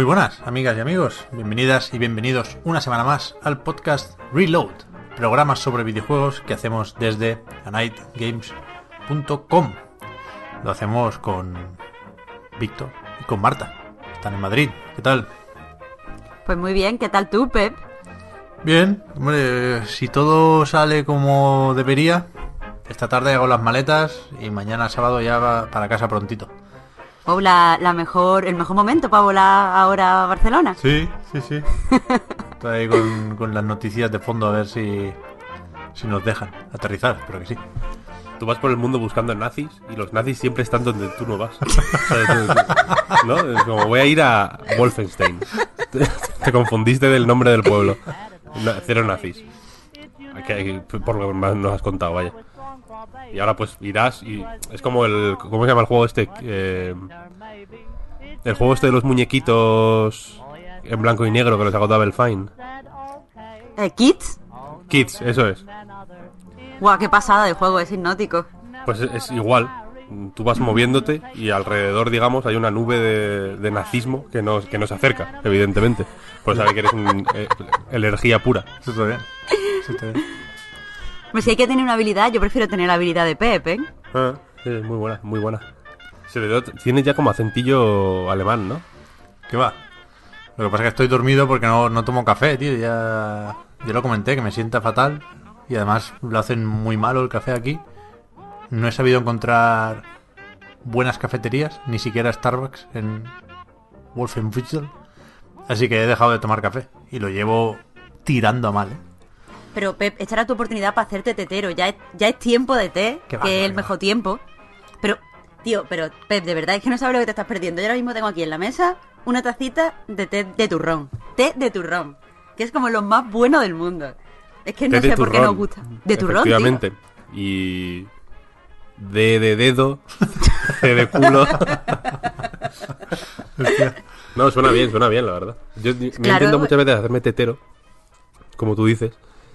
Muy buenas, amigas y amigos. Bienvenidas y bienvenidos una semana más al podcast Reload, programas sobre videojuegos que hacemos desde anightgames.com. Lo hacemos con Víctor y con Marta. Están en Madrid. ¿Qué tal? Pues muy bien, ¿qué tal tú, Pep? Bien, hombre, si todo sale como debería, esta tarde hago las maletas y mañana sábado ya va para casa prontito. Oh, el mejor momento para volar ahora a Barcelona. Sí. Estoy ahí con las noticias de fondo a ver si nos dejan aterrizar, espero que sí. Tú vas por el mundo buscando nazis y los nazis siempre están donde tú no vas. ¿No? Es como voy a ir a Wolfenstein. Te confundiste del nombre del pueblo. Cero nazis. Por lo que más nos has contado, vaya. Y ahora pues irás y es como ¿cómo se llama el juego este? El juego este de los muñequitos en blanco y negro que lo sacó Double Fine. ¿Kids? Kids, eso es. Guau, qué pasada de juego, es hipnótico. Pues es igual. Tú vas moviéndote y alrededor, digamos, hay una nube de nazismo que nos acerca, evidentemente. Pues sabe que eres energía pura. Eso está bien. Pues si hay que tener una habilidad, yo prefiero tener la habilidad de Pep, ¿eh? Sí, muy buena, muy buena. Tiene ya como acentillo alemán, ¿no? ¿Qué va? Lo que pasa es que estoy dormido porque no tomo café, tío. Ya lo comenté, que me sienta fatal. Y además lo hacen muy malo el café aquí. No he sabido encontrar buenas cafeterías, ni siquiera Starbucks en Wolfenbüttel. Así que he dejado de tomar café. Y lo llevo tirando a mal, ¿eh? Pero Pep, esta era tu oportunidad para hacerte tetero. Ya es tiempo de té, que es el mejor tiempo. Pero, tío, Pep, de verdad es que no sabes lo que te estás perdiendo. Yo ahora mismo tengo aquí en la mesa una tacita de té de turrón. Té de turrón, que es como lo más bueno del mundo. Es que no sé por qué nos gusta. De turrón, efectivamente. Tío. Y D de dedo, C de culo. No, suena bien, la verdad. Yo me intento muchas veces hacerme tetero, como tú dices.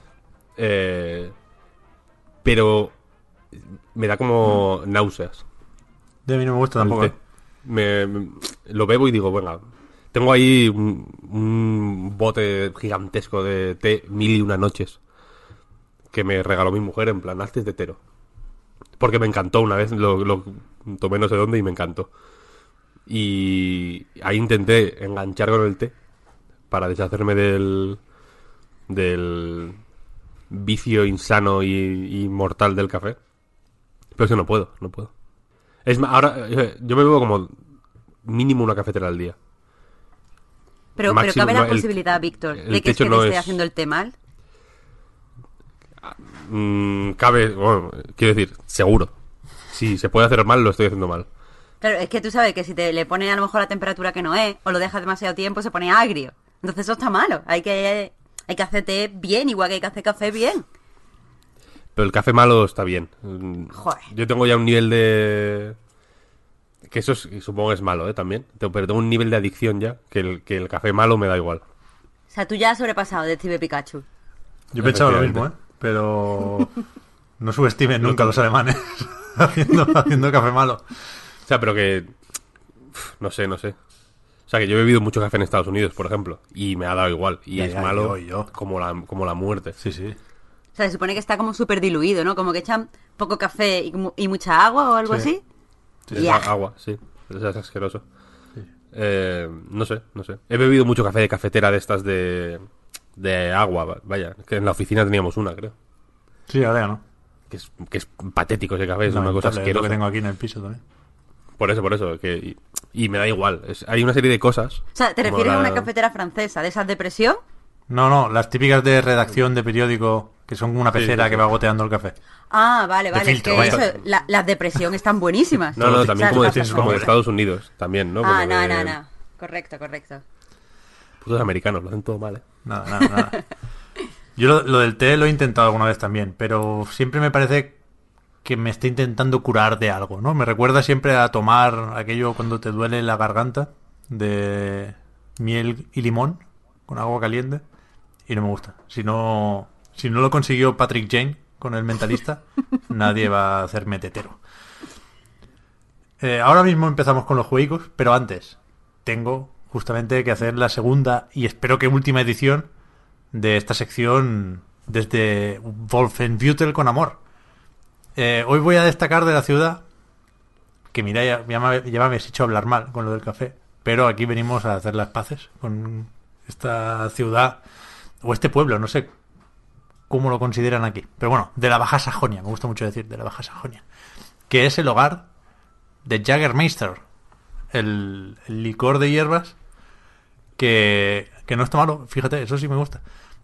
Pero me da como náuseas. De mí no me gusta tampoco. Lo bebo y digo, bueno, tengo ahí un bote gigantesco de té 1001 noches que me regaló mi mujer en plan, hazte tetero. Porque me encantó una vez, lo tomé no sé dónde y me encantó. Y ahí intenté enganchar con el té para deshacerme del vicio insano y mortal del café. Pero es que no puedo. Es más, ahora yo me bebo como mínimo una cafetera al día. Pero cabe la posibilidad, Víctor, de que es que te esté haciendo el té mal. Cabe, bueno, quiero decir, seguro. Si se puede hacer mal, lo estoy haciendo mal. Claro, es que tú sabes que si te le pones a lo mejor la temperatura que no es, o lo dejas demasiado tiempo, se pone agrio. Entonces eso está malo. Hay que hacer té bien, igual que hay que hacer café bien. Pero el café malo está bien. Joder. Yo tengo ya un nivel de... Que eso supongo que es malo, también. Pero tengo un nivel de adicción ya, que el café malo me da igual. O sea, tú ya has sobrepasado de Steve Pikachu. Yo he pensado lo mismo, pero no subestimen nunca a los alemanes haciendo café malo. O sea, pero que... No sé. O sea, que yo he bebido mucho café en Estados Unidos, por ejemplo, y me ha dado igual. Y es malo yo. Como la muerte. Sí. O sea, se supone que está como súper diluido, ¿no? Como que echan poco café y mucha agua o algo así. Sí, agua, sí. Es asqueroso. Sí. No sé. He bebido mucho café de cafetera de estas de agua, vaya. Que en la oficina teníamos una, creo. Sí, ahora ya no. Que es patético ese café, es una cosa asquerosa. Es lo que tengo aquí en el piso también. Por eso. Y me da igual. Hay una serie de cosas. O sea, ¿te refieres a una cafetera francesa de esas de presión? No, las típicas de redacción de periódico, que son como una pecera que va goteando el café. Ah, vale. Filtro, es que eso, las de presión están buenísimas. No, también como de Estados Unidos, también, ¿no? Ah, no. Correcto. Putos americanos, lo hacen todo mal, Nada. Yo lo del té lo he intentado alguna vez también, pero siempre me parece que me está intentando curar de algo, ¿no? Me recuerda siempre a tomar aquello cuando te duele la garganta, de miel y limón con agua caliente, y no me gusta. Si no lo consiguió Patrick Jane con El Mentalista, nadie va a hacerme tetero. Ahora mismo empezamos con los juegos, pero antes tengo justamente que hacer la segunda y espero que última edición de esta sección desde Wolfenbüttel con amor. Hoy voy a destacar de la ciudad, que mira, ya me habéis hecho hablar mal con lo del café, pero aquí venimos a hacer las paces con esta ciudad, o este pueblo, no sé cómo lo consideran aquí, pero bueno, de la Baja Sajonia, me gusta mucho decir de la Baja Sajonia, que es el hogar de Jägermeister, el licor de hierbas que no está malo, fíjate, eso sí me gusta.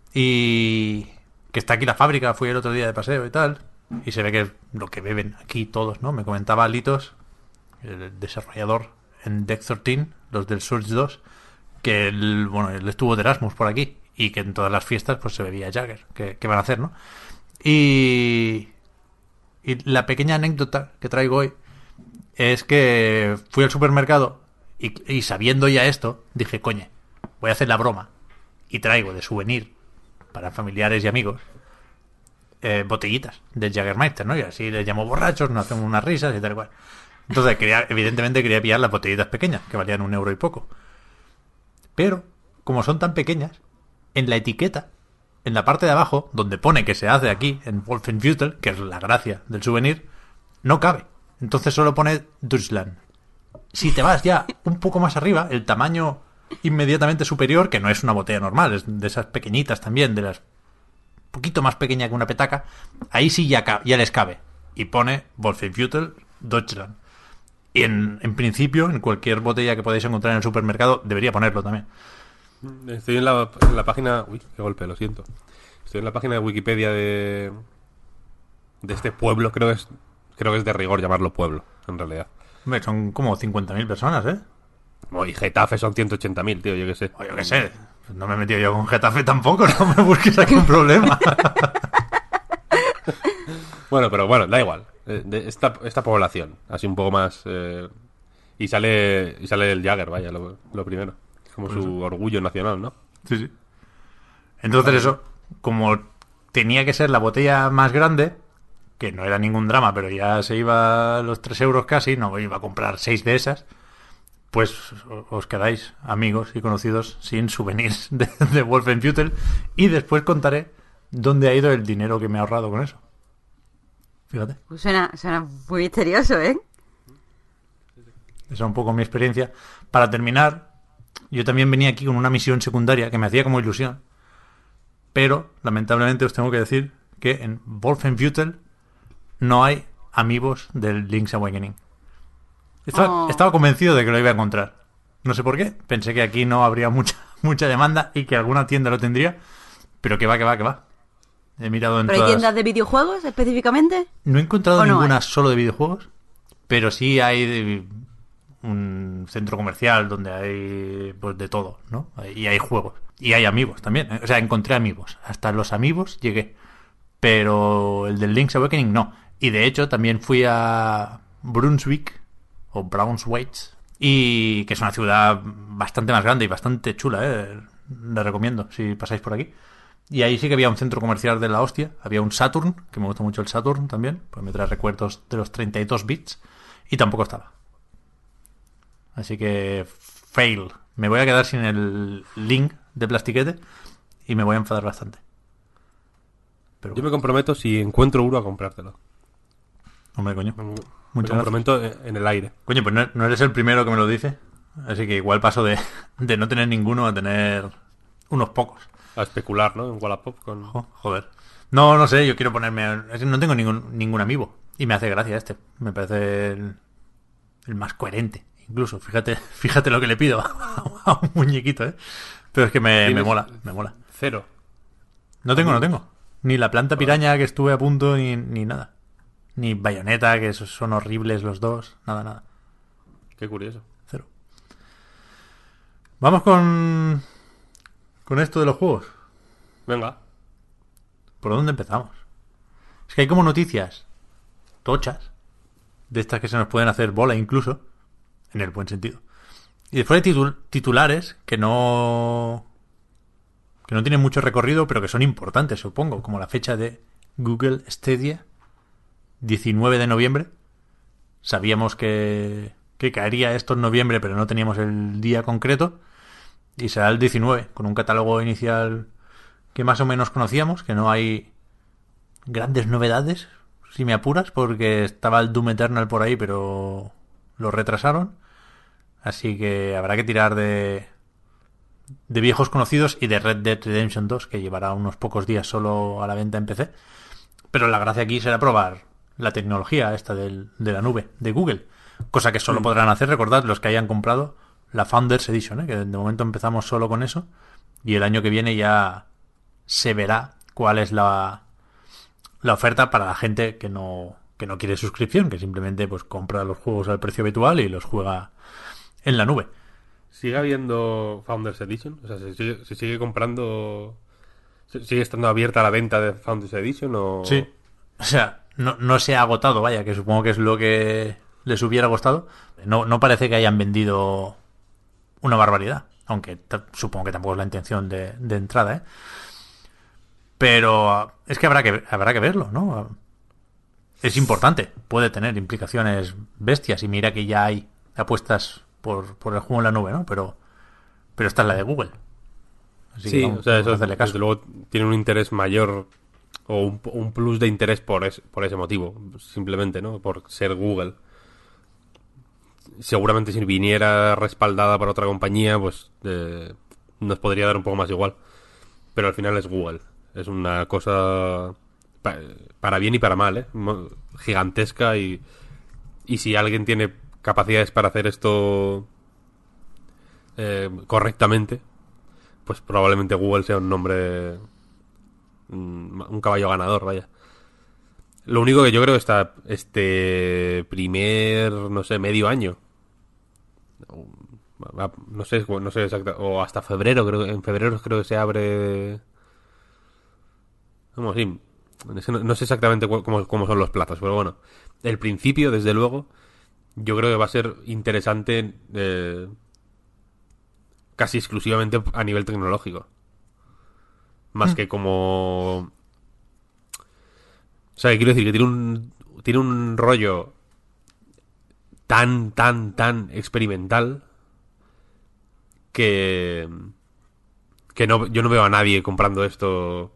Y que está aquí la fábrica, fui el otro día de paseo y tal, y se ve que es lo que beben aquí todos, ¿no? Me comentaba Litos, el desarrollador en Deck 13, los del Surge 2, que él estuvo de Erasmus por aquí y que en todas las fiestas pues se bebía Jagger. ¿Qué van a hacer, no? Y la pequeña anécdota que traigo hoy es que fui al supermercado y sabiendo ya esto, dije, coño, voy a hacer la broma y traigo de souvenir para familiares y amigos botellitas de Jägermeister, ¿no? Y así les llamo borrachos, nos hacemos unas risas y tal cual. Entonces, evidentemente quería pillar las botellitas pequeñas, que valían 1 euro y poco. Pero, como son tan pequeñas, en la etiqueta, en la parte de abajo, donde pone que se hace aquí, en Wolfenbüttel, que es la gracia del souvenir, no cabe. Entonces solo pone Deutschland. Si te vas ya un poco más arriba, el tamaño inmediatamente superior, que no es una botella normal, es de esas pequeñitas también, de las poquito más pequeña que una petaca, ahí sí ya les cabe. Y pone Wolfenbüttel Deutschland. Y en principio, en cualquier botella que podáis encontrar en el supermercado, debería ponerlo también. Estoy en la página... Uy, qué golpe, lo siento. Estoy en la página de Wikipedia de este pueblo. Creo que es de rigor llamarlo pueblo, en realidad. Hombre, son como 50.000 personas, ¿eh? Y Getafe son 180.000, tío, yo qué sé. Yo qué sé. No me he metido yo con Getafe tampoco, no me busques aquí un problema. Bueno, da igual. De esta población, así un poco más... y sale el Jagger, vaya, lo primero. Es como su orgullo nacional, ¿no? Sí, sí. Entonces eso, como tenía que ser la botella más grande, que no era ningún drama, pero ya se iba a los 3 euros casi, no iba a comprar 6 de esas, pues os quedáis, amigos y conocidos, sin souvenirs de Wolfenbüttel, y después contaré dónde ha ido el dinero que me he ahorrado con eso. Fíjate. Suena muy misterioso, ¿eh? Esa es un poco mi experiencia. Para terminar, yo también venía aquí con una misión secundaria que me hacía como ilusión, pero lamentablemente os tengo que decir que en Wolfenbüttel no hay amigos del Link's Awakening. Estaba convencido de que lo iba a encontrar. No sé por qué. Pensé que aquí no habría mucha demanda y que alguna tienda lo tendría, pero que va. He mirado en ¿Pero todas... hay tiendas de videojuegos específicamente? No he encontrado no ninguna hay? solo de videojuegos, pero sí hay un centro comercial donde hay pues de todo, ¿no? Y hay juegos. Y hay amigos también. O sea, encontré amigos. Hasta los amigos llegué. Pero el del Link's Awakening no. Y de hecho también fui a Brunswick, o Braunschweig, y que es una ciudad bastante más grande y bastante chula, le recomiendo si pasáis por aquí. Y ahí sí que había un centro comercial de la hostia. Había un Saturn, que me gusta mucho el Saturn también, pues me trae recuerdos de los 32 bits. Y tampoco estaba. Así que fail. Me voy a quedar sin el link de plastiquete y me voy a enfadar bastante. Pero yo me comprometo, si encuentro uno, a comprártelo. Hombre, coño. Me comprometo en el aire. Coño, pues no eres el primero que me lo dice. Así que igual paso de no tener ninguno a tener unos pocos. A especular, ¿no? En Wallapop con... Joder. No sé, yo quiero ponerme... Es que no tengo ningún amigo. Y me hace gracia este. Me parece el más coherente. Incluso, fíjate lo que le pido a un muñequito, ¿eh? Pero es que me mola. Cero. No tengo. Ni la planta piraña que estuve a punto, ni nada. Ni Bayonetta, que son horribles los dos. Nada. Qué curioso. Cero. Vamos con esto de los juegos. Venga. ¿Por dónde empezamos? Es que hay como noticias tochas, de estas que se nos pueden hacer bola incluso, en el buen sentido. Y después hay titulares que no tienen mucho recorrido, pero que son importantes, supongo, como la fecha de Google Stadia, 19 de noviembre. Sabíamos que caería esto en noviembre, pero no teníamos el día concreto. Y será el 19, con un catálogo inicial que más o menos conocíamos, que no hay grandes novedades, si me apuras, porque estaba el Doom Eternal por ahí, pero lo retrasaron. Así que habrá que tirar de viejos conocidos y de Red Dead Redemption 2, que llevará unos pocos días solo a la venta en PC. Pero la gracia aquí será probar la tecnología esta de la nube de Google, cosa que solo podrán hacer, recordad, los que hayan comprado la Founders Edition, que de momento empezamos solo con eso, y el año que viene ya se verá cuál es la oferta para la gente que no quiere suscripción, que simplemente pues compra los juegos al precio habitual y los juega en la nube. ¿Sigue habiendo Founders Edition? O sea, ¿se sigue comprando? ¿Sigue estando abierta la venta de Founders Edition? O... Sí. O sea, no se ha agotado, vaya, que supongo que es lo que les hubiera costado. No parece que hayan vendido una barbaridad, aunque supongo que tampoco es la intención de entrada, ¿eh? Pero es que habrá que verlo, ¿no? Es importante, puede tener implicaciones bestias, y mira que ya hay apuestas por el juego en la nube, ¿no? Pero esta es la de Google. Así sí, que o sea, eso hacerle caso. desde luego tiene un interés mayor o un plus de interés por ese motivo, simplemente, ¿no? Por ser Google. Seguramente si viniera respaldada por otra compañía, pues nos podría dar un poco más igual. Pero al final es Google. Es una cosa para bien y para mal, ¿eh? Gigantesca, y si alguien tiene capacidades para hacer esto correctamente, pues probablemente Google sea un nombre, un caballo ganador, vaya. Lo único que yo creo que este primer, no sé, medio año, no sé exacto, o hasta febrero, en febrero creo que se abre. Vamos, sí, no sé exactamente cómo son los plazos, pero bueno, el principio, desde luego, yo creo que va a ser interesante casi exclusivamente a nivel tecnológico. Más que como... O sea, quiero decir que tiene un rollo tan experimental que yo no veo a nadie comprando esto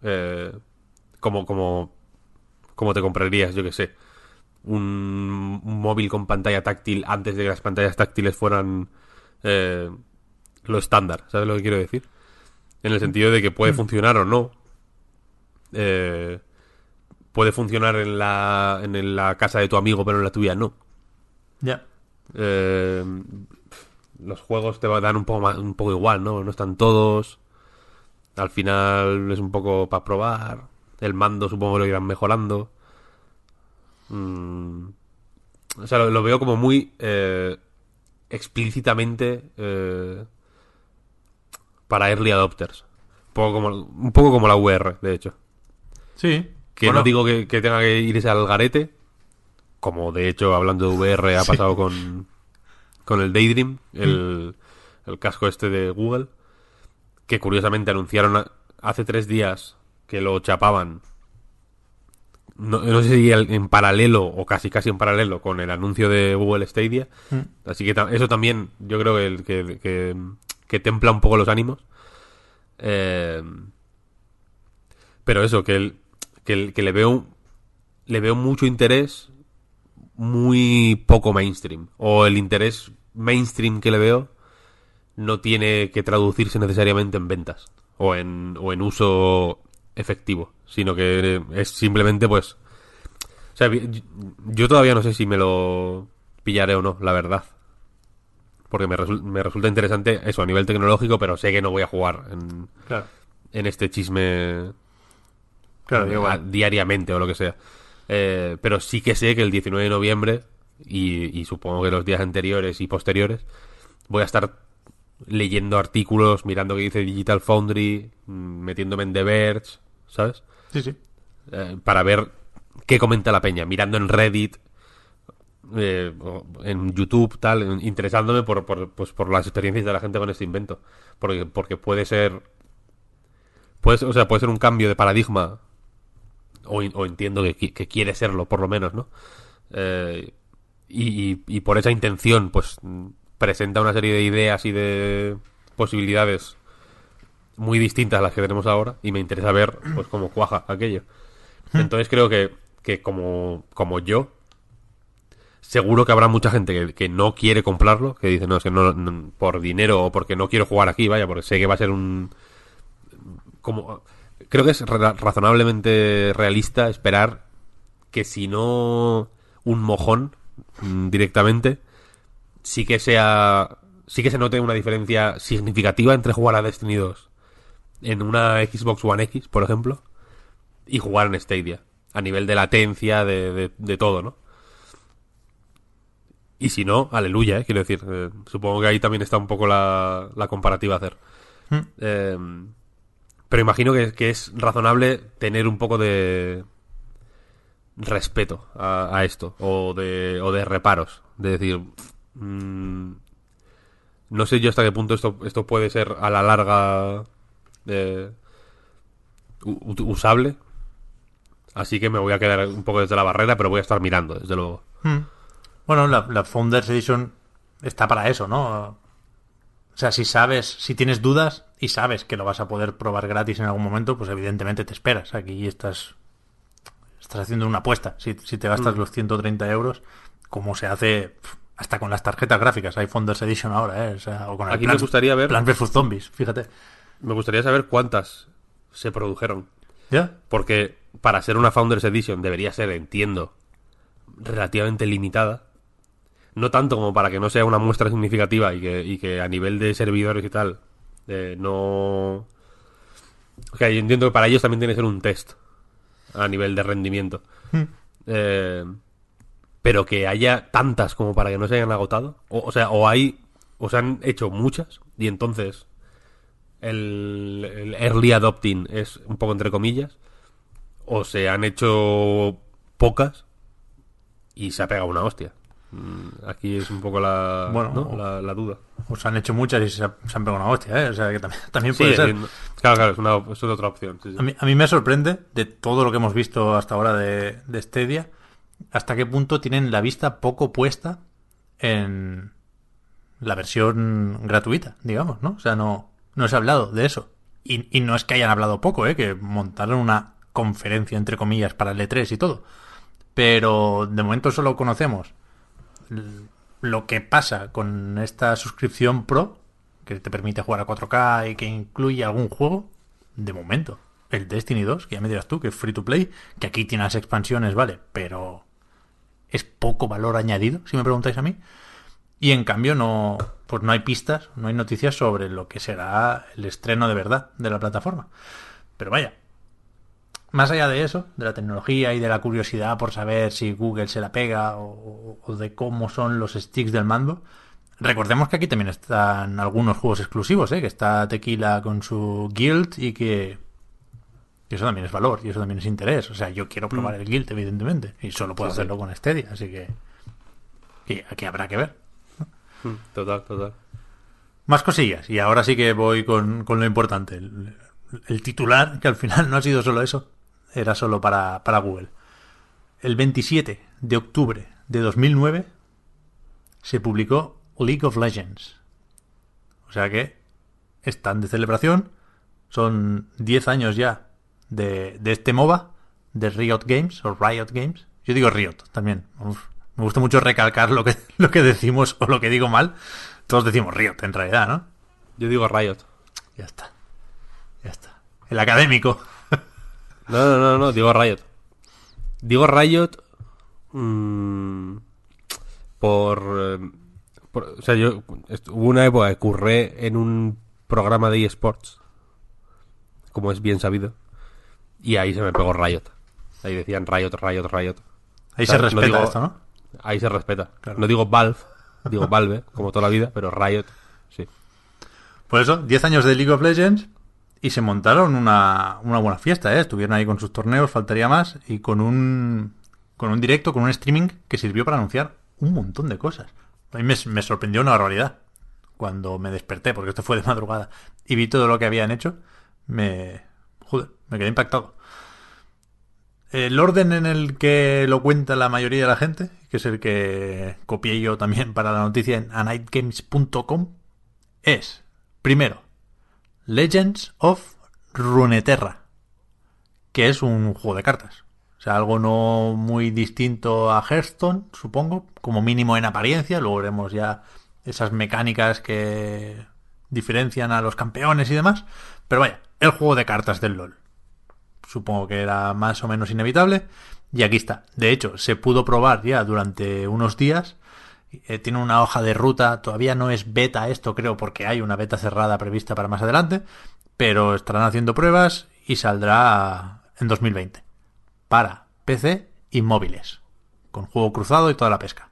como te comprarías, yo que sé, un móvil con pantalla táctil antes de que las pantallas táctiles fueran lo estándar, ¿sabes lo que quiero decir? En el sentido de que puede funcionar o no. Puede funcionar en la casa de tu amigo, pero en la tuya no. Ya. Los juegos te dan un poco igual, ¿no? No están todos. Al final es un poco para probar. El mando supongo que lo irán mejorando. O sea, lo veo como muy explícitamente para early adopters. Un poco como la VR, de hecho. Sí. Que bueno, no digo que tenga que irse al garete, como de hecho, hablando de VR, ha pasado con el Daydream, el casco este de Google, que curiosamente anunciaron hace 3 días que lo chapaban. No sé si en paralelo o casi en paralelo con el anuncio de Google Stadia. Así que eso también yo creo que templa un poco los ánimos. Pero eso, que le veo mucho interés, muy poco mainstream. O el interés mainstream que le veo no tiene que traducirse necesariamente en ventas o en uso efectivo, sino que es simplemente, pues, o sea, yo todavía no sé si me lo pillaré o no, la verdad, porque me resulta interesante eso a nivel tecnológico, pero sé que no voy a jugar en este chisme diariamente o lo que sea, pero sí que sé que el 19 de noviembre y supongo que los días anteriores y posteriores voy a estar leyendo artículos, mirando qué dice Digital Foundry, metiéndome en The Verge, ¿sabes? Sí. Para ver qué comenta la peña, mirando en Reddit, en YouTube, tal, interesándome por las experiencias de la gente con este invento, porque puede ser un cambio de paradigma, o entiendo que quiere serlo, por lo menos, ¿no? Y por esa intención, pues presenta una serie de ideas y de posibilidades muy distintas a las que tenemos ahora y me interesa ver pues cómo cuaja aquello. Entonces creo que como yo, seguro que habrá mucha gente que no quiere comprarlo, que dice, no, es que no, por dinero o porque no quiero jugar aquí, vaya, porque sé que va a ser creo que es razonablemente realista esperar que si no un mojón directamente, sí que se note una diferencia significativa entre jugar a Destiny 2 en una Xbox One X, por ejemplo, y jugar en Stadia, a nivel de latencia, de todo, ¿no? Y si no, aleluya, quiero decir, supongo que ahí también está un poco la comparativa a hacer. Pero imagino que es razonable tener un poco de respeto a esto, o de reparos, de decir, no sé yo hasta qué punto esto puede ser a la larga usable, así que me voy a quedar un poco desde la barrera, pero voy a estar mirando, desde luego. Bueno, la Founders Edition está para eso, ¿no? O sea, si tienes dudas y sabes que lo vas a poder probar gratis en algún momento, pues evidentemente te esperas. Aquí estás haciendo una apuesta. Si te gastas los 130 euros, como se hace hasta con las tarjetas gráficas. Hay Founders Edition ahora, ¿eh? O sea, o con el Aquí me gustaría ver Plants vs Zombies, fíjate. Me gustaría saber cuántas se produjeron. ¿Ya? Porque para ser una Founders Edition debería ser, entiendo, relativamente limitada. No tanto como para que no sea una muestra significativa y que a nivel de servidores y tal no... O sea, yo entiendo que para ellos también tiene que ser un test a nivel de rendimiento. Pero que haya tantas como para que no se hayan agotado. O sea, o se han hecho muchas y entonces el early adopting es un poco entre comillas. O se han hecho pocas y se ha pegado una hostia. Aquí es un poco la duda. Pues han hecho muchas y se han pegado una hostia, ¿eh? O sea, que también puede ser. Claro, es otra opción. Sí. A mí me sorprende, de todo lo que hemos visto hasta ahora de Stadia, hasta qué punto tienen la vista poco puesta en la versión gratuita, digamos, ¿no? O sea, no se ha hablado de eso. Y no es que hayan hablado poco, que montaron una conferencia, entre comillas, para el E3 y todo. Pero de momento solo conocemos lo que pasa con esta suscripción Pro, que te permite jugar a 4K y que incluye algún juego. De momento, el Destiny 2, que ya me dirás tú, que es free to play, que aquí tiene las expansiones, vale, pero es poco valor añadido, si me preguntáis a mí. Y en cambio no hay pistas, no hay noticias sobre lo que será el estreno de verdad de la plataforma. Pero vaya, más allá de eso, de la tecnología y de la curiosidad por saber si Google se la pega o de cómo son los sticks del mando, recordemos que aquí también están algunos juegos exclusivos, que está Tequila con su Guild y que eso también es valor y eso también es interés. O sea, yo quiero probar el Guild, evidentemente, y solo puedo hacerlo con Stadia, así que aquí habrá que ver. Total. Más cosillas, y ahora sí que voy con lo importante. El titular, que al final no ha sido solo eso, era solo para Google. El 27 de octubre de 2009 se publicó League of Legends. O sea que están de celebración. Son 10 años ya de este MOBA, de Riot Games, o Riot Games. Yo digo Riot también. Me gusta mucho recalcar lo que decimos o lo que digo mal. Todos decimos Riot en realidad, ¿no? Yo digo Riot. Ya está. El académico. No, digo Riot. Digo Riot o sea, hubo una época que curré en un programa de eSports, como es bien sabido, y ahí se me pegó Riot. Ahí decían Riot. Ahí O sea, se respeta digo, esto, ¿no? Ahí se respeta. Claro. No digo Valve, digo Valve, como toda la vida, pero Riot, sí. Por eso, 10 años de League of Legends y se montaron una buena fiesta, ¿eh? Estuvieron ahí con sus torneos, faltaría más, y con un directo, con un streaming que sirvió para anunciar un montón de cosas. A mí me sorprendió una barbaridad cuando me desperté, porque esto fue de madrugada, y vi todo lo que habían hecho. Me quedé impactado. El orden en el que lo cuenta la mayoría de la gente, que es el que copié yo también para la noticia en anightgames.com, es: Primero, Legends of Runeterra, que es un juego de cartas. O sea, algo no muy distinto a Hearthstone, supongo, como mínimo en apariencia. Luego veremos ya esas mecánicas que diferencian a los campeones y demás. Pero vaya, el juego de cartas del LoL. Supongo que era más o menos inevitable. Y aquí está. De hecho, se pudo probar ya durante unos días. Tiene una hoja de ruta. Todavía no es beta esto, creo, porque hay una beta cerrada prevista para más adelante. Pero estarán haciendo pruebas y saldrá en 2020. Para PC y móviles. Con juego cruzado y toda la pesca.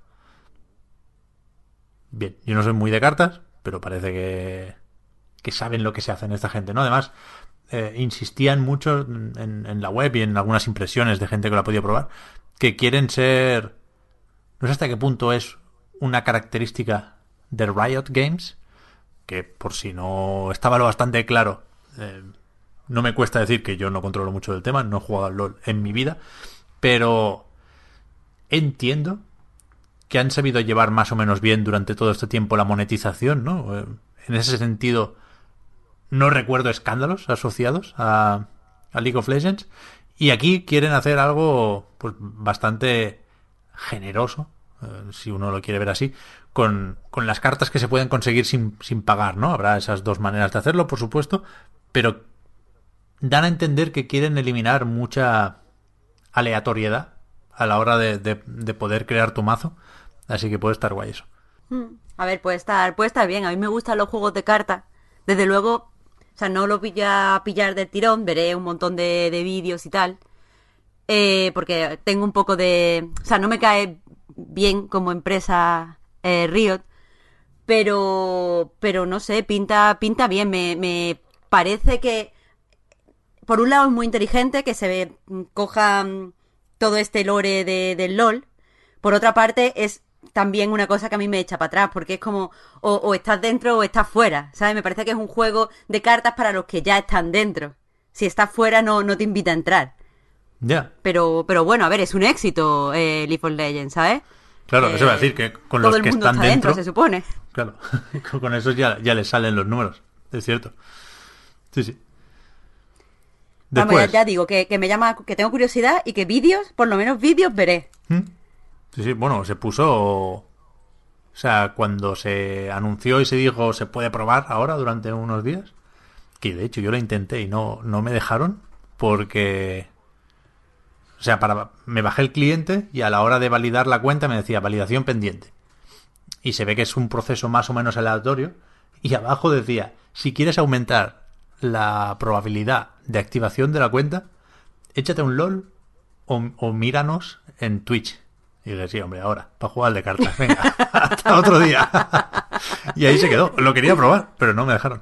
Bien, yo no soy muy de cartas, pero parece que saben lo que se hace en esta gente, ¿no? Además, insistían mucho en la web y en algunas impresiones de gente que lo ha podido probar, que quieren ser... No sé hasta qué punto es una característica de Riot Games, que por si no estaba lo bastante claro, no me cuesta decir que yo no controlo mucho del tema, no he jugado al LoL en mi vida, pero entiendo que han sabido llevar más o menos bien durante todo este tiempo la monetización, ¿no? En ese sentido, no recuerdo escándalos asociados a League of Legends. Y aquí quieren hacer algo pues bastante generoso, si uno lo quiere ver así, con las cartas que se pueden conseguir sin pagar, ¿no? Habrá esas dos maneras de hacerlo, por supuesto, pero dan a entender que quieren eliminar mucha aleatoriedad a la hora de poder crear tu mazo. Así que puede estar guay eso. A ver, puede estar bien. A mí me gustan los juegos de cartas. Desde luego, o sea, no lo voy a pillar del tirón. Veré un montón de vídeos y tal. Porque tengo un poco de... O sea, no me cae bien como empresa Riot. Pero no sé, pinta bien. Me parece que... Por un lado es muy inteligente que se coja todo este lore del LoL. Por otra parte, es también una cosa que a mí me echa para atrás, porque es como o estás dentro o estás fuera, ¿sabes? Me parece que es un juego de cartas para los que ya están dentro. Si estás fuera no te invita a entrar. Ya. Pero bueno, a ver, es un éxito League of Legends, ¿sabes? Claro, eso va a decir que con los que están dentro se supone. Claro, con esos ya les salen los números, es cierto. Sí. Después. Vamos, ya digo que me llama, que tengo curiosidad y que vídeos, por lo menos vídeos veré. Sí, bueno, se puso... O sea, cuando se anunció y se dijo se puede probar ahora durante unos días, que de hecho yo lo intenté y no me dejaron porque... O sea, me bajé el cliente y a la hora de validar la cuenta me decía validación pendiente. Y se ve que es un proceso más o menos aleatorio. Y abajo decía, si quieres aumentar la probabilidad de activación de la cuenta, échate un LOL o míranos en Twitch. Y dije, sí, hombre, ahora, para jugar al de cartas. Venga, hasta otro día. Y ahí se quedó. Lo quería probar, pero no me dejaron.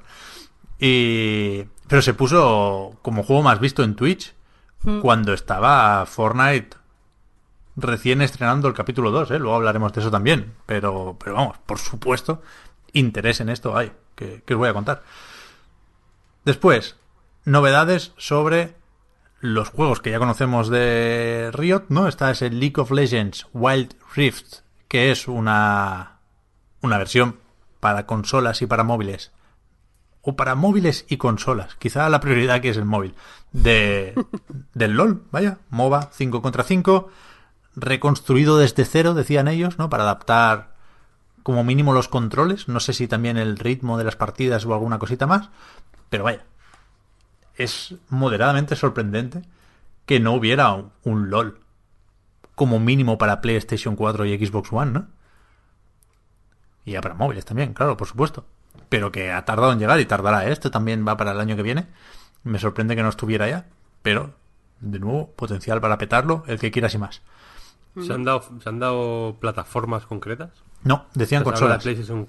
Pero se puso como juego más visto en Twitch cuando estaba Fortnite recién estrenando el capítulo 2, ¿eh? Luego hablaremos de eso también. Pero vamos, por supuesto, interés en esto hay, que os voy a contar. Después, novedades sobre los juegos que ya conocemos de Riot, ¿no? Esta es el League of Legends Wild Rift, que es una versión para consolas y para móviles. O para móviles y consolas. Quizá la prioridad aquí es el móvil. Del LoL, vaya. MOBA 5 contra 5. Reconstruido desde cero, decían ellos, ¿no? Para adaptar como mínimo los controles. No sé si también el ritmo de las partidas o alguna cosita más. Pero vaya. Es moderadamente sorprendente que no hubiera un LoL como mínimo para PlayStation 4 y Xbox One, ¿no? Y ya para móviles también, claro, por supuesto. Pero que ha tardado en llegar y tardará. Esto también va para el año que viene. Me sorprende que no estuviera ya. Pero, de nuevo, potencial para petarlo, el que quieras y más. ¿Se han dado plataformas concretas? No, decían consolas. PlayStation...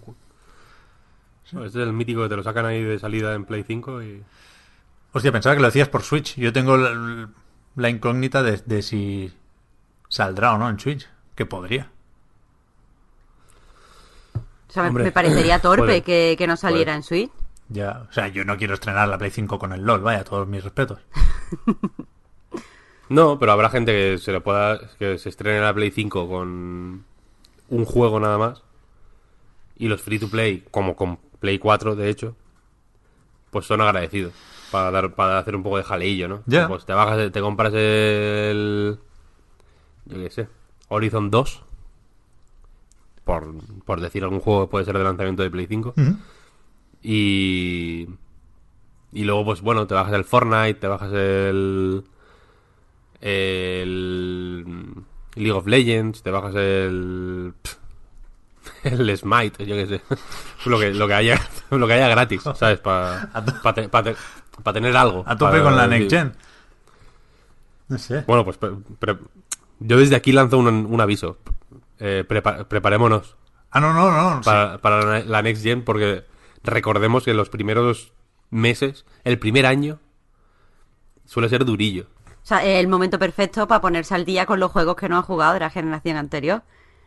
Este es el mítico que te lo sacan ahí de salida en Play 5 y... Hostia, pensaba que lo decías por Switch. Yo tengo la incógnita de si saldrá o no en Switch. Que podría. O sea, hombre, me parecería torpe que no saliera en Switch. Ya, o sea, yo no quiero estrenar la Play 5 con el LoL, vaya, todos mis respetos. No, pero habrá gente que se estrene la Play 5 con un juego nada más. Y los free to play, como con Play 4, de hecho, pues son agradecidos. Para hacer un poco de jaleillo, ¿no? Ya. Pues te compras el... Yo qué sé. Horizon 2. Por decir algún juego que puede ser de lanzamiento de Play 5. Ujú. Y luego, pues bueno, te bajas el Fortnite, te bajas el League of Legends, te bajas el Smite, yo qué sé. Lo que haya gratis, ¿sabes? Para tener algo. A tope con la Next Gen. No sé. Bueno, pues yo desde aquí lanzo un aviso. Preparémonos No. Sí. para la Next Gen, porque recordemos que los primeros meses, el primer año, suele ser durillo. O sea, es el momento perfecto para ponerse al día con los juegos que no ha jugado de la generación anterior.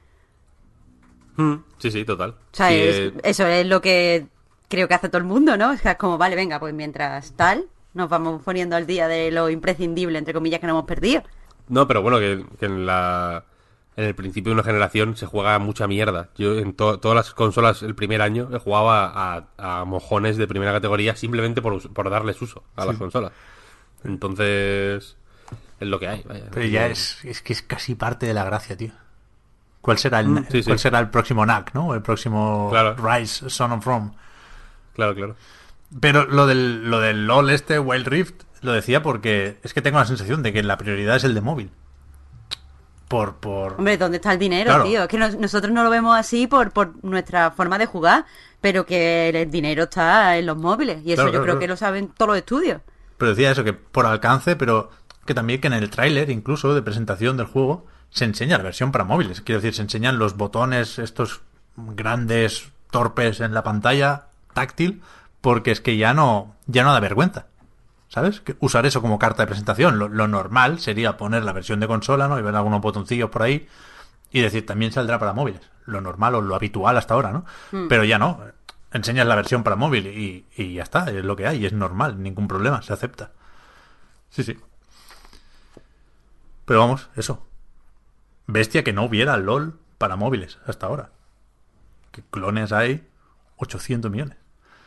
Sí, total. O sea, Sí, eso es lo que creo que hace todo el mundo, ¿no? Es que es como, vale, venga, pues mientras tal, nos vamos poniendo al día de lo imprescindible, entre comillas, que no hemos perdido. No, pero bueno, que en el principio de una generación se juega mucha mierda. Yo en todas las consolas el primer año he jugado a mojones de primera categoría simplemente por darles uso a las consolas. Entonces, es lo que hay. Vaya. Pero ya es que es casi parte de la gracia, tío. ¿Cuál será Sí. ¿Cuál será el próximo NAC, ¿no? El próximo Claro. Rise, Son of Rome. Claro. Pero lo del LOL Wild Rift, lo decía porque es que tengo la sensación de que la prioridad es el de móvil. Por Hombre, ¿dónde está el dinero, Claro. tío? Es que nosotros no lo vemos así por nuestra forma de jugar, pero que el dinero está en los móviles. Y eso Claro, yo creo claro. que lo saben todos los estudios. Pero decía eso, que por alcance, pero que también que en el tráiler, incluso, de presentación del juego, se enseña la versión para móviles. Quiero decir, se enseñan los botones, estos grandes, torpes en la pantalla, táctil, porque es que ya no da vergüenza. ¿Sabes? Que usar eso como carta de presentación. Lo normal sería poner la versión de consola, ¿no? Y ver algunos botoncillos por ahí y decir, también saldrá para móviles. Lo normal o lo habitual hasta ahora, ¿no? Pero ya no. Enseñas la versión para móvil y ya está, es lo que hay, es normal, ningún problema, se acepta. Sí. Pero vamos, eso. Bestia que no hubiera LOL para móviles hasta ahora. Que clones hay 800 millones.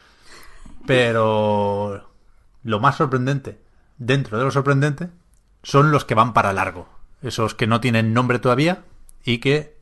Pero lo más sorprendente, dentro de lo sorprendente, son los que van para largo. Esos que no tienen nombre todavía y que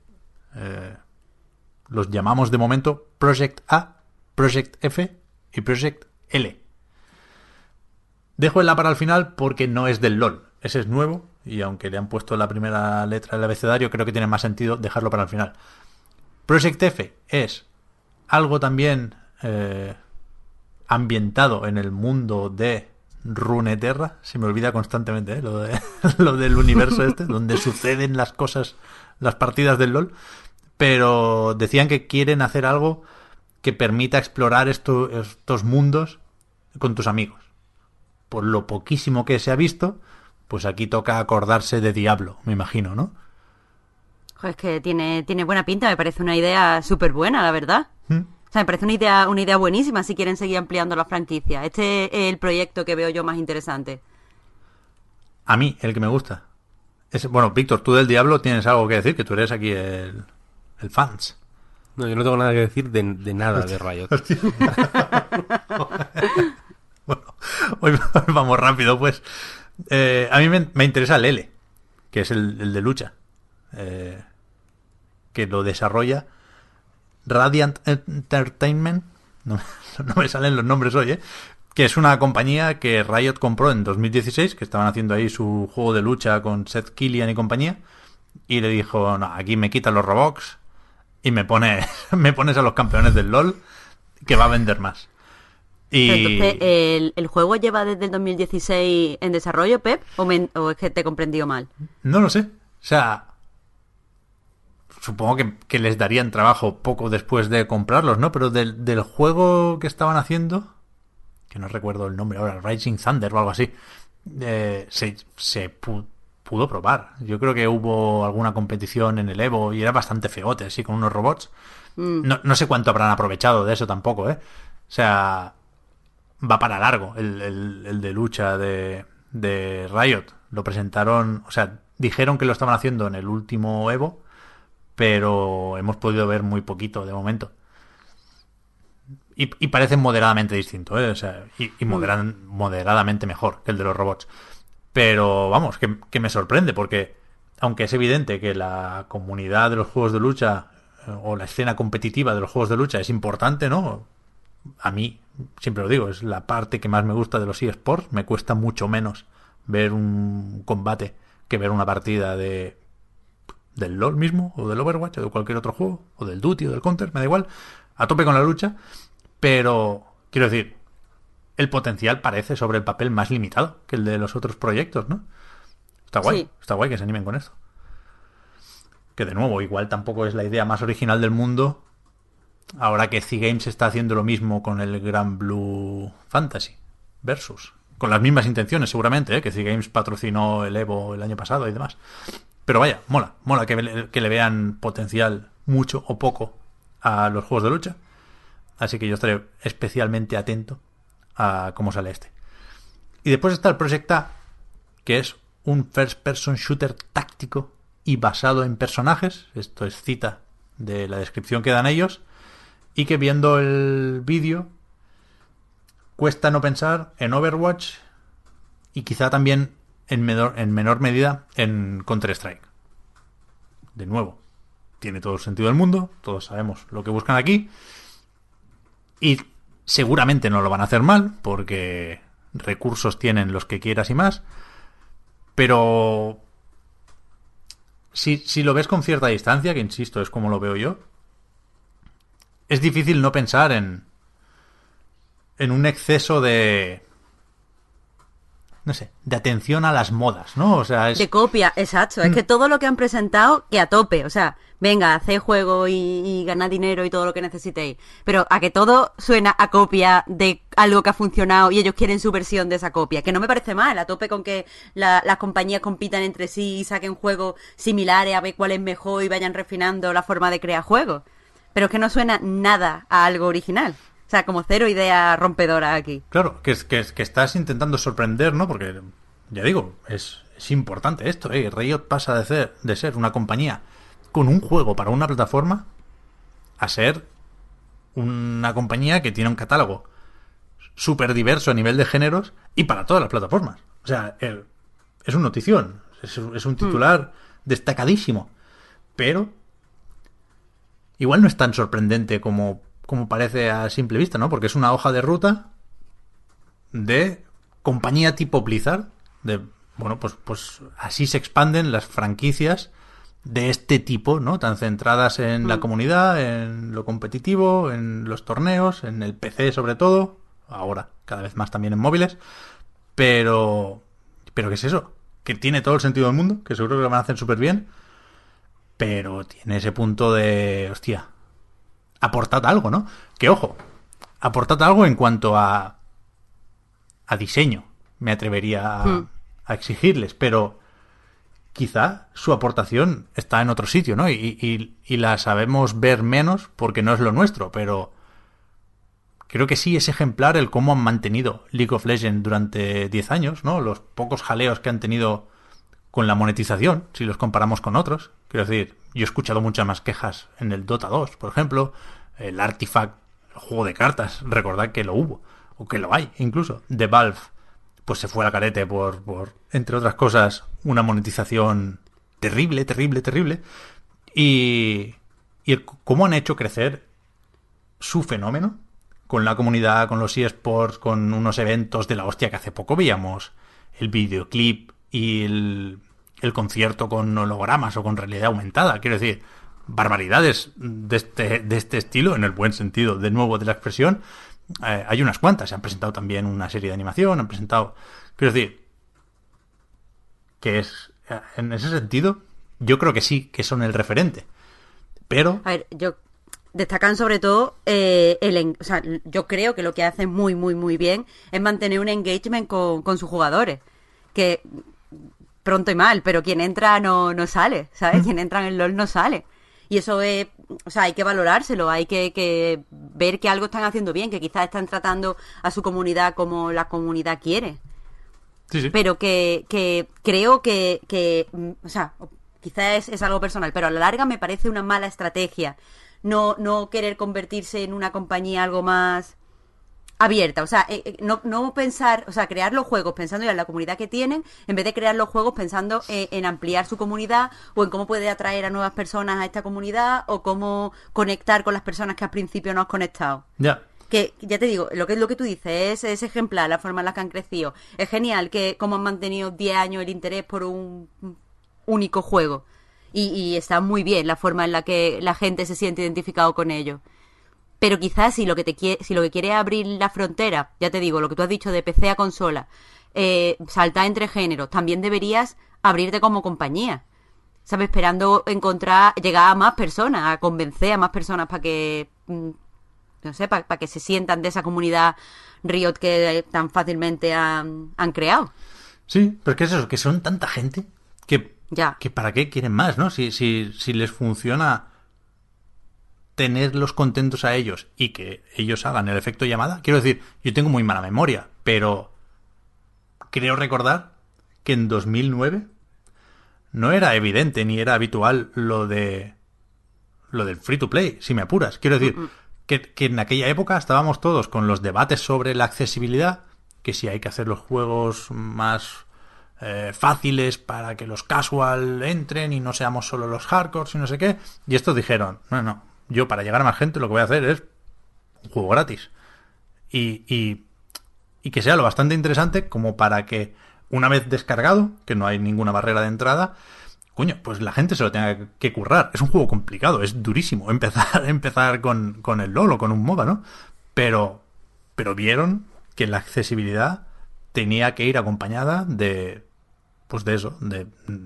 los llamamos de momento Project A, Project F y Project L. Dejo el A para el final porque no es del LOL. Ese es nuevo y aunque le han puesto la primera letra del abecedario, creo que tiene más sentido dejarlo para el final. Project F es algo también ambientado en el mundo de Runeterra. Se me olvida constantemente lo del universo este, donde suceden las cosas, las partidas del LOL. Pero decían que quieren hacer algo que permita explorar estos mundos con tus amigos. Por lo poquísimo que se ha visto, pues aquí toca acordarse de Diablo, me imagino, ¿no? Joder, es que tiene buena pinta, me parece una idea súper buena, la verdad. ¿Mm? O sea, me parece una idea buenísima si quieren seguir ampliando la franquicia. Este es el proyecto que veo yo más interesante. A mí, el que me gusta. Bueno, Víctor, tú del Diablo tienes algo que decir, que tú eres aquí el fans. No, yo no tengo nada que decir de nada de Riot. Bueno, hoy vamos rápido, pues. A mí me interesa el L, que es el de lucha. Que lo desarrolla Radiant Entertainment. No me salen los nombres hoy, ¿eh? Que es una compañía que Riot compró en 2016, que estaban haciendo ahí su juego de lucha con Seth Killian y compañía. Y le dijo, no, aquí me quitan los Robux y me pones a los campeones del LOL, que va a vender más. Y... Pero entonces, ¿el juego lleva desde el 2016 en desarrollo, Pep? ¿O es que te he comprendido mal? No lo sé. O sea, supongo que les darían trabajo poco después de comprarlos, ¿no? Pero del juego que estaban haciendo, que no recuerdo el nombre ahora, Rising Thunder o algo así, se pudo probar. Yo creo que hubo alguna competición en el Evo y era bastante feote, así, con unos robots. No sé cuánto habrán aprovechado de eso tampoco, ¿eh? O sea, va para largo el de lucha de Riot. Lo presentaron, o sea, dijeron que lo estaban haciendo en el último Evo, pero hemos podido ver muy poquito de momento. Y parece moderadamente distinto, ¿eh? O sea, y moderadamente mejor que el de los robots. Pero vamos, que me sorprende, porque aunque es evidente que la comunidad de los juegos de lucha o la escena competitiva de los juegos de lucha es importante, ¿no? A mí, siempre lo digo, es la parte que más me gusta de los eSports. Me cuesta mucho menos ver un combate que ver una partida del LoL mismo, o del Overwatch, o de cualquier otro juego, o del Duty, o del Counter, me da igual. A tope con la lucha. Pero, quiero decir, el potencial parece sobre el papel más limitado que el de los otros proyectos, ¿no? Está guay, sí. Está guay que se animen con esto. Que de nuevo, igual tampoco es la idea más original del mundo, ahora que C-Games está haciendo lo mismo con el Gran Blue Fantasy Versus. Con las mismas intenciones, seguramente, ¿eh? Que C-Games patrocinó el Evo el año pasado y demás. Pero vaya, mola que le vean potencial mucho o poco a los juegos de lucha. Así que yo estaré especialmente atento a cómo sale este. Y después está el Project A, que es un first-person shooter táctico y basado en personajes. Esto es cita de la descripción que dan ellos. Y que viendo el vídeo cuesta no pensar en Overwatch y quizá también en menor medida en Counter-Strike. De nuevo, tiene todo el sentido del mundo. Todos sabemos lo que buscan aquí. Y seguramente no lo van a hacer mal, porque recursos tienen los que quieras y más. Pero si lo ves con cierta distancia, que insisto, es como lo veo yo, es difícil no pensar en un exceso de... no sé, de atención a las modas, ¿no? O sea, es... de copia, exacto. Es que todo lo que han presentado, que a tope. O sea, venga, haced juego y ganad dinero y todo lo que necesitéis. Pero a que todo suena a copia de algo que ha funcionado y ellos quieren su versión de esa copia. Que no me parece mal, a tope con que las compañías compitan entre sí y saquen juegos similares a ver cuál es mejor y vayan refinando la forma de crear juegos. Pero es que no suena nada a algo original. O sea, como cero idea rompedora aquí. Claro, que estás intentando sorprender, ¿no? Porque, ya digo, es importante esto, ¿eh? Riot pasa de ser una compañía con un juego para una plataforma a ser una compañía que tiene un catálogo súper diverso a nivel de géneros y para todas las plataformas. O sea, es un notición, es un titular destacadísimo. Pero igual no es tan sorprendente como parece a simple vista, ¿no? Porque es una hoja de ruta de compañía tipo Blizzard. Bueno, pues así se expanden las franquicias de este tipo, ¿no? Tan centradas en la comunidad, en lo competitivo, en los torneos, en el PC sobre todo. Ahora, cada vez más también en móviles. Pero ¿qué es eso? Que tiene todo el sentido del mundo, que seguro que lo van a hacer súper bien. Pero tiene ese punto de... hostia, aportad algo, ¿no? Que ojo, aportad algo en cuanto a diseño, me atrevería a exigirles, pero quizá su aportación está en otro sitio, ¿no? Y la sabemos ver menos porque no es lo nuestro, pero creo que sí es ejemplar el cómo han mantenido League of Legends durante 10 años, ¿no? Los pocos jaleos que han tenido con la monetización, si los comparamos con otros. Quiero decir, yo he escuchado muchas más quejas en el Dota 2, por ejemplo, el Artifact, el juego de cartas, recordad que lo hubo, o que lo hay incluso, de Valve, pues se fue al carete por entre otras cosas, una monetización terrible, y cómo han hecho crecer su fenómeno con la comunidad, con los eSports, con unos eventos de la hostia, que hace poco veíamos el videoclip y el concierto con hologramas o con realidad aumentada. Quiero decir, barbaridades de este estilo, en el buen sentido, de nuevo, de la expresión. Hay unas cuantas. Se han presentado también una serie de animación, han presentado... Quiero decir, que es... en ese sentido, yo creo que sí, que son el referente. Pero... A ver, destacan sobre todo o sea, yo creo que lo que hacen muy, muy, muy bien es mantener un engagement con sus jugadores. Que... pronto y mal, pero quien entra no sale, ¿sabes? Quien entra en el LoL no sale. Y eso es, o sea, hay que valorárselo, hay que ver que algo están haciendo bien, que quizás están tratando a su comunidad como la comunidad quiere. Sí. Pero que creo que o sea, quizás es algo personal, pero a la larga me parece una mala estrategia no querer convertirse en una compañía algo más abierta, o sea, no pensar, o sea, crear los juegos pensando ya en la comunidad que tienen, en vez de crear los juegos pensando en ampliar su comunidad o en cómo puede atraer a nuevas personas a esta comunidad o cómo conectar con las personas que al principio no has conectado. Ya. Que ya te digo, lo que tú dices es ejemplar la forma en la que han crecido. Es genial que como han mantenido 10 años el interés por un único juego. Y está muy bien la forma en la que la gente se siente identificado con ellos. Pero quizás si lo que quiere es abrir la frontera, ya te digo, lo que tú has dicho de PC a consola, saltar entre géneros, también deberías abrirte como compañía, ¿sabes? Esperando llegar a más personas, a convencer a más personas para que, no sé, para que se sientan de esa comunidad Riot que tan fácilmente han creado. Sí, pero es que es eso, que son tanta gente que ¿para qué quieren más, no? Si les funciona tenerlos contentos a ellos y que ellos hagan el efecto llamada. Quiero decir, yo tengo muy mala memoria, pero creo recordar que en 2009 no era evidente ni era habitual lo del free to play, si me apuras. Quiero decir, que en aquella época estábamos todos con los debates sobre la accesibilidad, que si hay que hacer los juegos más fáciles para que los casual entren y no seamos solo los hardcore y no sé qué, y estos dijeron, no, yo para llegar a más gente lo que voy a hacer es un juego gratis y que sea lo bastante interesante como para que una vez descargado, que no hay ninguna barrera de entrada, coño, pues la gente se lo tenga que currar. Es un juego complicado, es durísimo empezar con el LoL o con un MOBA, ¿no? Pero vieron que la accesibilidad tenía que ir acompañada de eso, de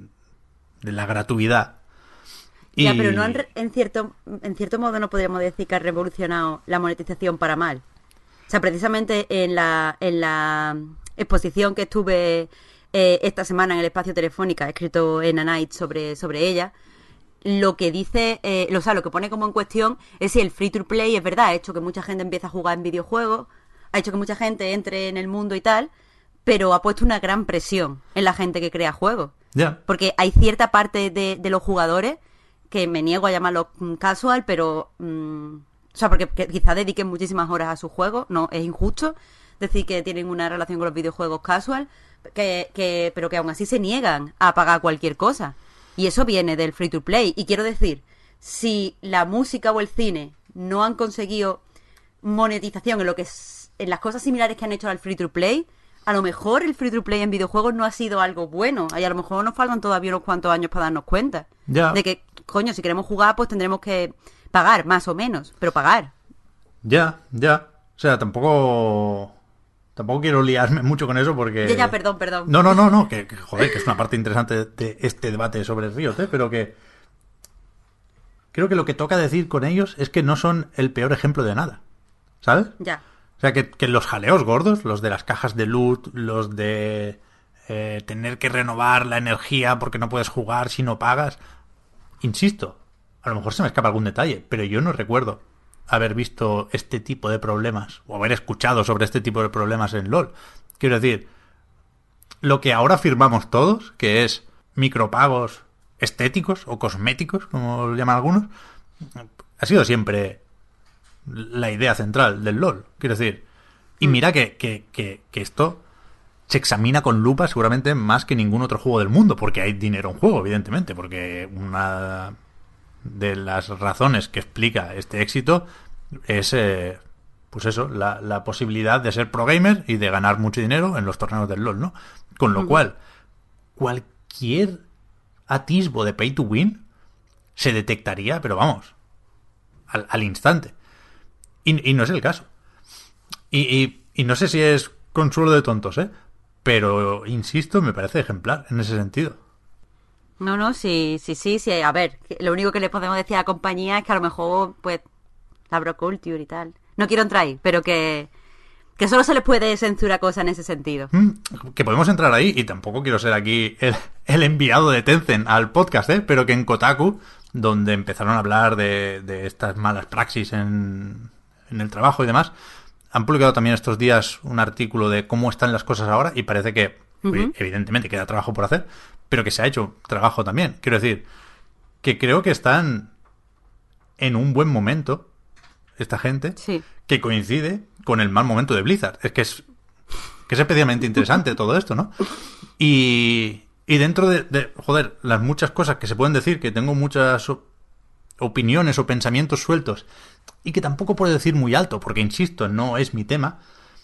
la gratuidad. Ya, pero no en cierto modo no podríamos decir que ha revolucionado la monetización para mal. O sea, precisamente en la exposición que estuve esta semana en el Espacio Telefónica, escrito en A Night sobre ella, lo que dice, lo que pone como en cuestión es si el free to play es verdad, ha hecho que mucha gente empiece a jugar en videojuegos, ha hecho que mucha gente entre en el mundo y tal, pero ha puesto una gran presión en la gente que crea juegos. Yeah. Porque hay cierta parte de los jugadores que me niego a llamarlo casual, pero o sea, porque quizás dediquen muchísimas horas a sus juegos, no es injusto decir que tienen una relación con los videojuegos casual, pero que aún así se niegan a pagar cualquier cosa. Y eso viene del free to play. Y quiero decir, si la música o el cine no han conseguido monetización en las cosas similares que han hecho al free to play, a lo mejor el free to play en videojuegos no ha sido algo bueno. Y a lo mejor nos faltan todavía unos cuantos años para darnos cuenta de que, coño, si queremos jugar, pues tendremos que pagar, más o menos, pero pagar. Ya. O sea, tampoco quiero liarme mucho con eso porque... Ya, perdón. No, que joder, que es una parte interesante de este debate sobre Riot, pero que... Creo que lo que toca decir con ellos es que no son el peor ejemplo de nada, ¿sabes? Ya. O sea, que los jaleos gordos, los de las cajas de loot, los de tener que renovar la energía porque no puedes jugar si no pagas... Insisto, a lo mejor se me escapa algún detalle, pero yo no recuerdo haber visto este tipo de problemas o haber escuchado sobre este tipo de problemas en LoL. Quiero decir, lo que ahora firmamos todos, que es micropagos estéticos o cosméticos, como lo llaman algunos, ha sido siempre la idea central del LoL. Quiero decir, y mira que esto se examina con lupa seguramente más que ningún otro juego del mundo, porque hay dinero en juego, evidentemente, porque una de las razones que explica este éxito es pues eso, la posibilidad de ser pro gamer y de ganar mucho dinero en los torneos del LoL, ¿no? Con lo cual, cualquier atisbo de pay to win se detectaría, pero vamos, al instante. Y no es el caso. Y no sé si es consuelo de tontos, pero, insisto, me parece ejemplar en ese sentido. No, sí. A ver, lo único que le podemos decir a la compañía es que a lo mejor, pues, la broculture y tal. No quiero entrar ahí, pero que solo se les puede censurar cosas en ese sentido. Que podemos entrar ahí, y tampoco quiero ser aquí el enviado de Tencent al podcast, pero que en Kotaku, donde empezaron a hablar de estas malas praxis en el trabajo y demás, han publicado también estos días un artículo de cómo están las cosas ahora y parece que, evidentemente, queda trabajo por hacer, pero que se ha hecho trabajo también. Quiero decir, que creo que están en un buen momento, esta gente, Sí. que coincide con el mal momento de Blizzard. Es que es especialmente interesante todo esto, ¿no? Y dentro joder, las muchas cosas que se pueden decir, que tengo muchas opiniones o pensamientos sueltos, y que tampoco puedo decir muy alto, porque, insisto, no es mi tema,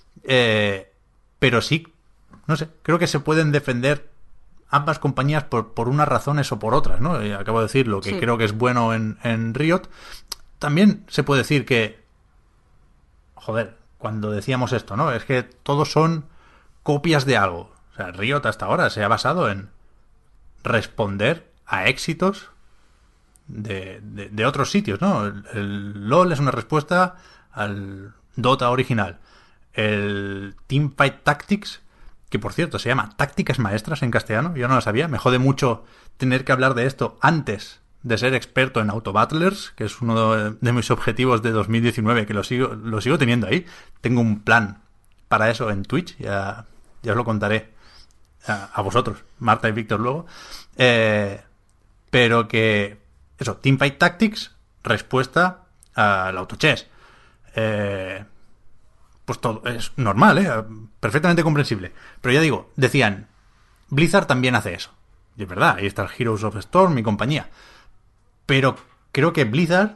pero sí, no sé, creo que se pueden defender ambas compañías por unas razones o por otras, ¿no? Acabo de decir lo que Sí. creo que es bueno en Riot. También se puede decir que, joder, cuando decíamos esto, ¿no? Es que todos son copias de algo. O sea, Riot hasta ahora se ha basado en responder a éxitos de otros sitios, ¿no? El LoL es una respuesta al Dota original. El Teamfight Tactics, que por cierto se llama Tácticas Maestras en castellano, yo no lo sabía, me jode mucho tener que hablar de esto antes de ser experto en Autobattlers, que es uno de mis objetivos de 2019, que lo sigo teniendo ahí. Tengo un plan para eso en Twitch, ya os lo contaré a vosotros, Marta y Víctor, luego. Pero que, eso, Teamfight Tactics, respuesta al autochess. Pues todo es normal, perfectamente comprensible. Pero ya digo, decían, Blizzard también hace eso. Y es verdad, ahí está el Heroes of Storm y compañía. Pero creo que Blizzard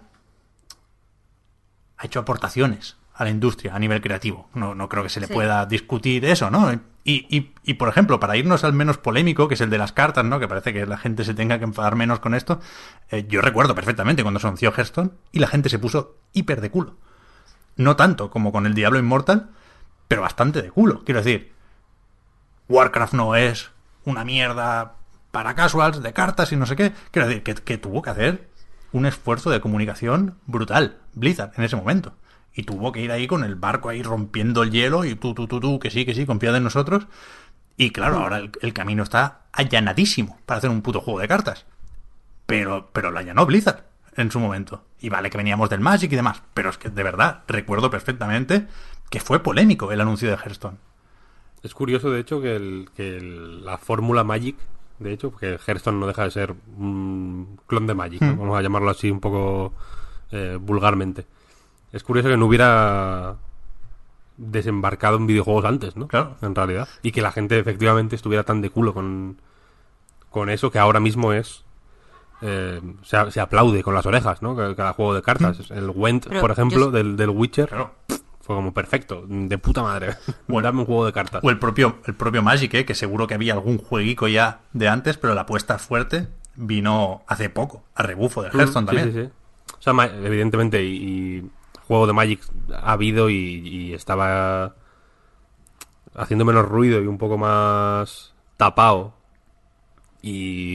ha hecho aportaciones a la industria a nivel creativo. No creo que se le pueda discutir eso, ¿no? Y, por ejemplo, para irnos al menos polémico, que es el de las cartas, ¿no? Que parece que la gente se tenga que enfadar menos con esto. Yo recuerdo perfectamente cuando se anunció Hearthstone y la gente se puso hiper de culo. No tanto como con el Diablo Immortal, pero bastante de culo. Quiero decir, Warcraft no es una mierda para casuals de cartas y no sé qué. Quiero decir, que tuvo que hacer un esfuerzo de comunicación brutal Blizzard en ese momento. Y tuvo que ir ahí con el barco ahí rompiendo el hielo y tú, que sí, confiad en nosotros. Y claro, ahora el camino está allanadísimo para hacer un puto juego de cartas. Pero lo allanó Blizzard en su momento. Y vale que veníamos del Magic y demás, pero es que de verdad recuerdo perfectamente que fue polémico el anuncio de Hearthstone. Es curioso, de hecho, la fórmula Magic, de hecho, porque Hearthstone no deja de ser un clon de Magic, ¿no? Vamos a llamarlo así un poco vulgarmente. Es curioso que no hubiera desembarcado en videojuegos antes, ¿no? Claro. En realidad. Y que la gente efectivamente estuviera tan de culo con eso, que ahora mismo es... se aplaude con las orejas, ¿no? Cada juego de cartas. El Gwent, Pero por ejemplo, yo- del Witcher, Claro. fue como perfecto, de puta madre. Dame un juego de cartas. O el propio Magic, que seguro que había algún jueguico ya de antes, pero la apuesta fuerte vino hace poco, a rebufo de Hearthstone Sí, también. sí, sí. O sea, evidentemente, y juego de Magic ha habido y estaba haciendo menos ruido y un poco más tapado. Y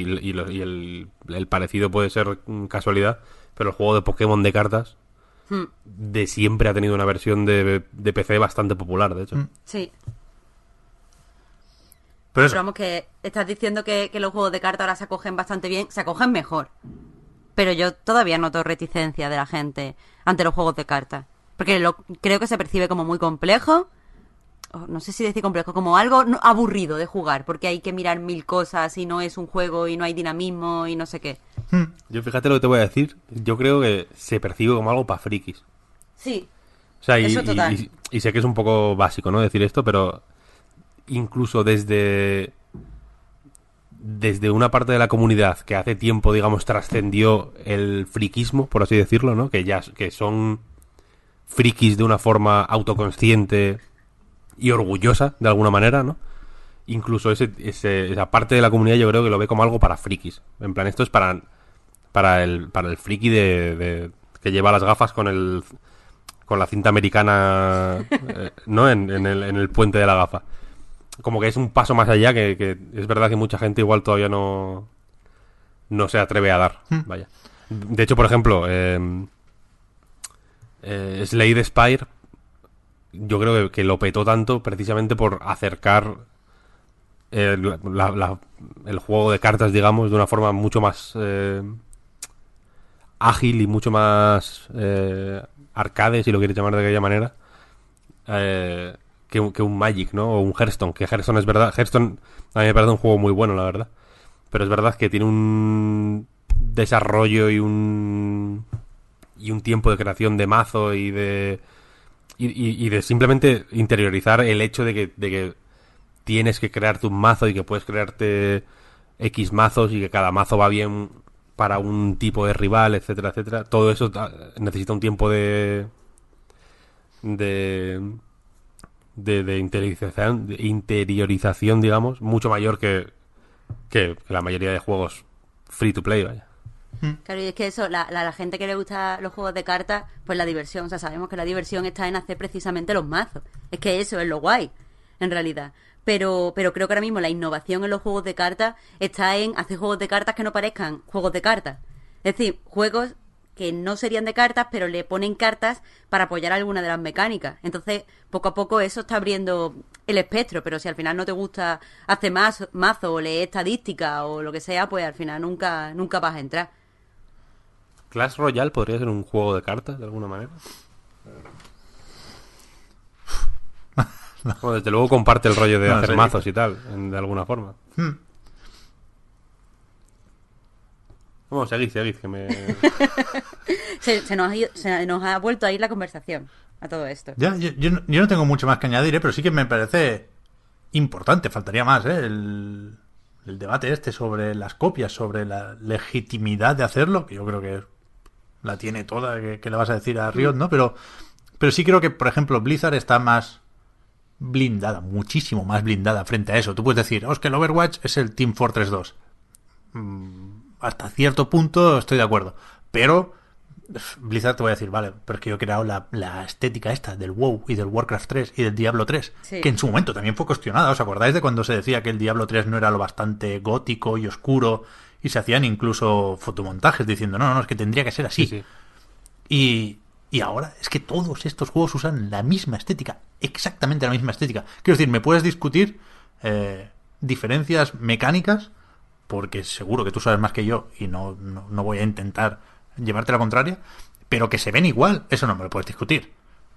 el parecido puede ser casualidad, pero el juego de Pokémon de cartas de siempre ha tenido una versión de PC bastante popular, de hecho. Sí. Pero eso, Pero vamos, que estás diciendo que los juegos de cartas ahora se acogen bastante bien, se acogen mejor. Pero yo todavía noto reticencia de la gente ante los juegos de cartas. Porque creo que se percibe como muy complejo. No sé si decir complejo, como algo aburrido de jugar. Porque hay que mirar mil cosas y no es un juego y no hay dinamismo y no sé qué. Yo fíjate lo que te voy a decir. Yo creo que se percibe como algo para frikis. Sí. O sea, Eso total. y sé que es un poco básico, ¿no? Decir esto, pero incluso desde una parte de la comunidad que hace tiempo, digamos, trascendió el friquismo, por así decirlo, ¿no? Que son frikis de una forma autoconsciente y orgullosa, de alguna manera, ¿no? Incluso esa parte de la comunidad yo creo que lo ve como algo para frikis. En plan, esto es para el friki de que lleva las gafas con la cinta americana, ¿no? En el puente de la gafa. Como que es un paso más allá que es verdad que mucha gente igual todavía no se atreve a dar. Vaya. De hecho, por ejemplo, Slade Spire yo creo que lo petó tanto precisamente por acercar el juego de cartas, digamos, de una forma mucho más ágil y mucho más arcade, si lo quieres llamar de aquella manera, que un Magic, ¿no? O un Hearthstone. Que Hearthstone es verdad. Hearthstone a mí me parece un juego muy bueno, la verdad. Pero es verdad que tiene un desarrollo y un y un tiempo de creación de mazo y de simplemente interiorizar el hecho de que tienes que crearte un mazo y que puedes crearte X mazos y que cada mazo va bien para un tipo de rival, etcétera, etcétera. Todo eso necesita un tiempo de interiorización, digamos, mucho mayor que la mayoría de juegos free to play, vaya. Claro, y es que eso, la gente que le gusta los juegos de cartas, pues la diversión, o sea, sabemos que la diversión está en hacer precisamente los mazos. Es que eso es lo guay, en realidad. Pero creo que ahora mismo la innovación en los juegos de cartas está en hacer juegos de cartas que no parezcan juegos de cartas. Es decir, juegos que no serían de cartas, pero le ponen cartas para apoyar alguna de las mecánicas. Entonces, poco a poco eso está abriendo el espectro, pero si al final no te gusta hacer mazo o leer estadística o lo que sea, pues al final nunca vas a entrar. ¿Clash Royale podría ser un juego de cartas de alguna manera? Bueno, desde luego comparte el rollo de hacer mazos y tal, de alguna forma. Vamos, seguid, que me... se nos ha vuelto a ir la conversación a todo esto. Ya, yo no tengo mucho más que añadir, pero sí que me parece importante, faltaría más, el debate sobre las copias, sobre la legitimidad de hacerlo, que yo creo que la tiene toda, que le vas a decir a Riot, ¿no? Pero sí creo que, por ejemplo, Blizzard está más blindada, muchísimo más blindada frente a eso. Tú puedes decir, es que el Overwatch es el Team Fortress 2. Hasta cierto punto estoy de acuerdo. Pero Blizzard te voy a decir, vale, pero es que yo he creado la estética esta del WoW y del Warcraft 3 y del Diablo 3, sí, que en su momento también fue cuestionada. ¿Os acordáis de cuando se decía que el Diablo 3 no era lo bastante gótico y oscuro? Y se hacían incluso fotomontajes diciendo, no, es que tendría que ser así. Sí, sí. Y ahora es que todos estos juegos usan la misma estética, exactamente la misma estética. Quiero decir, me puedes discutir diferencias mecánicas, porque seguro que tú sabes más que yo y no voy a intentar llevarte la contraria, pero que se ven igual, eso no me lo puedes discutir.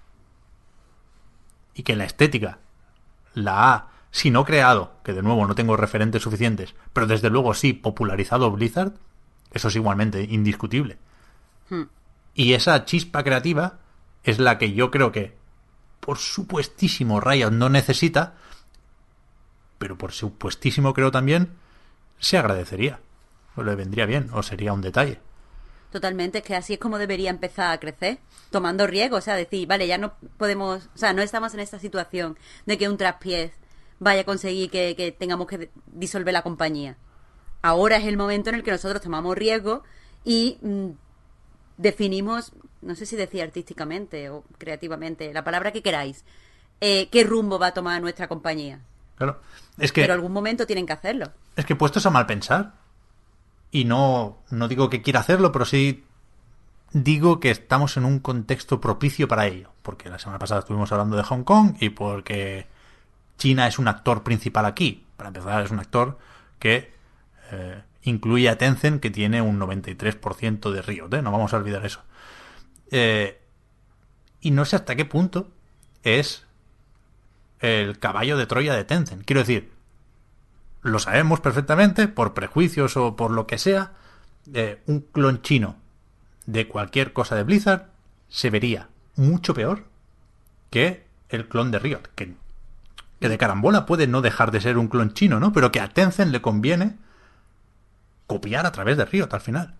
Y que la estética la ha, si no creado, que de nuevo no tengo referentes suficientes, pero desde luego sí popularizado Blizzard, eso es igualmente indiscutible. Y esa chispa creativa es la que yo creo que, por supuestísimo, Riot no necesita, pero por supuestísimo creo también se agradecería, o le vendría bien, o sería un detalle. Totalmente, es que así es como debería empezar a crecer, tomando riesgo, o sea, decir, vale, ya no podemos, o sea, no estamos en esta situación de que un traspiés vaya a conseguir que tengamos que disolver la compañía. Ahora es el momento en el que nosotros tomamos riesgo y definimos, no sé si decir artísticamente o creativamente, la palabra que queráis, qué rumbo va a tomar nuestra compañía. Claro, es que... Pero algún momento tienen que hacerlo. Es que puestos a mal pensar, y no digo que quiera hacerlo, pero sí digo que estamos en un contexto propicio para ello. Porque la semana pasada estuvimos hablando de Hong Kong y porque China es un actor principal aquí. Para empezar, es un actor que incluye a Tencent, que tiene un 93% de Riot, no vamos a olvidar eso. Y no sé hasta qué punto es el caballo de Troya de Tencent. Quiero decir, lo sabemos perfectamente, por prejuicios o por lo que sea, un clon chino de cualquier cosa de Blizzard se vería mucho peor que el clon de Riot, que de carambola puede no dejar de ser un clon chino, ¿no? Pero que a Tencent le conviene copiar a través de Riot al final.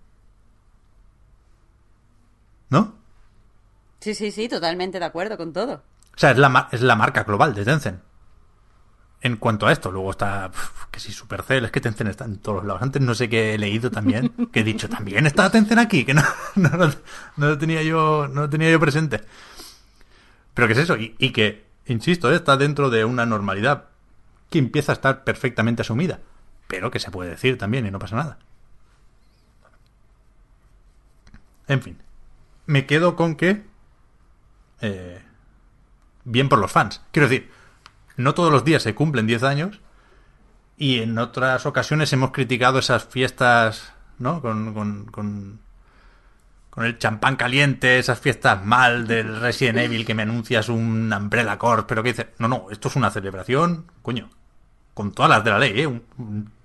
¿No? Sí, totalmente de acuerdo con todo. O sea, es la marca global de Tencent. En cuanto a esto, luego está que si Supercell, es que Tencent está en todos lados. Antes no sé qué he leído también, que he dicho, también está Tencent aquí, que no lo tenía yo presente. Pero ¿qué es eso? Y que, insisto, está dentro de una normalidad que empieza a estar perfectamente asumida, pero que se puede decir también y no pasa nada. En fin, me quedo con que bien por los fans. Quiero decir, no todos los días se cumplen 10 años y en otras ocasiones hemos criticado esas fiestas, ¿no? Con el champán caliente, esas fiestas mal del Resident Evil que me anuncias un Umbrella Corps, pero que dices, no, esto es una celebración, coño, con todas las de la ley, ¿eh?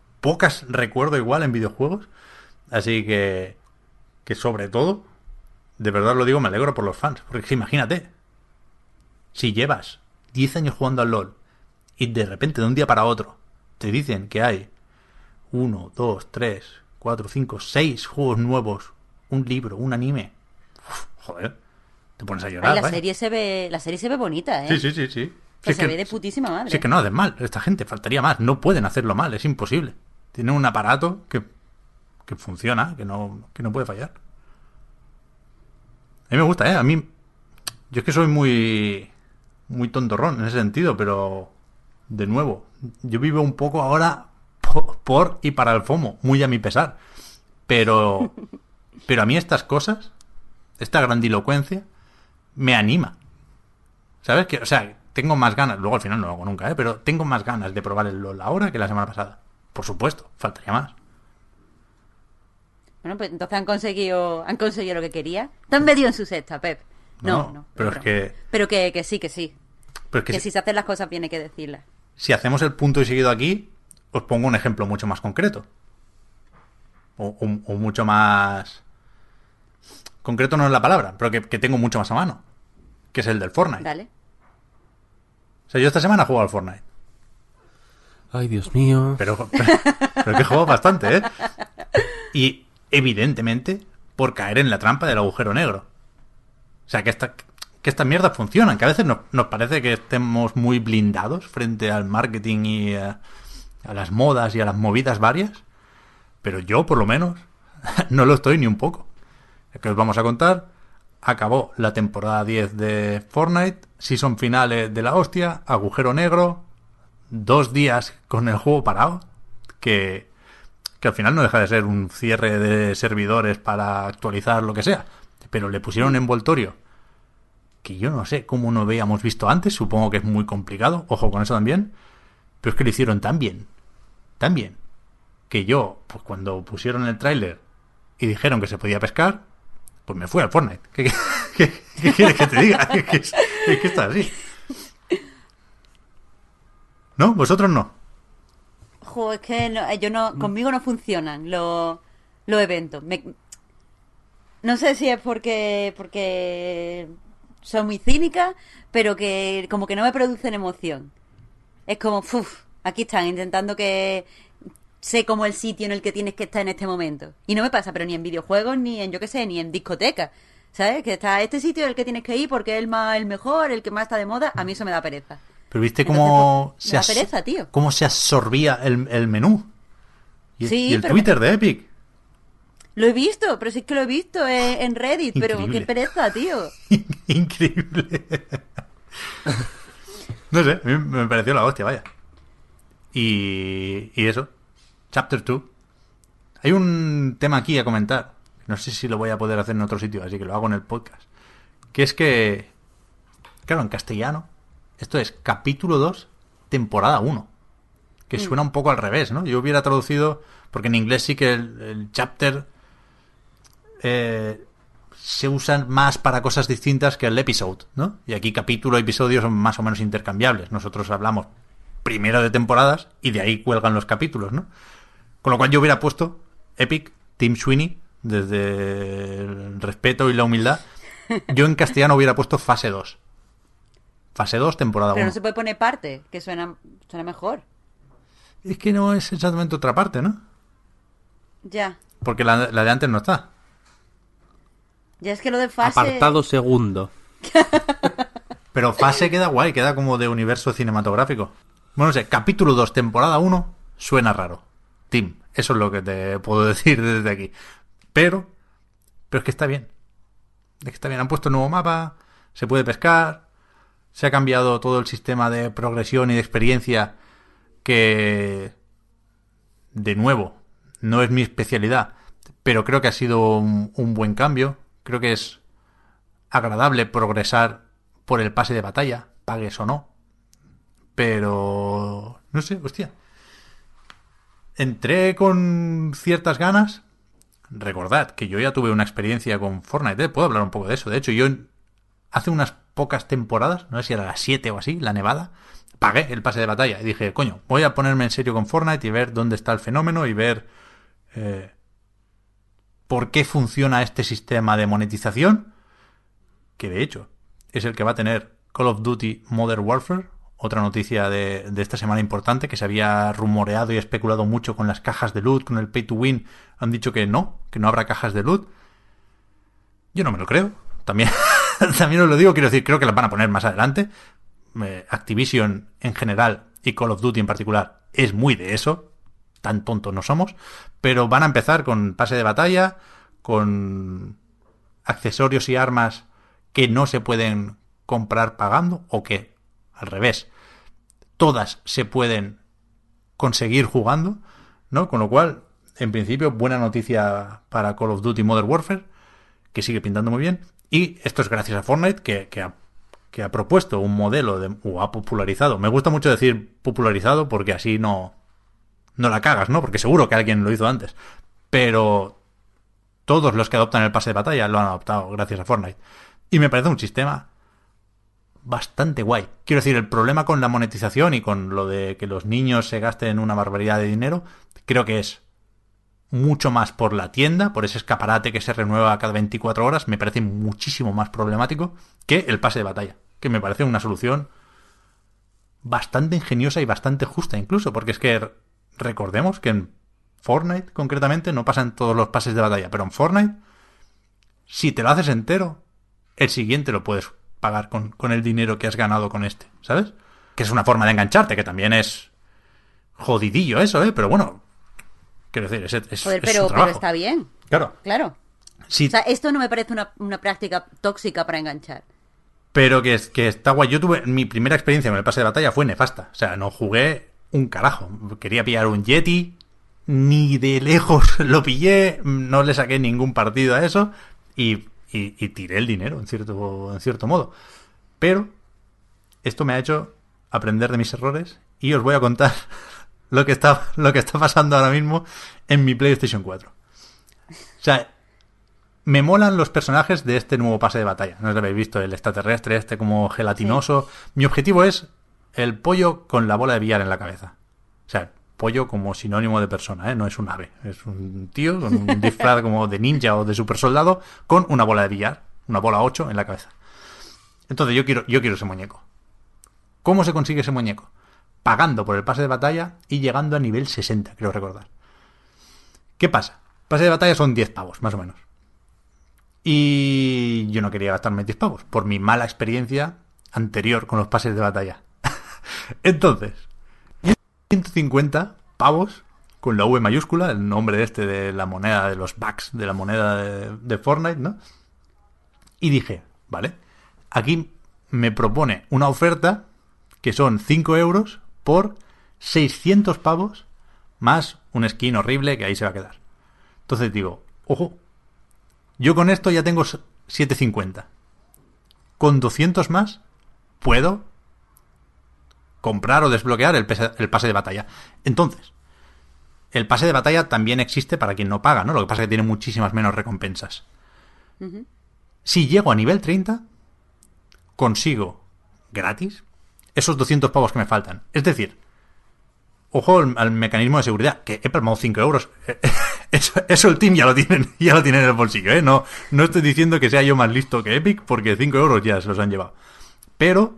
Pocas recuerdo igual en videojuegos, así que sobre todo de verdad lo digo, me alegro por los fans. Porque es que imagínate, si llevas 10 años jugando al LoL y de repente, de un día para otro, te dicen que hay 1, 2, 3, 4, 5, 6 juegos nuevos, un libro, un anime. Uf, joder, te pones a llorar. Ay, la serie se ve bonita, ¿eh? Sí. O sea, se ve de putísima madre. Sí, que no hacen mal. Esta gente faltaría más. No pueden hacerlo mal, es imposible. Tienen un aparato que funciona, que no puede fallar. A mí me gusta, ¿eh? A mí, yo es que soy muy tontorrón en ese sentido, pero de nuevo, yo vivo un poco ahora por y para el FOMO, muy a mi pesar. Pero a mí estas cosas, esta grandilocuencia, me anima. ¿Sabes? O sea, tengo más ganas, luego al final no lo hago nunca, pero tengo más ganas de probar el LoL ahora que la semana pasada. Por supuesto, faltaría más. Bueno, pues entonces han conseguido lo que querían. Te han metido en su cesta, Pep. No. Pero es que... Pero que sí. Pero es que si se hacen las cosas bien hay que decirlas. Si hacemos el punto y seguido aquí, os pongo un ejemplo mucho más concreto. O mucho más... Concreto no es la palabra, pero que tengo mucho más a mano. Que es el del Fortnite. Dale. O sea, yo esta semana he jugado al Fortnite. Ay, Dios mío. Pero que he jugado bastante, ¿eh? Y evidentemente por caer en la trampa del agujero negro. O sea, que estas mierdas funcionan. Que a veces nos parece que estemos muy blindados frente al marketing y a las modas y a las movidas varias. Pero yo, por lo menos, no lo estoy ni un poco. Que os vamos a contar. Acabó la temporada 10 de Fortnite. Season finales de la hostia. Agujero negro. 2 días con el juego parado. Que al final no deja de ser un cierre de servidores para actualizar lo que sea. Pero le pusieron un envoltorio que yo no sé cómo no habíamos visto antes. Supongo que es muy complicado. Ojo con eso también. Pero es que lo hicieron tan bien. Que yo, pues cuando pusieron el tráiler y dijeron que se podía pescar, pues me fui al Fortnite. ¿Qué quieres que te diga? Es que está así. ¿No? ¿Vosotros no? Jo, es que conmigo no funcionan los eventos. No sé si es porque soy muy cínica, pero que como que no me producen emoción. Es como, aquí están intentando que sé como el sitio en el que tienes que estar en este momento. Y no me pasa, pero ni en videojuegos, ni en, yo qué sé, ni en discotecas. ¿Sabes? Que está este sitio el que tienes que ir porque es el mejor, el que más está de moda. A mí eso me da pereza. Pero viste cómo me da pereza, tío. Cómo se absorbía el menú. Sí, y el Twitter de Epic. Lo he visto, pero sí es que lo he visto en Reddit. Increíble. Pero qué pereza, tío. Increíble. No sé, a mí me pareció la hostia, vaya. Y eso. Chapter 2. Hay un tema aquí a comentar. No sé si lo voy a poder hacer en otro sitio, así que lo hago en el podcast. Que es que, claro, en castellano, esto es capítulo 2, temporada 1. Que suena un poco al revés, ¿no? Yo hubiera traducido, porque en inglés sí que el chapter se usan más para cosas distintas que el episode, ¿no? Y aquí capítulo y episodio son más o menos intercambiables. Nosotros hablamos primero de temporadas y de ahí cuelgan los capítulos, ¿no? Con lo cual yo hubiera puesto Epic, Tim Sweeney, desde el respeto y la humildad. Yo en castellano hubiera puesto fase 2. Fase 2, temporada 1. Pero no se puede poner parte, que suena mejor. Es que no es exactamente otra parte, ¿no? Ya. Porque la de antes no está. Ya es que lo de fase... Apartado segundo. Pero fase queda guay, queda como de universo cinematográfico. Bueno, no sé, capítulo 2, temporada 1, suena raro. Tim, eso es lo que te puedo decir desde aquí. Pero es que está bien. Es que está bien, han puesto un nuevo mapa, se puede pescar, se ha cambiado todo el sistema de progresión y de experiencia que, de nuevo, no es mi especialidad, pero creo que ha sido un buen cambio. Creo que es agradable progresar por el pase de batalla, pagues o no. Pero no sé, hostia. Entré con ciertas ganas. Recordad que yo ya tuve una experiencia con Fortnite, puedo hablar un poco de eso. De hecho, yo hace unas pocas temporadas, no sé si era la 7 o así, la nevada, pagué el pase de batalla y dije, coño, voy a ponerme en serio con Fortnite y ver dónde está el fenómeno y ver por qué funciona este sistema de monetización, que de hecho es el que va a tener Call of Duty Modern Warfare, otra noticia de esta semana importante, que se había rumoreado y especulado mucho con las cajas de loot, con el pay to win. Han dicho que no habrá cajas de loot. Yo no me lo creo. También os lo digo, quiero decir, creo que las van a poner más adelante. Activision en general y Call of Duty en particular es muy de eso. Tan tontos no somos. Pero van a empezar con pase de batalla, con accesorios y armas que no se pueden comprar pagando, o que, al revés, todas se pueden conseguir jugando, ¿no? Con lo cual, en principio, buena noticia para Call of Duty Modern Warfare, que sigue pintando muy bien. Y esto es gracias a Fortnite, que ha propuesto un modelo o ha popularizado. Me gusta mucho decir popularizado porque así no la cagas, ¿no? Porque seguro que alguien lo hizo antes. Pero todos los que adoptan el pase de batalla lo han adoptado gracias a Fortnite. Y me parece un sistema bastante guay. Quiero decir, el problema con la monetización y con lo de que los niños se gasten una barbaridad de dinero, creo que es mucho más por la tienda, por ese escaparate que se renueva cada 24 horas, me parece muchísimo más problemático que el pase de batalla, que me parece una solución bastante ingeniosa y bastante justa incluso, porque es que recordemos que en Fortnite concretamente no pasan todos los pases de batalla, pero en Fortnite, si te lo haces entero, el siguiente lo puedes pagar con el dinero que has ganado con este, ¿sabes? Que es una forma de engancharte, que también es jodidillo eso, pero bueno, quiero decir, es Joder, es su pero trabajo. está bien. Claro. Sí, O sea, esto no me parece una práctica tóxica para enganchar. pero que está guay. Mi primera experiencia con el pase de batalla fue nefasta. O sea, no jugué un carajo. Quería pillar un Yeti, ni de lejos lo pillé, no le saqué ningún partido a eso y tiré el dinero, en cierto modo. Pero esto me ha hecho aprender de mis errores y os voy a contar lo que está pasando ahora mismo en mi PlayStation 4. O sea, me molan los personajes de este nuevo pase de batalla. No os lo habéis visto, el extraterrestre este como gelatinoso. Sí. Mi objetivo es el pollo con la bola de billar en la cabeza. O sea, pollo como sinónimo de persona, ¿eh? No es un ave. Es un tío con un disfraz como de ninja o de super soldado con una bola de billar, una bola 8 en la cabeza. Entonces yo quiero ese muñeco. ¿Cómo se consigue ese muñeco? Pagando por el pase de batalla y llegando a nivel 60, creo recordar. ¿Qué pasa? Pase de batalla son 10 pavos, más o menos. Y yo no quería gastarme 10 pavos por mi mala experiencia anterior con los pases de batalla. Entonces, 150 pavos con la V mayúscula, el nombre de la moneda de los bucks, de la moneda de Fortnite, ¿no? Y dije, vale, aquí me propone una oferta que son 5 euros por 600 pavos más un skin horrible que ahí se va a quedar. Entonces digo, ojo, yo con esto ya tengo 750. Con 200 más puedo comprar o desbloquear el pase de batalla. Entonces, el pase de batalla también existe para quien no paga, ¿no? Lo que pasa es que tiene muchísimas menos recompensas. Uh-huh. Si llego a nivel 30, consigo gratis esos 200 pavos que me faltan. Es decir, ojo al mecanismo de seguridad, que he palmado 5 euros. Eso el team ya lo tienen en el bolsillo, ¿eh? No estoy diciendo que sea yo más listo que Epic, porque 5 euros ya se los han llevado. Pero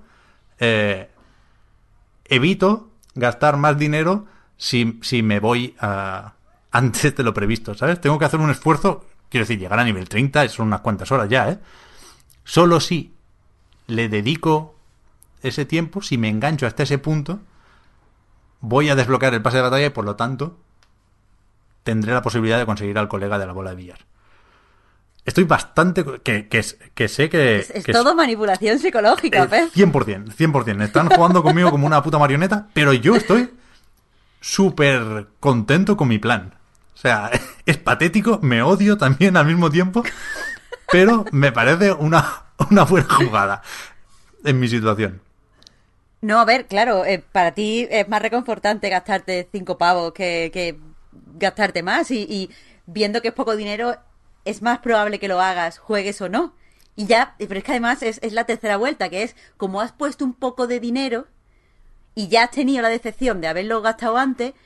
evito gastar más dinero si me voy antes de lo previsto, ¿sabes? Tengo que hacer un esfuerzo, quiero decir, llegar a nivel 30 son unas cuantas horas ya, ¿eh? Solo si le dedico ese tiempo, si me engancho hasta ese punto, voy a desbloquear el pase de batalla y por lo tanto tendré la posibilidad de conseguir al colega de la bola de billar. Estoy bastante... que sé que... Es todo manipulación psicológica, ¿ves? 100%. Están jugando conmigo como una puta marioneta, pero yo estoy súper contento con mi plan. O sea, es patético, me odio también al mismo tiempo, pero me parece una buena jugada en mi situación. No, a ver, claro, para ti es más reconfortante gastarte 5 pavos que gastarte más y viendo que es poco dinero es más probable que lo hagas, juegues o no. Y ya, pero es que además es la tercera vuelta, que es como has puesto un poco de dinero y ya has tenido la decepción de haberlo gastado antes,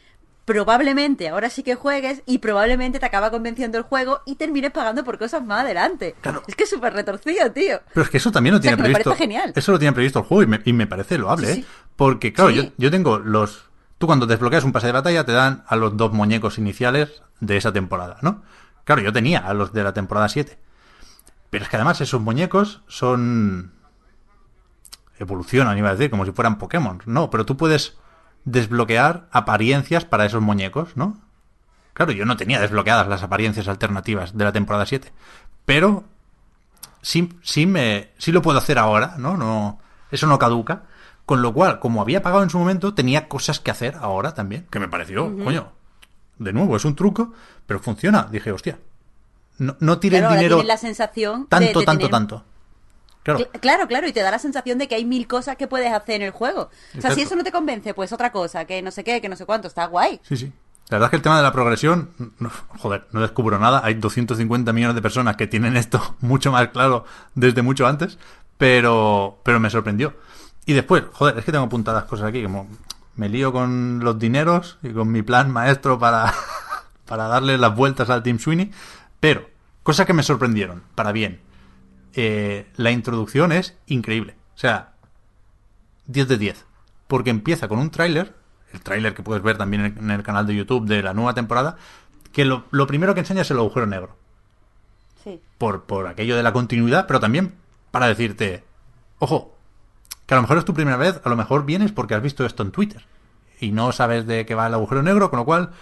probablemente ahora sí que juegues y probablemente te acaba convenciendo el juego y termines pagando por cosas más adelante. Claro. Es que es súper retorcido, tío. Pero es que eso también lo tiene que previsto. me parece genial. Eso lo tiene previsto el juego y me parece loable, Sí, ¿eh? sí. Porque, claro, Sí. yo tengo los... Tú cuando desbloqueas un pase de batalla te dan a los 2 muñecos iniciales de esa temporada, ¿no? Claro, yo tenía a los de la temporada 7. Pero es que además esos muñecos son... evolucionan, iba a decir, como si fueran Pokémon. No, pero tú puedes desbloquear apariencias para esos muñecos, ¿no? Claro, yo no tenía desbloqueadas las apariencias alternativas de la temporada 7. Pero sí lo puedo hacer ahora, ¿no? No, eso no caduca. Con lo cual, como había pagado en su momento, tenía cosas que hacer ahora también. Que me pareció, coño, de nuevo, es un truco, pero funciona. Dije, hostia, no tire Claro, el dinero ahora tienes la sensación tanto, de tanto, tener... tanto. Claro. Claro, y te da la sensación de que hay 1000 cosas que puedes hacer en el juego. O sea, Exacto. si eso no te convence, pues otra cosa, que no sé qué, que no sé cuánto, está guay. Sí, sí. La verdad es que el tema de la progresión, no descubro nada. Hay 250 millones de personas que tienen esto mucho más claro desde mucho antes, pero me sorprendió. Y después, joder, es que tengo apuntadas cosas aquí, como me lío con los dineros y con mi plan maestro para darle las vueltas al Team Sweeney, pero cosas que me sorprendieron, para bien. La introducción es increíble. O sea, 10 de 10. Porque empieza con un tráiler, el tráiler que puedes ver también en el canal de YouTube de la nueva temporada, que lo primero que enseña es el agujero negro. Sí. Por aquello de la continuidad, pero también para decirte, ojo, que a lo mejor es tu primera vez, a lo mejor vienes porque has visto esto en Twitter y no sabes de qué va el agujero negro, con lo cual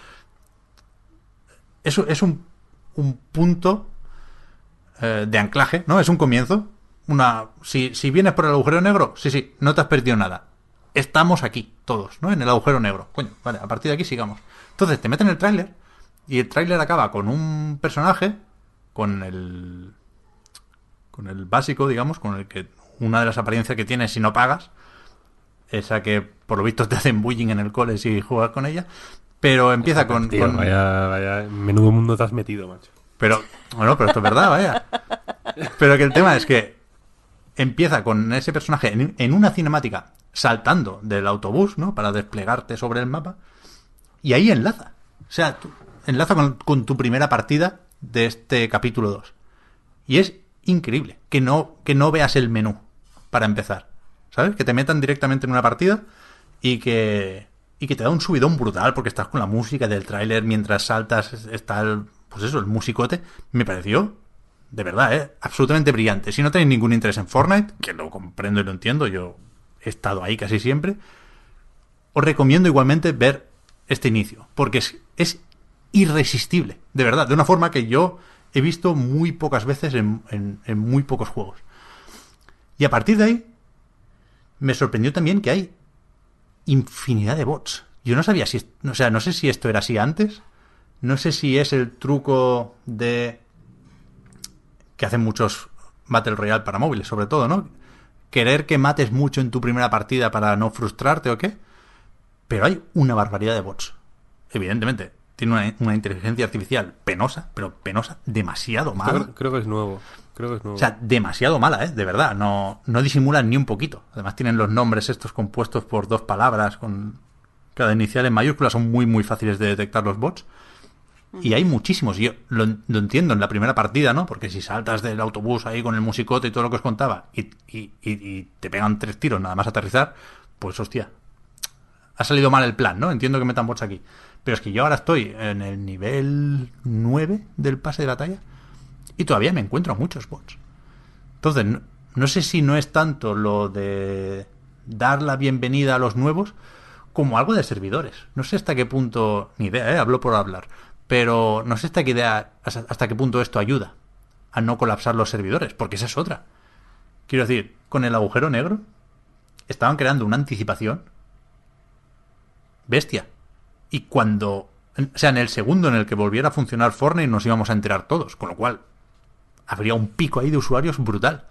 eso es un punto de anclaje, ¿no? Es un comienzo. Si vienes por el agujero negro, sí, no te has perdido nada. Estamos aquí, todos, ¿no? En el agujero negro. Coño, vale, a partir de aquí sigamos. Entonces te meten el tráiler y el tráiler acaba con un personaje, con el básico, digamos, con el que una de las apariencias que tienes si no pagas, esa que por lo visto te hacen bullying en el cole si juegas con ella, pero empieza Tío, vaya, menudo mundo te has metido, macho. Pero esto es verdad, vaya. Pero que el tema es que empieza con ese personaje en una cinemática saltando del autobús, ¿no? Para desplegarte sobre el mapa. Y ahí enlaza. O sea, enlaza con tu primera partida de este capítulo 2. Y es increíble que no veas el menú para empezar. ¿Sabes? Que te metan directamente en una partida y que te da un subidón brutal porque estás con la música del tráiler mientras saltas, está el musicote. Me pareció, de verdad, absolutamente brillante. Si no tenéis ningún interés en Fortnite, que lo comprendo y lo entiendo, yo he estado ahí casi siempre, os recomiendo igualmente ver este inicio, porque es irresistible, de verdad, de una forma que yo he visto muy pocas veces en muy pocos juegos. Y a partir de ahí me sorprendió también que hay infinidad de bots. Yo no sabía no sé si esto era así antes, no sé si es el truco de que hacen muchos Battle Royale para móviles, sobre todo, ¿no? Querer que mates mucho en tu primera partida para no frustrarte o qué. Pero hay una barbaridad de bots. Evidentemente, tiene una inteligencia artificial penosa, pero penosa, demasiado mala. Creo que es nuevo. O sea, demasiado mala, de verdad. No disimulan ni un poquito. Además tienen los nombres estos compuestos por 2 palabras con cada inicial en mayúsculas. Son muy, muy fáciles de detectar los bots. Y hay muchísimos. Yo lo entiendo en la primera partida, ¿no? Porque si saltas del autobús ahí con el musicote y todo lo que os contaba y te pegan 3 tiros nada más aterrizar, pues hostia, ha salido mal el plan, ¿no? Entiendo que metan bots aquí. Pero es que yo ahora estoy en el nivel 9 del pase de batalla y todavía me encuentro muchos bots. Entonces, no sé si no es tanto lo de dar la bienvenida a los nuevos como algo de servidores. No sé hasta qué punto, ni idea, hablo por hablar, pero no sé hasta qué punto esto ayuda a no colapsar los servidores, porque esa es otra. Quiero decir, con el agujero negro estaban creando una anticipación bestia. Y cuando, o sea, en el segundo en el que volviera a funcionar Fortnite nos íbamos a enterar todos, con lo cual habría un pico ahí de usuarios brutal.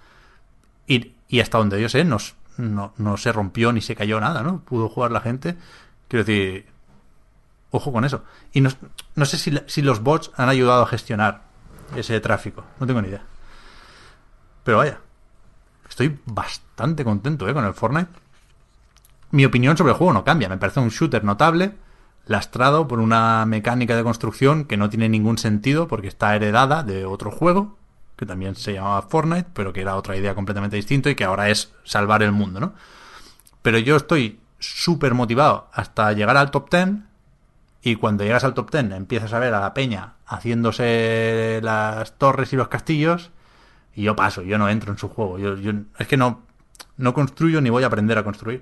Y hasta donde yo sé, no se rompió ni se cayó nada, ¿no? Pudo jugar la gente. Quiero decir, ojo con eso. Y no sé si los bots han ayudado a gestionar ese tráfico. No tengo ni idea. Pero vaya, estoy bastante contento con el Fortnite. Mi opinión sobre el juego no cambia. Me parece un shooter notable. lastrado por una mecánica de construcción que no tiene ningún sentido porque está heredada de otro juego que también se llamaba Fortnite, pero que era otra idea completamente distinta y que ahora es salvar el mundo, ¿no? Pero yo estoy súper motivado hasta llegar al top 10, y cuando llegas al top 10 empiezas a ver a la peña haciéndose las torres y los castillos y yo paso, yo no entro en su juego. Yo es que no construyo ni voy a aprender a construir.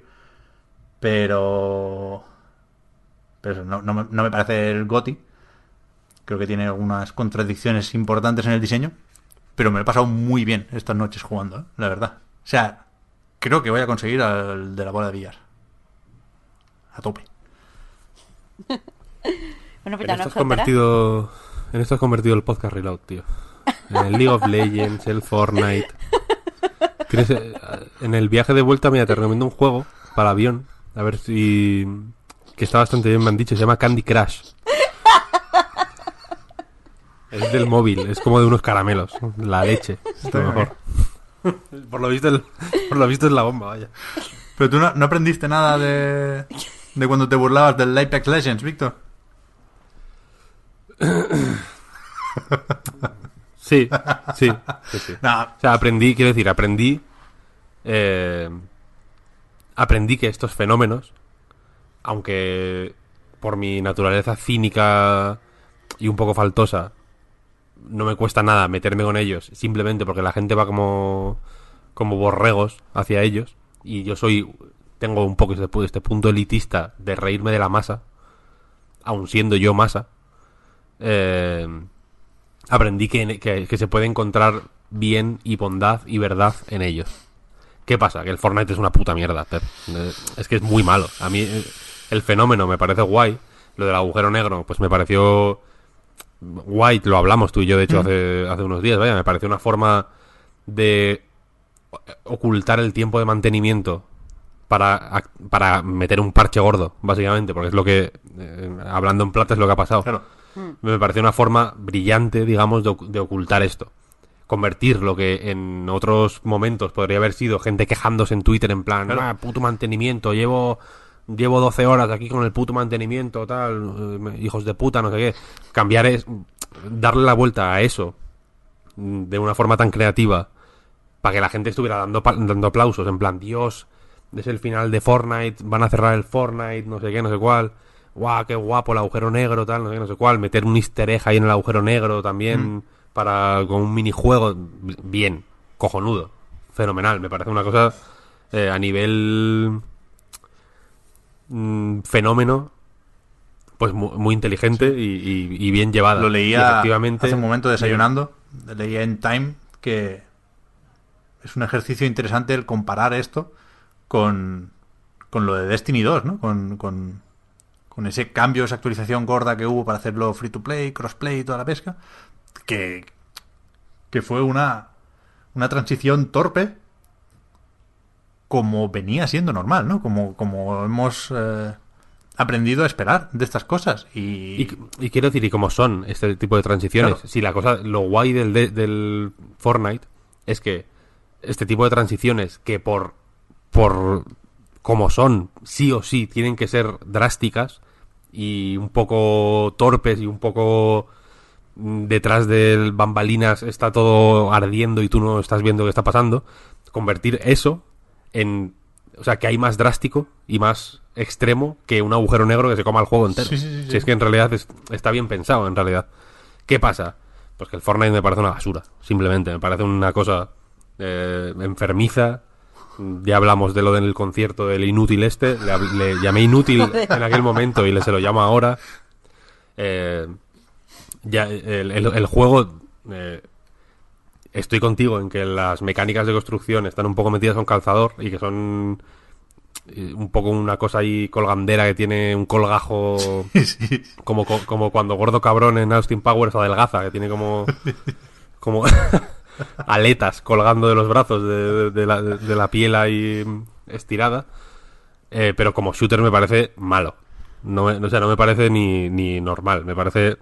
Pero eso, no me parece el GOTY. Creo que tiene algunas contradicciones importantes en el diseño, pero me lo he pasado muy bien estas noches jugando, la verdad. O sea, creo que voy a conseguir al de la bola de billar. A tope. Bueno, pues En ya esto nos has convertido el podcast Reload, tío. En el League of Legends, el Fortnite. En el viaje de vuelta, mira, te recomiendo un juego para avión. A ver si... Que está bastante bien, me han dicho. Se llama Candy Crush. Es del móvil, es como de unos caramelos. La leche. Es lo mejor. Por lo visto es la bomba, vaya. Pero tú no aprendiste nada de cuando te burlabas del Apex Legends, Víctor. Sí. No. O sea, aprendí que estos fenómenos, aunque por mi naturaleza cínica y un poco faltosa, no me cuesta nada meterme con ellos, simplemente porque la gente va como borregos hacia ellos, y yo tengo un poco este punto elitista de reírme de la masa, aun siendo yo masa. Aprendí que se puede encontrar bien y bondad y verdad en ellos. ¿Qué pasa? Que el Fortnite es una puta mierda, Pep. Es que es muy malo. A mí el fenómeno me parece guay. Lo del agujero negro, pues me pareció guay. Lo hablamos tú y yo, de hecho, hace unos días. Vaya, me pareció una forma de ocultar el tiempo de mantenimiento para meter un parche gordo, básicamente, porque es lo que, hablando en plata, es lo que ha pasado. Claro. Me pareció una forma brillante, digamos, de ocultar esto. Convertir lo que en otros momentos podría haber sido gente quejándose en Twitter en plan, claro, puto mantenimiento, llevo 12 horas aquí con el puto mantenimiento, tal, hijos de puta, no sé qué. Darle la vuelta a eso de una forma tan creativa para que la gente estuviera dando aplausos, en plan, Dios, es el final de Fortnite, van a cerrar el Fortnite, no sé qué, no sé cuál. Guau, qué guapo el agujero negro, tal, no sé qué, no sé cuál. Meter un easter egg ahí en el agujero negro también, con un minijuego. Bien, cojonudo, fenomenal. Me parece una cosa a nivel fenómeno, pues muy inteligente y bien llevada. Lo leía efectivamente, hace un momento desayunando, leía en Time que es un ejercicio interesante el comparar esto con lo de Destiny 2, ¿no? Con ese cambio, esa actualización gorda que hubo para hacerlo free to play, crossplay y toda la pesca, que fue una transición torpe, como venía siendo normal, ¿no? Como hemos aprendido a esperar de estas cosas. Y quiero decir, y como son este tipo de transiciones, claro, si la cosa, lo guay del Fortnite es que este tipo de transiciones, que por como son, sí o sí tienen que ser drásticas y un poco torpes y un poco detrás de bambalinas está todo ardiendo y tú no estás viendo qué está pasando, convertir eso en... O sea, que hay más drástico y más extremo que un agujero negro que se coma el juego entero. Sí. Si es que en realidad está bien pensado, en realidad. ¿Qué pasa? Pues que el Fortnite me parece una basura, simplemente. Me parece una cosa enfermiza. Ya hablamos de lo del concierto del inútil este. Le llamé inútil en aquel momento y se lo llamo ahora. Ya el juego... estoy contigo en que las mecánicas de construcción están un poco metidas con calzador y que son un poco una cosa ahí colgandera que tiene un colgajo sí. como cuando Gordo Cabrón en Austin Powers adelgaza, que tiene como aletas colgando de los brazos de la piel ahí estirada, pero como shooter me parece malo. No me parece ni normal, me parece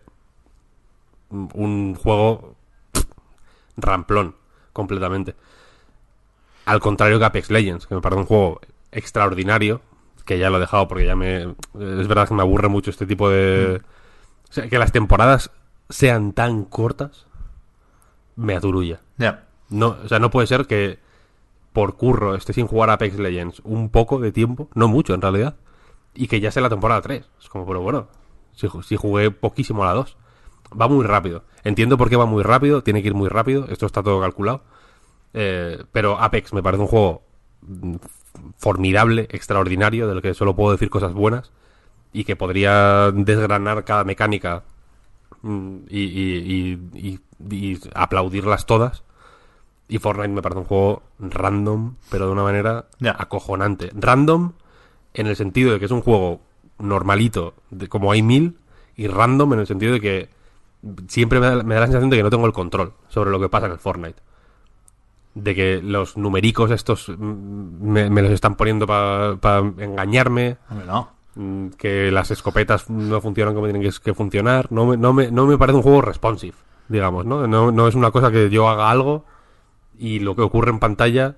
un juego ramplón completamente, al contrario que Apex Legends, que me parece un juego extraordinario, que ya lo he dejado porque ya es verdad que me aburre mucho este tipo de... O sea, que las temporadas sean tan cortas me aturulla. Ya. No, o sea, no puede ser que por curro esté sin jugar a Apex Legends un poco de tiempo, no mucho en realidad, y que ya sea la temporada 3. Es como, pero bueno, si jugué poquísimo a la 2. Va muy rápido. Entiendo por qué va muy rápido, tiene que ir muy rápido, esto está todo calculado. Pero Apex me parece un juego formidable, extraordinario, del que solo puedo decir cosas buenas, y que podría desgranar cada mecánica y aplaudirlas todas. Y Fortnite me parece un juego random, pero de una manera acojonante. Random en el sentido de que es un juego normalito, como hay 1000, y random en el sentido de que siempre me da la sensación de que no tengo el control sobre lo que pasa en el Fortnite. De que los numericos estos me los están poniendo para engañarme. Hombre, no. Que las escopetas no funcionan como tienen que funcionar. No me parece un juego responsive, digamos, ¿no? No es una cosa que yo haga algo y lo que ocurre en pantalla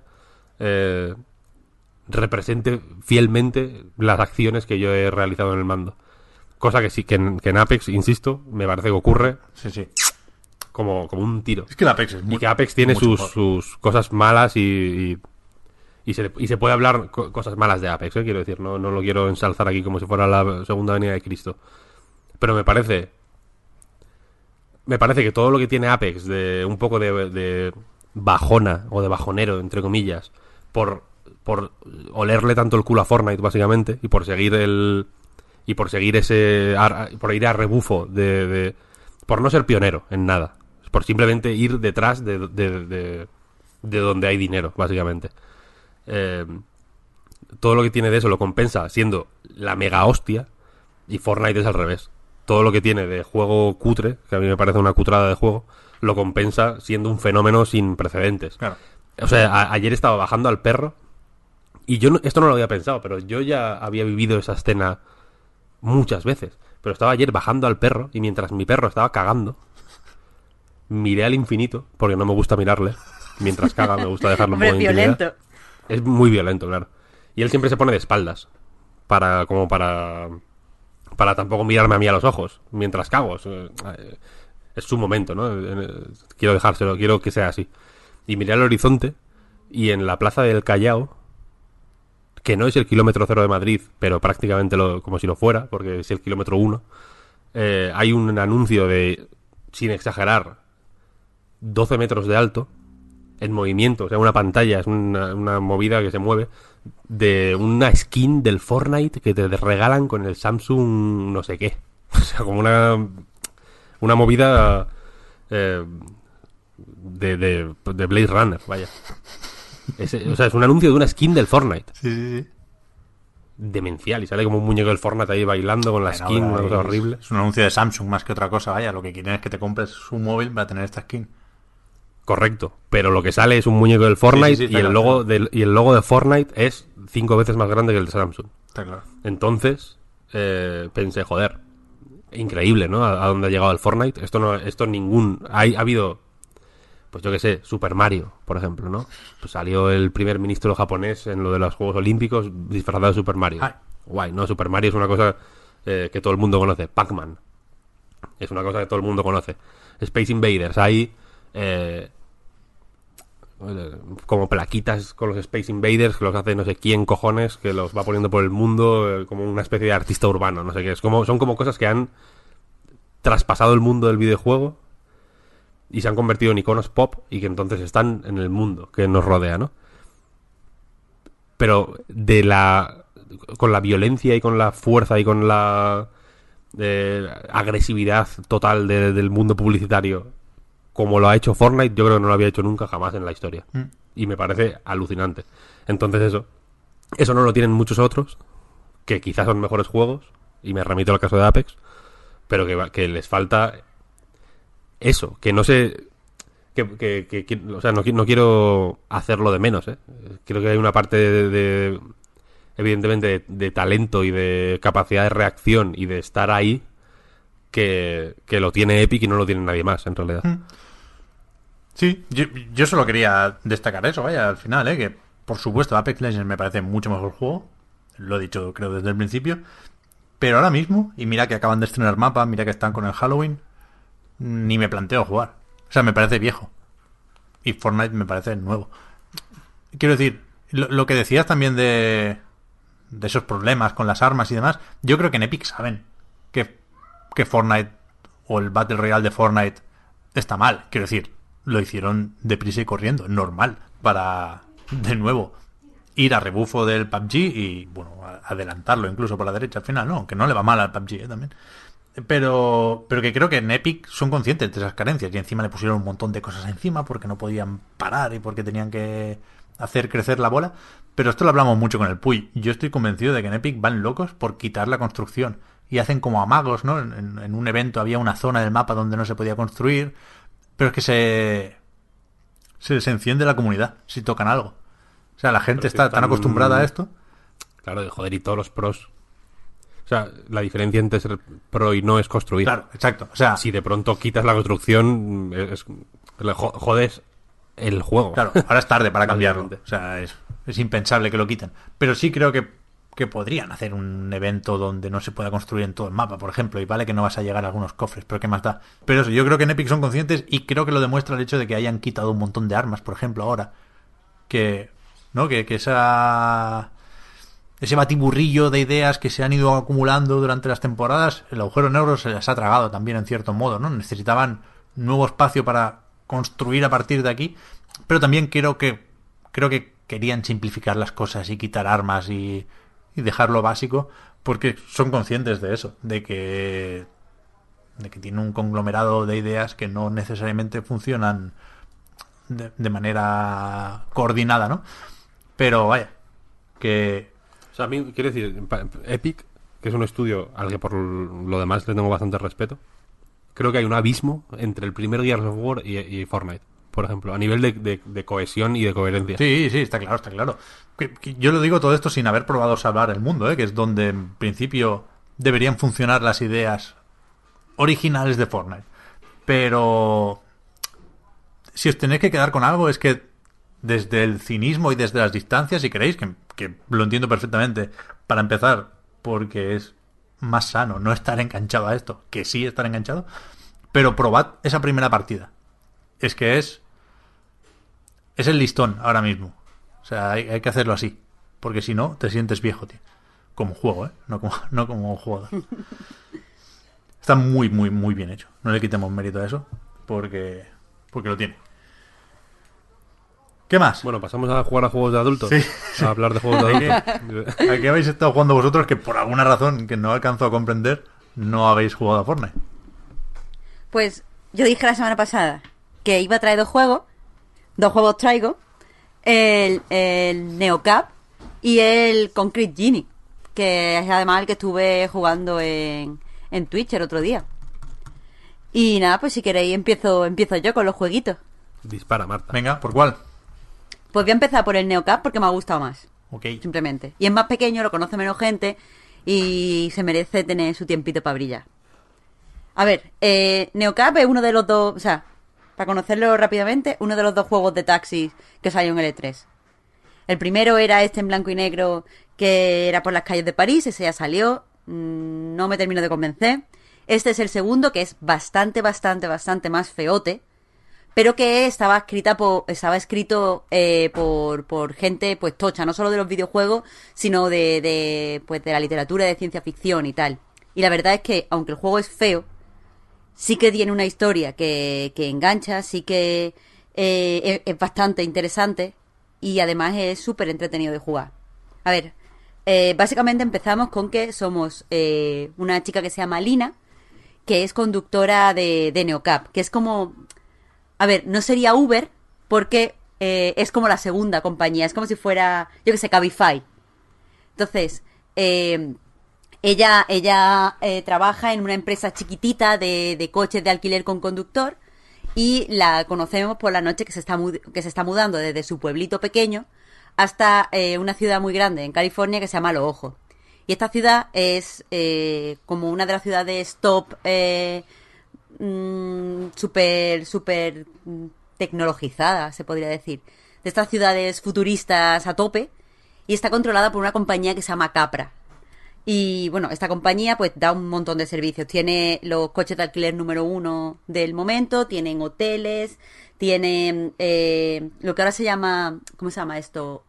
represente fielmente las acciones que yo he realizado en el mando. Cosa que sí, que en Apex, insisto, me parece que ocurre Sí. como un tiro. Es que el Apex es muy... Y que Apex tiene sus cosas malas y se puede hablar cosas malas de Apex, quiero decir, no lo quiero ensalzar aquí como si fuera la segunda venida de Cristo. Pero me parece que todo lo que tiene Apex de un poco de bajona o de bajonero, entre comillas, por olerle tanto el culo a Fortnite, básicamente, y por seguir por ir a rebufo por no ser pionero en nada, por simplemente ir detrás de donde hay dinero, básicamente. Todo lo que tiene de eso lo compensa siendo la mega hostia, y Fortnite es al revés. Todo lo que tiene de juego cutre, que a mí me parece una cutrada de juego, lo compensa siendo un fenómeno sin precedentes. Claro. O sea, ayer estaba bajando al perro y yo esto no lo había pensado, pero yo ya había vivido esa escena muchas veces. Pero estaba ayer bajando al perro y mientras mi perro estaba cagando, miré al infinito, porque no me gusta mirarle. Mientras caga me gusta dejarlo un poco en intimidad. Violento. Es muy violento, claro. Y él siempre se pone de espaldas para tampoco mirarme a mí a los ojos mientras cago. Es su momento, ¿no? Quiero dejárselo, quiero que sea así. Y miré al horizonte y en la plaza del Callao, que no es el kilómetro 0 de Madrid, pero prácticamente como si lo fuera, porque es el kilómetro 1, hay un anuncio de, sin exagerar, 12 metros de alto, en movimiento, o sea, una pantalla, es una movida que se mueve, de una skin del Fortnite que te regalan con el Samsung no sé qué. O sea, como una movida de Blade Runner, vaya. O sea, es un anuncio de una skin del Fortnite. Sí. Demencial, y sale como un muñeco del Fortnite ahí bailando con la skin, una cosa horrible. Es un anuncio de Samsung más que otra cosa, vaya. Lo que quieren es que te compres un móvil para tener esta skin. Correcto, pero lo que sale es un muñeco del Fortnite sí, y el logo de Fortnite es 5 veces más grande que el de Samsung. Está claro. Entonces pensé, joder, increíble, ¿no? A dónde ha llegado el Fortnite. Ha habido, pues yo qué sé, Super Mario, por ejemplo, ¿no? Pues salió el primer ministro japonés en lo de los Juegos Olímpicos disfrazado de Super Mario. Ay. Guay, ¿no? Super Mario es una cosa que todo el mundo conoce. Pac-Man es una cosa que todo el mundo conoce. Space Invaders, hay como plaquitas con los Space Invaders que los hace no sé quién cojones, que los va poniendo por el mundo como una especie de artista urbano, no sé qué. Son como cosas que han traspasado el mundo del videojuego y se han convertido en iconos pop y que entonces están en el mundo que nos rodea, ¿no? Pero con la violencia y con la fuerza y con la agresividad total del mundo publicitario como lo ha hecho Fortnite, yo creo que no lo había hecho nunca jamás en la historia. Y me parece alucinante. Entonces eso no lo tienen muchos otros, que quizás son mejores juegos, y me remito al caso de Apex, pero que les falta eso, que no sé... o sea, no quiero hacerlo de menos, ¿eh? Creo que hay una parte evidentemente de talento y de capacidad de reacción y de estar ahí que lo tiene Epic y no lo tiene nadie más, en realidad. Sí, yo solo quería destacar eso, vaya, al final, que por supuesto Apex Legends me parece mucho mejor juego. Lo he dicho, creo, desde el principio. Pero ahora mismo, y mira que acaban de estrenar mapa, mira que están con el Halloween, ni me planteo jugar. O sea, me parece viejo. Y Fortnite me parece nuevo. Quiero decir, lo que decías también de esos problemas con las armas y demás, yo creo que en Epic saben que Fortnite o el Battle Royale de Fortnite está mal. Quiero decir, lo hicieron deprisa y corriendo, normal, para, de nuevo, ir a rebufo del PUBG y, bueno, adelantarlo incluso por la derecha al final, ¿no? Aunque no le va mal al PUBG, también. Pero que creo que en Epic son conscientes de esas carencias y encima le pusieron un montón de cosas encima porque no podían parar y porque tenían que hacer crecer la bola. Pero esto lo hablamos mucho con el Puy. Yo estoy convencido de que en Epic van locos por quitar la construcción y hacen como amagos, ¿no? En un evento había una zona del mapa donde no se podía construir, pero es que se les enciende la comunidad si tocan algo. O sea, la gente está tan acostumbrada a esto. Claro, de joder, y todos los pros. O sea, la diferencia entre ser pro y no es construir. Claro, exacto. O sea, si de pronto quitas la construcción, jodes el juego. Claro, ahora es tarde para cambiarlo. O sea, es impensable que lo quiten. Pero sí creo que podrían hacer un evento donde no se pueda construir en todo el mapa, por ejemplo, y vale que no vas a llegar a algunos cofres, pero qué más da. Pero eso, yo creo que en Epic son conscientes y creo que lo demuestra el hecho de que hayan quitado un montón de armas, por ejemplo, ahora. Que ese batiburrillo de ideas que se han ido acumulando durante las temporadas, el agujero negro se les ha tragado también en cierto modo, ¿no? Necesitaban nuevo espacio para construir a partir de aquí, pero también creo que querían simplificar las cosas y quitar armas y dejarlo básico, porque son conscientes de eso, de que tiene un conglomerado de ideas que no necesariamente funcionan de manera coordinada, ¿no? Pero vaya, que... O sea, a mí, quiero decir, Epic, que es un estudio al que por lo demás le tengo bastante respeto, creo que hay un abismo entre el primer Gears of War y Fortnite, por ejemplo, a nivel de cohesión y de coherencia. Sí, está claro. Que yo lo digo todo esto sin haber probado salvar el mundo, que es donde en principio deberían funcionar las ideas originales de Fortnite. Pero si os tenéis que quedar con algo es que desde el cinismo y desde las distancias, si queréis, que lo entiendo perfectamente, para empezar, porque es más sano no estar enganchado a esto, que sí estar enganchado, pero probad esa primera partida. Es que es el listón ahora mismo. O sea, hay que hacerlo así, porque si no, te sientes viejo, tío. Como juego, no como jugador. Está muy, muy, muy bien hecho. No le quitemos mérito a eso, porque lo tiene. ¿Qué más? Bueno, pasamos a jugar a juegos de adultos. Sí. A hablar de juegos de adultos. ¿A qué habéis estado jugando vosotros que por alguna razón que no alcanzo a comprender no habéis jugado a Fortnite? Pues yo dije la semana pasada que iba a traer dos juegos traigo. El Neocap y el Concrete Genie, que es además el que estuve jugando en Twitch el otro día. Y nada, pues si queréis empiezo yo con los jueguitos. Dispara, Marta. Venga, ¿por cuál? Pues voy a empezar por el Neocap porque me ha gustado más. Ok. Simplemente. Y es más pequeño, lo conoce menos gente y se merece tener su tiempito para brillar. A ver, Neocap es uno de los dos... O sea, para conocerlo rápidamente, uno de los dos juegos de taxis que salió en el E3. El primero era este en blanco y negro que era por las calles de París, ese ya salió, no me terminó de convencer. Este es el segundo, que es bastante más feote, pero que estaba escrito por gente pues tocha, no solo de los videojuegos, sino de la literatura, de ciencia ficción y tal. Y la verdad es que, aunque el juego es feo, sí que tiene una historia que engancha, sí que es bastante interesante y además es súper entretenido de jugar. A ver, básicamente empezamos con que somos una chica que se llama Lina, que es conductora de Neocap, que es como... A ver, no sería Uber porque es como la segunda compañía, es como si fuera, yo que sé, Cabify. Entonces, ella trabaja en una empresa chiquitita de coches de alquiler con conductor y la conocemos por la noche que se está mudando desde su pueblito pequeño hasta una ciudad muy grande en California que se llama Los Ojos. Y esta ciudad es como una de las ciudades top súper tecnologizadas, se podría decir. De estas ciudades futuristas a tope. y está controlada por una compañía que se llama Capra. Y bueno, esta compañía pues da un montón de servicios. Tiene los coches de alquiler número 1 del momento, tienen hoteles, tienen lo que ahora se llama, ¿cómo se llama esto?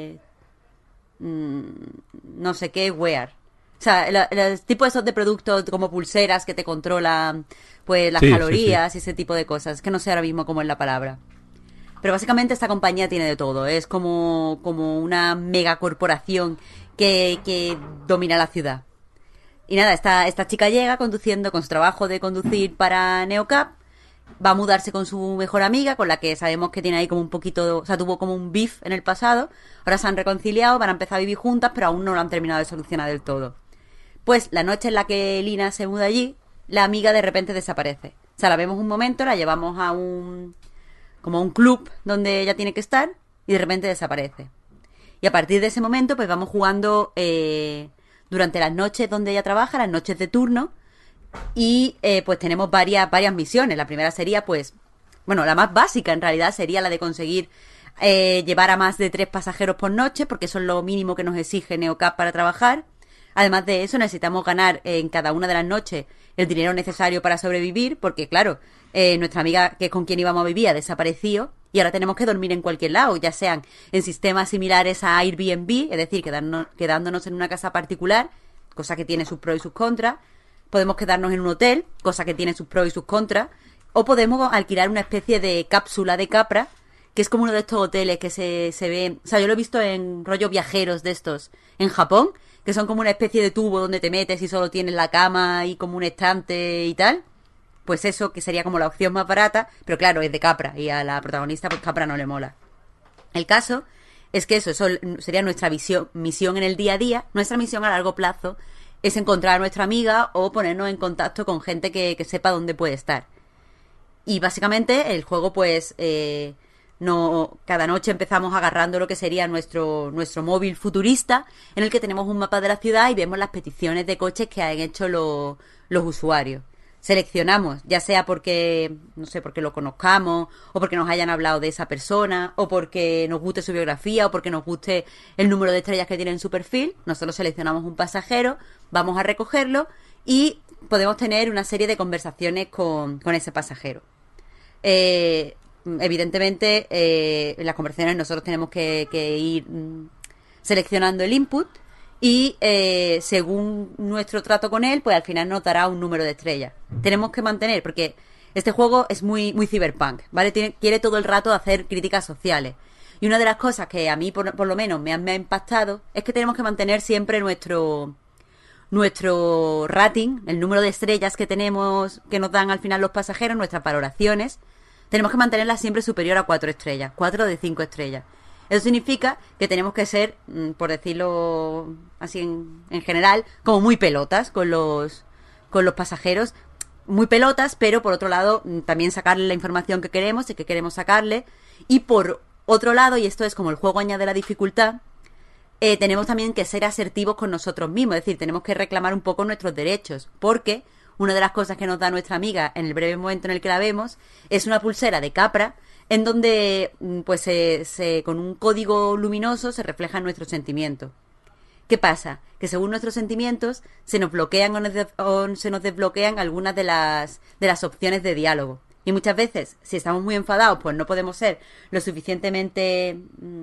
No sé qué, wear. O sea, los tipos esos de productos como pulseras que te controlan pues las calorías y ese tipo de cosas. Es que no sé ahora mismo cómo es la palabra. Pero básicamente esta compañía tiene de todo. Es como una megacorporación que domina la ciudad. Y nada, esta chica llega conduciendo con su trabajo de conducir para Neocap. Va a mudarse con su mejor amiga, con la que sabemos que tiene ahí como un poquito... O sea, tuvo como un beef en el pasado. Ahora se han reconciliado, van a empezar a vivir juntas, pero aún no lo han terminado de solucionar del todo. Pues la noche en la que Lina se muda allí, la amiga de repente desaparece. O sea, la vemos un momento, la llevamos a un club donde ella tiene que estar y de repente desaparece. Y a partir de ese momento pues vamos jugando durante las noches donde ella trabaja, las noches de turno, y pues tenemos varias misiones. La primera sería pues, bueno, la más básica en realidad sería la de conseguir llevar a más de 3 pasajeros por noche, porque eso es lo mínimo que nos exige Neocap para trabajar. Además de eso, necesitamos ganar en cada una de las noches el dinero necesario para sobrevivir, porque claro, nuestra amiga que es con quien íbamos a vivir ha desaparecido y ahora tenemos que dormir en cualquier lado, ya sean en sistemas similares a Airbnb, es decir, quedándonos en una casa particular, cosa que tiene sus pros y sus contras. Podemos quedarnos en un hotel, cosa que tiene sus pros y sus contras, o podemos alquilar una especie de cápsula de Capra, que es como uno de estos hoteles que se ve... O sea, yo lo he visto en rollo viajeros de estos en Japón, que son como una especie de tubo donde te metes y solo tienes la cama y como un estante y tal. Pues eso, que sería como la opción más barata, pero claro, es de Capra y a la protagonista pues Capra no le mola. El caso es que eso sería nuestra misión en el día a día. Nuestra misión a largo plazo es encontrar a nuestra amiga o ponernos en contacto con gente que sepa dónde puede estar. Y básicamente el juego pues... cada noche empezamos agarrando lo que sería nuestro móvil futurista, en el que tenemos un mapa de la ciudad y vemos las peticiones de coches que han hecho los usuarios. Seleccionamos, ya sea porque, no sé, porque lo conozcamos, o porque nos hayan hablado de esa persona, o porque nos guste su biografía, o porque nos guste el número de estrellas que tiene en su perfil. Nosotros seleccionamos un pasajero, vamos a recogerlo y podemos tener una serie de conversaciones con ese pasajero. Evidentemente, en las conversaciones nosotros tenemos que ir seleccionando el input y según nuestro trato con él, pues al final nos dará un número de estrellas. Tenemos que mantener, porque este juego es muy cyberpunk, ¿vale? Quiere todo el rato hacer críticas sociales. Y una de las cosas que a mí, por lo menos, me ha impactado es que tenemos que mantener siempre nuestro rating, el número de estrellas que tenemos, que nos dan al final los pasajeros, nuestras valoraciones. Tenemos que mantenerla siempre superior a 4 estrellas, 4 de 5 estrellas. Eso significa que tenemos que ser, por decirlo así en general, como muy pelotas con los pasajeros. Muy pelotas, pero por otro lado también sacarle la información que queremos y que queremos sacarle. Y por otro lado, y esto es como el juego añade la dificultad, tenemos también que ser asertivos con nosotros mismos. Es decir, tenemos que reclamar un poco nuestros derechos, porque... Una de las cosas que nos da nuestra amiga en el breve momento en el que la vemos es una pulsera de Capra en donde pues con un código luminoso se reflejan nuestros sentimientos. ¿Qué pasa? Que según nuestros sentimientos se nos bloquean o se nos desbloquean algunas de las opciones de diálogo. Y muchas veces, si estamos muy enfadados, pues no podemos ser lo suficientemente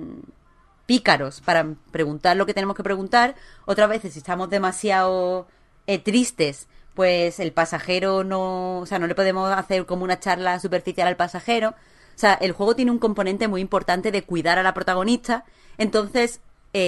pícaros para preguntar lo que tenemos que preguntar. Otras veces, si estamos demasiado tristes, pues el pasajero no le podemos hacer como una charla superficial al pasajero. O sea, el juego tiene un componente muy importante de cuidar a la protagonista. Entonces,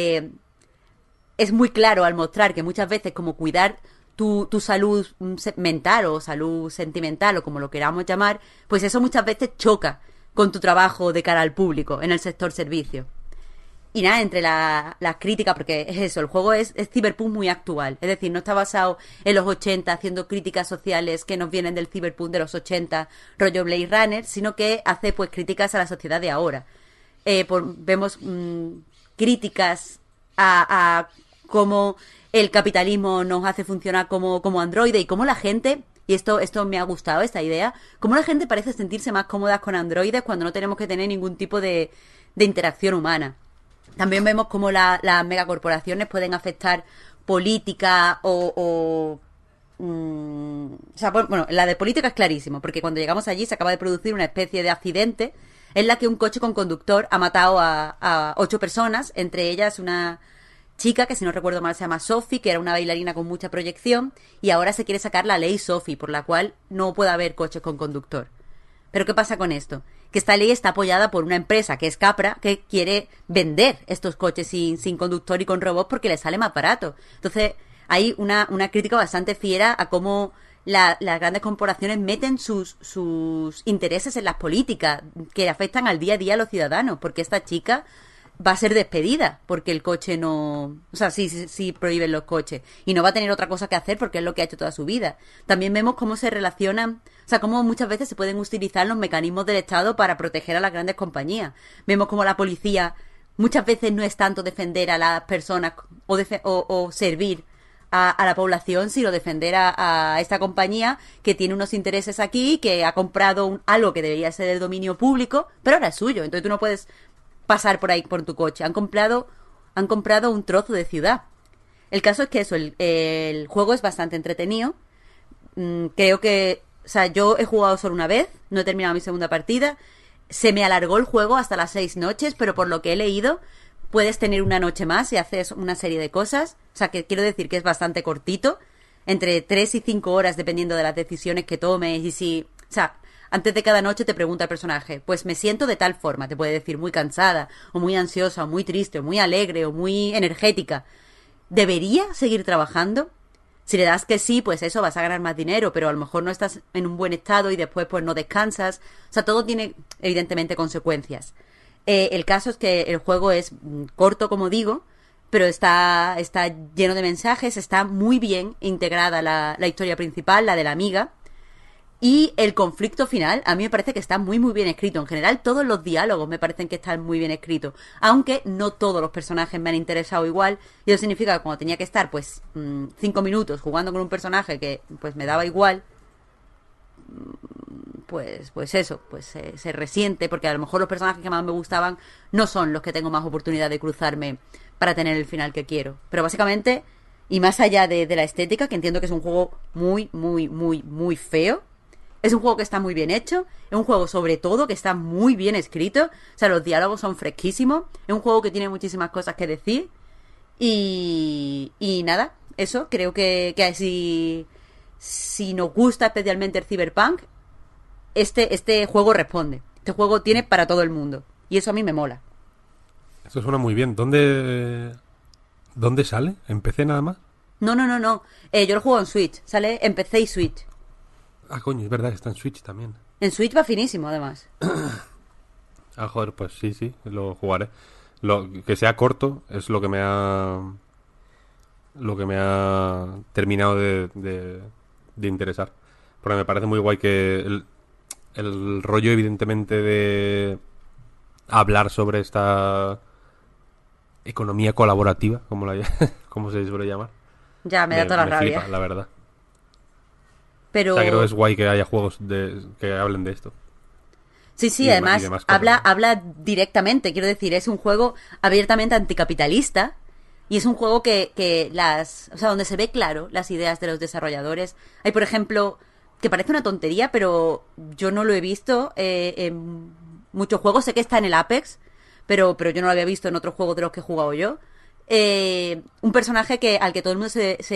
es muy claro al mostrar que muchas veces como cuidar tu salud mental o salud sentimental o como lo queramos llamar, pues eso muchas veces choca con tu trabajo de cara al público en el sector servicio. Y nada, entre las críticas, porque es eso, el juego es cyberpunk muy actual. Es decir, no está basado en los 80 haciendo críticas sociales que nos vienen del cyberpunk de los 80, rollo Blade Runner, sino que hace pues críticas a la sociedad de ahora. Vemos críticas a cómo el capitalismo nos hace funcionar como androide y cómo la gente, y esto me ha gustado, esta idea, cómo la gente parece sentirse más cómodas con androides cuando no tenemos que tener ningún tipo de interacción humana. También vemos cómo las megacorporaciones pueden afectar política o sea, bueno, la de política es clarísimo, porque cuando llegamos allí se acaba de producir una especie de accidente en la que un coche con conductor ha matado a 8 personas, entre ellas una chica que, si no recuerdo mal, se llama Sophie, que era una bailarina con mucha proyección, y ahora se quiere sacar la ley Sophie, por la cual no puede haber coches con conductor. Pero ¿qué pasa con esto? Que esta ley está apoyada por una empresa, que es Capra, que quiere vender estos coches sin conductor y con robots porque les sale más barato. Entonces, hay una crítica bastante fiera a cómo las grandes corporaciones meten sus intereses en las políticas que afectan al día a día a los ciudadanos, porque esta chica va a ser despedida porque el coche no... O sea, sí prohíben los coches. Y no va a tener otra cosa que hacer porque es lo que ha hecho toda su vida. También vemos cómo se relacionan... O sea, cómo muchas veces se pueden utilizar los mecanismos del Estado para proteger a las grandes compañías. Vemos cómo la policía muchas veces no es tanto defender a las personas o servir a la población, sino defender a esta compañía que tiene unos intereses aquí, que ha comprado algo que debería ser del dominio público, pero ahora es suyo. Entonces tú no puedes pasar por ahí por tu coche. Han comprado un trozo de ciudad. El caso es que eso, el juego es bastante entretenido. Creo que... O sea, yo he jugado solo una vez, no he terminado mi segunda partida. Se me alargó el juego hasta las 6 noches, pero por lo que he leído, puedes tener una noche más y haces una serie de cosas. O sea, que quiero decir que es bastante cortito. Entre 3 y 5 horas, dependiendo de las decisiones que tomes y si... O sea, antes de cada noche te pregunta el personaje, pues me siento de tal forma, te puede decir muy cansada, o muy ansiosa, o muy triste, o muy alegre, o muy energética. ¿Debería seguir trabajando? Si le das que sí, pues eso, vas a ganar más dinero, pero a lo mejor no estás en un buen estado y después pues no descansas. O sea, todo tiene evidentemente consecuencias. El caso es que el juego es corto, como digo, pero está lleno de mensajes, está muy bien integrada la historia principal, la de la amiga. Y el conflicto final, a mí me parece que está muy muy bien escrito. En general, todos los diálogos me parecen que están muy bien escritos. Aunque no todos los personajes me han interesado igual. Y eso significa que cuando tenía que estar, pues, 5 minutos jugando con un personaje que, pues, me daba igual, pues eso, pues se resiente. Porque a lo mejor los personajes que más me gustaban no son los que tengo más oportunidad de cruzarme para tener el final que quiero. Pero básicamente, y más allá de la estética, que entiendo que es un juego muy, muy, muy, muy feo, es un juego que está muy bien hecho, es un juego sobre todo que está muy bien escrito, o sea, los diálogos son fresquísimos, es un juego que tiene muchísimas cosas que decir y nada, eso, creo que si nos gusta especialmente el Cyberpunk, este juego responde, este juego tiene para todo el mundo y eso a mí me mola. Eso suena muy bien. ¿Dónde sale? ¿En PC nada más? No, yo lo juego en Switch, sale en PC y Switch. Ah, coño, es verdad, está en Switch también. En Switch va finísimo, además. Ah, joder, pues sí, lo jugaré. Lo que sea corto es lo que me ha terminado de interesar. Porque me parece muy guay que el rollo, evidentemente, de hablar sobre esta economía colaborativa, como se suele llamar. Ya, me da toda la rabia. Flipa, la verdad. Pero... O sea, creo que es guay que haya juegos que hablen de esto. Sí, además habla directamente, quiero decir, es un juego abiertamente anticapitalista y es un juego o sea, donde se ve claro las ideas de los desarrolladores. Hay, por ejemplo, que parece una tontería, pero yo no lo he visto en muchos juegos, sé que está en el Apex, pero yo no lo había visto en otros juegos de los que he jugado yo. Un personaje al que todo el mundo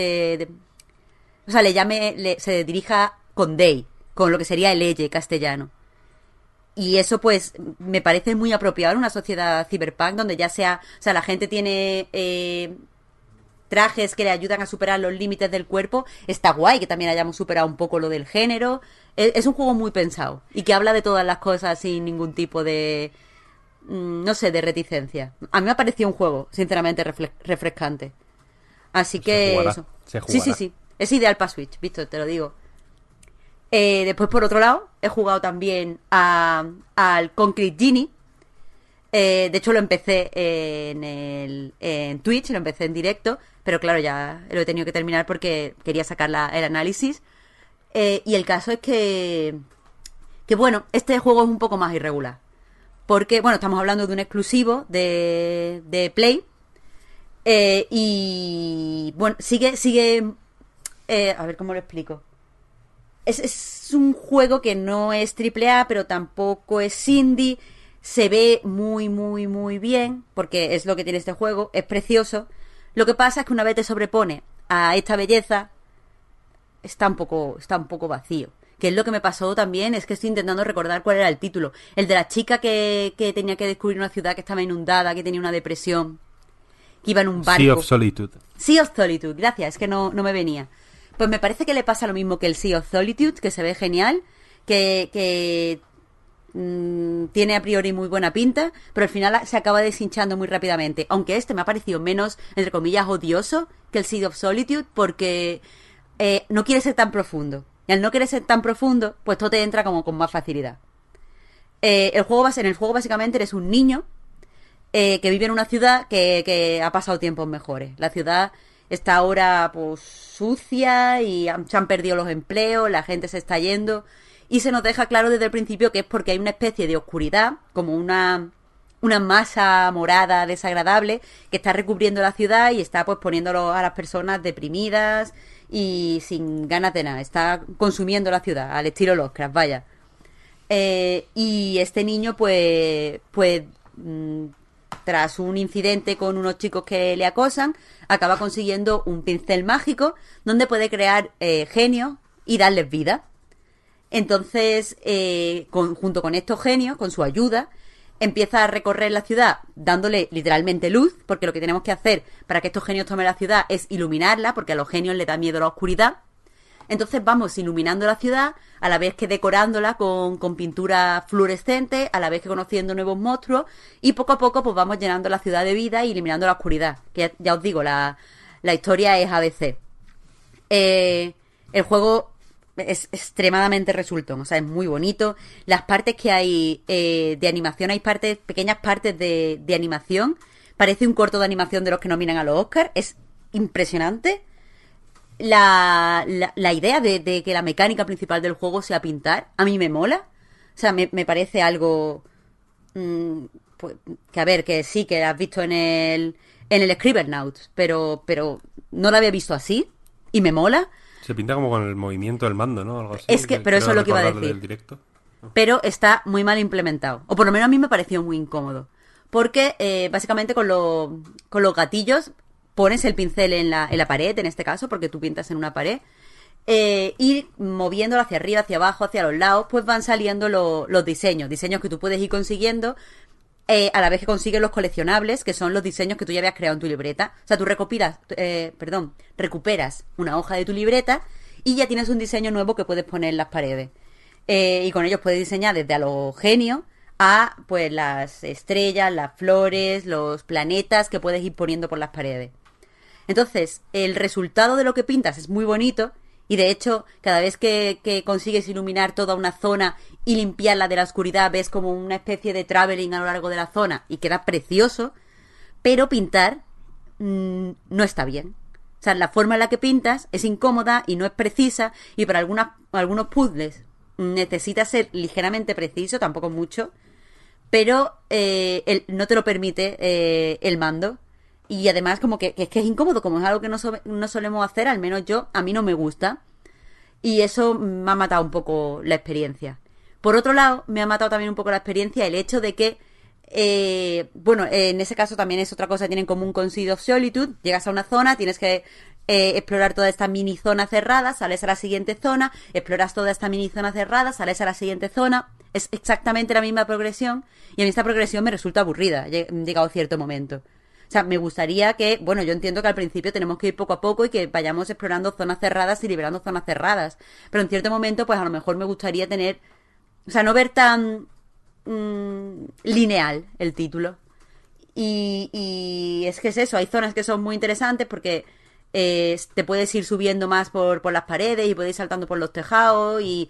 o sea, se dirija con they, con lo que sería el elle castellano. Y eso, pues, me parece muy apropiado en una sociedad cyberpunk donde o sea, la gente tiene trajes que le ayudan a superar los límites del cuerpo. Está guay que también hayamos superado un poco lo del género. Es un juego muy pensado y que habla de todas las cosas sin ningún tipo de, no sé, de reticencia. A mí me ha parecido un juego, sinceramente, refrescante. Así que eso. Sí. Es ideal para Switch, visto, te lo digo. Después, por otro lado, he jugado también al Concrete Genie. De hecho, lo empecé en Twitch, lo empecé en directo, pero claro, ya lo he tenido que terminar porque quería sacar el análisis. Y el caso es que bueno, este juego es un poco más irregular. porque, bueno, estamos hablando de un exclusivo de Play. Y bueno, sigue a ver cómo lo explico. Es un juego que no es AAA, pero tampoco es indie. Se ve muy, muy, muy bien, porque es lo que tiene este juego. Es precioso. Lo que pasa es que una vez te sobrepone a esta belleza, está un poco vacío. Que es lo que me pasó también, es que estoy intentando recordar cuál era el título. El de la chica que tenía que descubrir una ciudad que estaba inundada, que tenía una depresión, que iba en un barco. Sea of Solitude. Sea of Solitude, gracias, es que no me venía. Pues me parece que le pasa lo mismo que el Sea of Solitude, que se ve genial, que tiene a priori muy buena pinta, pero al final se acaba deshinchando muy rápidamente. Aunque este me ha parecido menos, entre comillas, odioso que el Sea of Solitude, porque no quiere ser tan profundo. Y al no querer ser tan profundo, pues todo te entra como con más facilidad. En el juego básicamente eres un niño que vive en una ciudad que ha pasado tiempos mejores. La ciudad está ahora pues sucia y se han perdido los empleos, la gente se está yendo y se nos deja claro desde el principio que es porque hay una especie de oscuridad, como una masa morada desagradable que está recubriendo la ciudad y está pues poniéndolo a las personas deprimidas y sin ganas de nada. Está consumiendo la ciudad al estilo Lovecraft, vaya. Y este niño pues tras un incidente con unos chicos que le acosan, acaba consiguiendo un pincel mágico donde puede crear genios y darles vida. Entonces, junto con estos genios, con su ayuda, empieza a recorrer la ciudad dándole literalmente luz, porque lo que tenemos que hacer para que estos genios tomen la ciudad es iluminarla, porque a los genios les da miedo la oscuridad. Entonces vamos iluminando la ciudad, a la vez que decorándola con pintura fluorescente, a la vez que conociendo nuevos monstruos, y poco a poco pues vamos llenando la ciudad de vida y eliminando la oscuridad. Que ya os digo, la historia es ABC. El juego es extremadamente resultón, o sea, es muy bonito. Las partes que hay de animación, hay pequeñas partes de animación. Parece un corto de animación de los que nominan a los Oscars. Es impresionante. La idea de que la mecánica principal del juego sea pintar, a mí me mola. O sea, me parece algo pues, que a ver, que sí, que has visto en el Scribblenauts, pero no lo había visto así y me mola. Se pinta como con el movimiento del mando, ¿no? Algo así. Pero eso es lo que iba a decir. Directo. Pero está muy mal implementado. O por lo menos a mí me pareció muy incómodo. Porque básicamente con los gatillos pones el pincel en la pared, en este caso, porque tú pintas en una pared, y moviéndolo hacia arriba, hacia abajo, hacia los lados, pues van saliendo los diseños que tú puedes ir consiguiendo a la vez que consigues los coleccionables, que son los diseños que tú ya habías creado en tu libreta. O sea, tú recuperas una hoja de tu libreta y ya tienes un diseño nuevo que puedes poner en las paredes. Y con ellos puedes diseñar desde a los genios a pues las estrellas, las flores, los planetas que puedes ir poniendo por las paredes. Entonces, el resultado de lo que pintas es muy bonito y de hecho, cada vez que consigues iluminar toda una zona y limpiarla de la oscuridad, ves como una especie de traveling a lo largo de la zona y queda precioso, pero pintar no está bien. O sea, la forma en la que pintas es incómoda y no es precisa y para algunos puzzles necesita ser ligeramente preciso, tampoco mucho, pero no te lo permite el mando. Y además como que es incómodo, como es algo que no solemos hacer, al menos a mí no me gusta. Y eso me ha matado un poco la experiencia. Por otro lado, me ha matado también un poco la experiencia el hecho de que, en ese caso también es otra cosa que tiene en común con Sea of Solitude. Llegas a una zona, tienes que explorar toda esta mini zona cerrada, sales a la siguiente zona, exploras toda esta mini zona cerrada, sales a la siguiente zona. Es exactamente la misma progresión y a mí esta progresión me resulta aburrida, llegado a cierto momento. O sea, me gustaría que, yo entiendo que al principio tenemos que ir poco a poco y que vayamos explorando zonas cerradas y liberando zonas cerradas. Pero en cierto momento, pues a lo mejor me gustaría no ver tan lineal el título. Y es que es eso, hay zonas que son muy interesantes porque te puedes ir subiendo más por las paredes y puedes ir saltando por los tejados y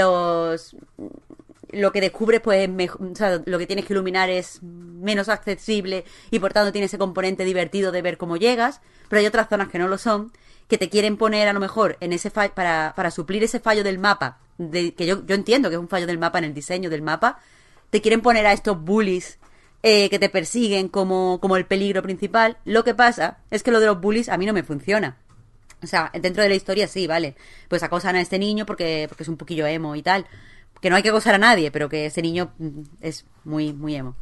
lo que descubres pues es mejor, o sea, lo que tienes que iluminar es menos accesible y por tanto tiene ese componente divertido de ver cómo llegas, pero hay otras zonas que no lo son, que te quieren poner a lo mejor en ese para suplir ese fallo del mapa, que yo entiendo que es un fallo del mapa en el diseño del mapa, te quieren poner a estos bullies que te persiguen como el peligro principal. Lo que pasa es que lo de los bullies a mí no me funciona. O sea, dentro de la historia sí, vale. Pues acosan a este niño porque es un poquillo emo y tal. Que no hay que acosar a nadie, pero que ese niño es muy, muy emo.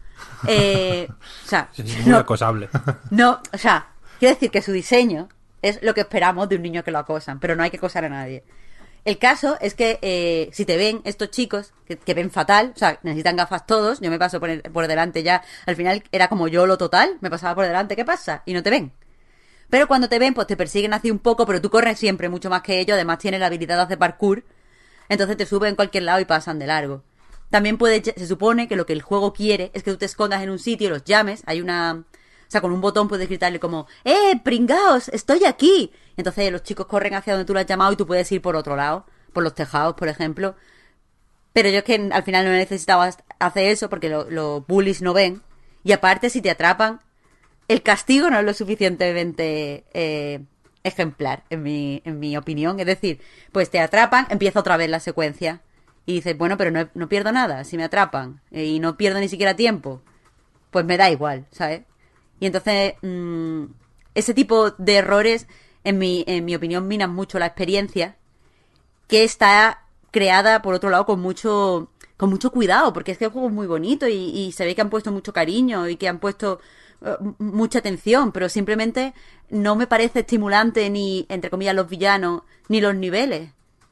O sea, es muy acosable. No, o sea, quiero decir que su diseño es lo que esperamos de un niño que lo acosan, pero no hay que acosar a nadie. El caso es que si te ven estos chicos que ven fatal, o sea, necesitan gafas todos, yo me paso por delante ya, al final era como yo lo total, me pasaba por delante, ¿qué pasa? Y no te ven. Pero cuando te ven, pues te persiguen así un poco, pero tú corres siempre mucho más que ellos, además tienes la habilidad de hacer parkour, entonces te suben en cualquier lado y pasan de largo. También se supone que lo que el juego quiere es que tú te escondas en un sitio y los llames, hay una... O sea, con un botón puedes gritarle como pringaos, estoy aquí. Y entonces los chicos corren hacia donde tú lo has llamado y tú puedes ir por otro lado, por los tejados, por ejemplo. Pero yo es que al final no necesitaba hacer eso porque los bullies no ven. Y aparte, si te atrapan, el castigo no es lo suficientemente ejemplar, en mi opinión. Es decir, pues te atrapan, empieza otra vez la secuencia. Y dices, bueno, pero no pierdo nada si me atrapan. Y no pierdo ni siquiera tiempo. Pues me da igual, ¿sabes? Y entonces, ese tipo de errores, en mi opinión, minan mucho la experiencia, que está creada, por otro lado, con mucho cuidado, porque es que el juego es muy bonito y se ve que han puesto mucho cariño y que han puesto mucha atención, pero simplemente no me parece estimulante ni, entre comillas, los villanos, ni los niveles.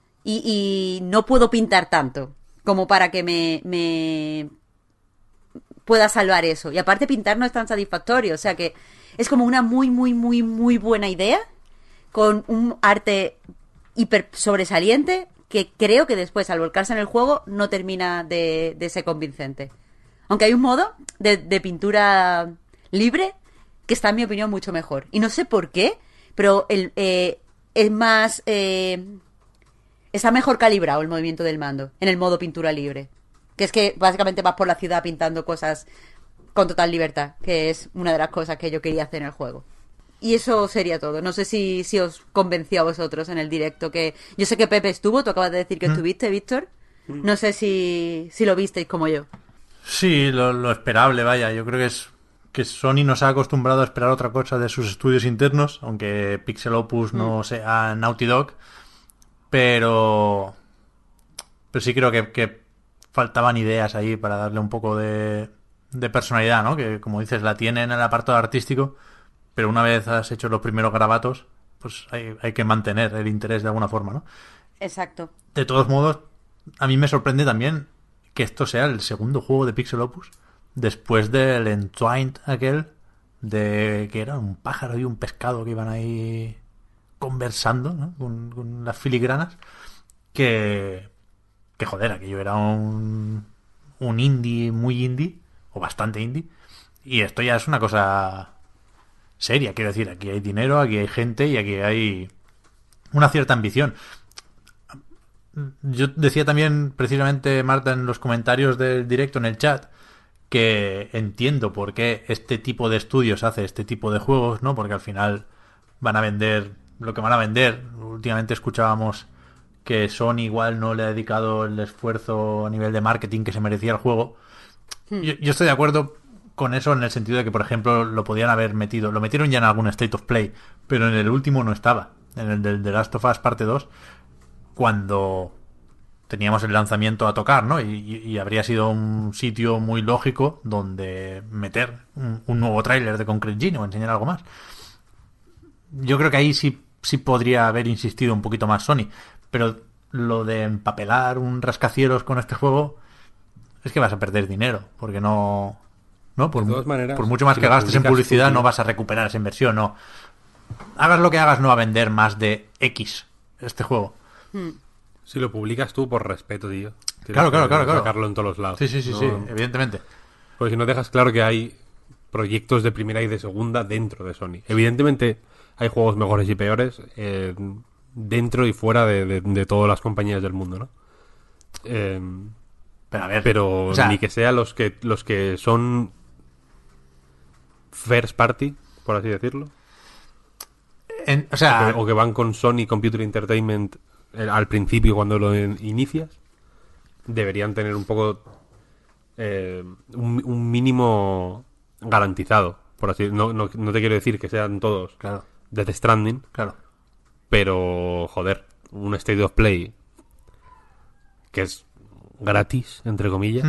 Y no puedo pintar tanto como para que me pueda salvar eso. Y aparte pintar no es tan satisfactorio, o sea que es como una muy, muy, muy, muy buena idea con un arte hiper sobresaliente que creo que después al volcarse en el juego no termina de ser convincente. Aunque hay un modo de pintura libre que está en mi opinión mucho mejor. Y no sé por qué, pero es más... está mejor calibrado el movimiento del mando en el modo pintura libre. Que es que básicamente vas por la ciudad pintando cosas con total libertad, que es una de las cosas que yo quería hacer en el juego. Y eso sería todo. No sé si os convenció a vosotros en el directo, que yo sé que Pepe estuvo, tú acabas de decir que estuviste, Víctor. No sé si lo visteis como yo. Sí, lo esperable, vaya. Yo creo que Sony nos ha acostumbrado a esperar otra cosa de sus estudios internos, aunque Pixel Opus no sea Naughty Dog, pero sí creo que faltaban ideas ahí para darle un poco de personalidad, ¿no? Que, como dices, la tiene en el apartado artístico, pero una vez has hecho los primeros garabatos, pues hay que mantener el interés de alguna forma, ¿no? Exacto. De todos modos, a mí me sorprende también que esto sea el segundo juego de Pixel Opus después del Entwined aquel de que era un pájaro y un pescado que iban ahí conversando, ¿no? con las filigranas, que joder, aquello era un indie muy indie, o bastante indie, y esto ya es una cosa seria, quiero decir, aquí hay dinero, aquí hay gente y aquí hay una cierta ambición. Yo decía también, precisamente, Marta, en los comentarios del directo en el chat, que entiendo por qué este tipo de estudios hace este tipo de juegos, ¿no? Porque al final van a vender lo que van a vender. Últimamente escuchábamos que Sony igual no le ha dedicado el esfuerzo a nivel de marketing que se merecía el juego. Yo estoy de acuerdo con eso en el sentido de que, por ejemplo, lo podían haber metido. Lo metieron ya en algún State of Play, pero en el último no estaba. En el del The Last of Us parte 2, cuando teníamos el lanzamiento a tocar, ¿no? Y habría sido un sitio muy lógico donde meter un nuevo tráiler de Concrete Genie o enseñar algo más. Yo creo que ahí sí podría haber insistido un poquito más Sony, pero lo de empapelar un rascacielos con este juego es que vas a perder dinero, porque no por, de todas maneras, por mucho más que gastes en publicidad no vas a recuperar esa inversión, no. Hagas lo que hagas, no va a vender más de X este juego. Si lo publicas tú, por respeto, tío. Claro. Sacarlo en todos los lados. Sí, evidentemente. Porque si no dejas claro que hay proyectos de primera y de segunda dentro de Sony. Evidentemente hay juegos mejores y peores dentro y fuera de todas las compañías del mundo, ¿no? Pero a ver, pero o sea, ni que sean los que son first party, por así decirlo. O que van con Sony Computer Entertainment al principio cuando lo inicias, deberían tener un poco un mínimo garantizado, por así decirlo. No te quiero decir que sean todos Claro, Death Stranding, claro. pero, joder, un State of Play que es gratis, entre comillas,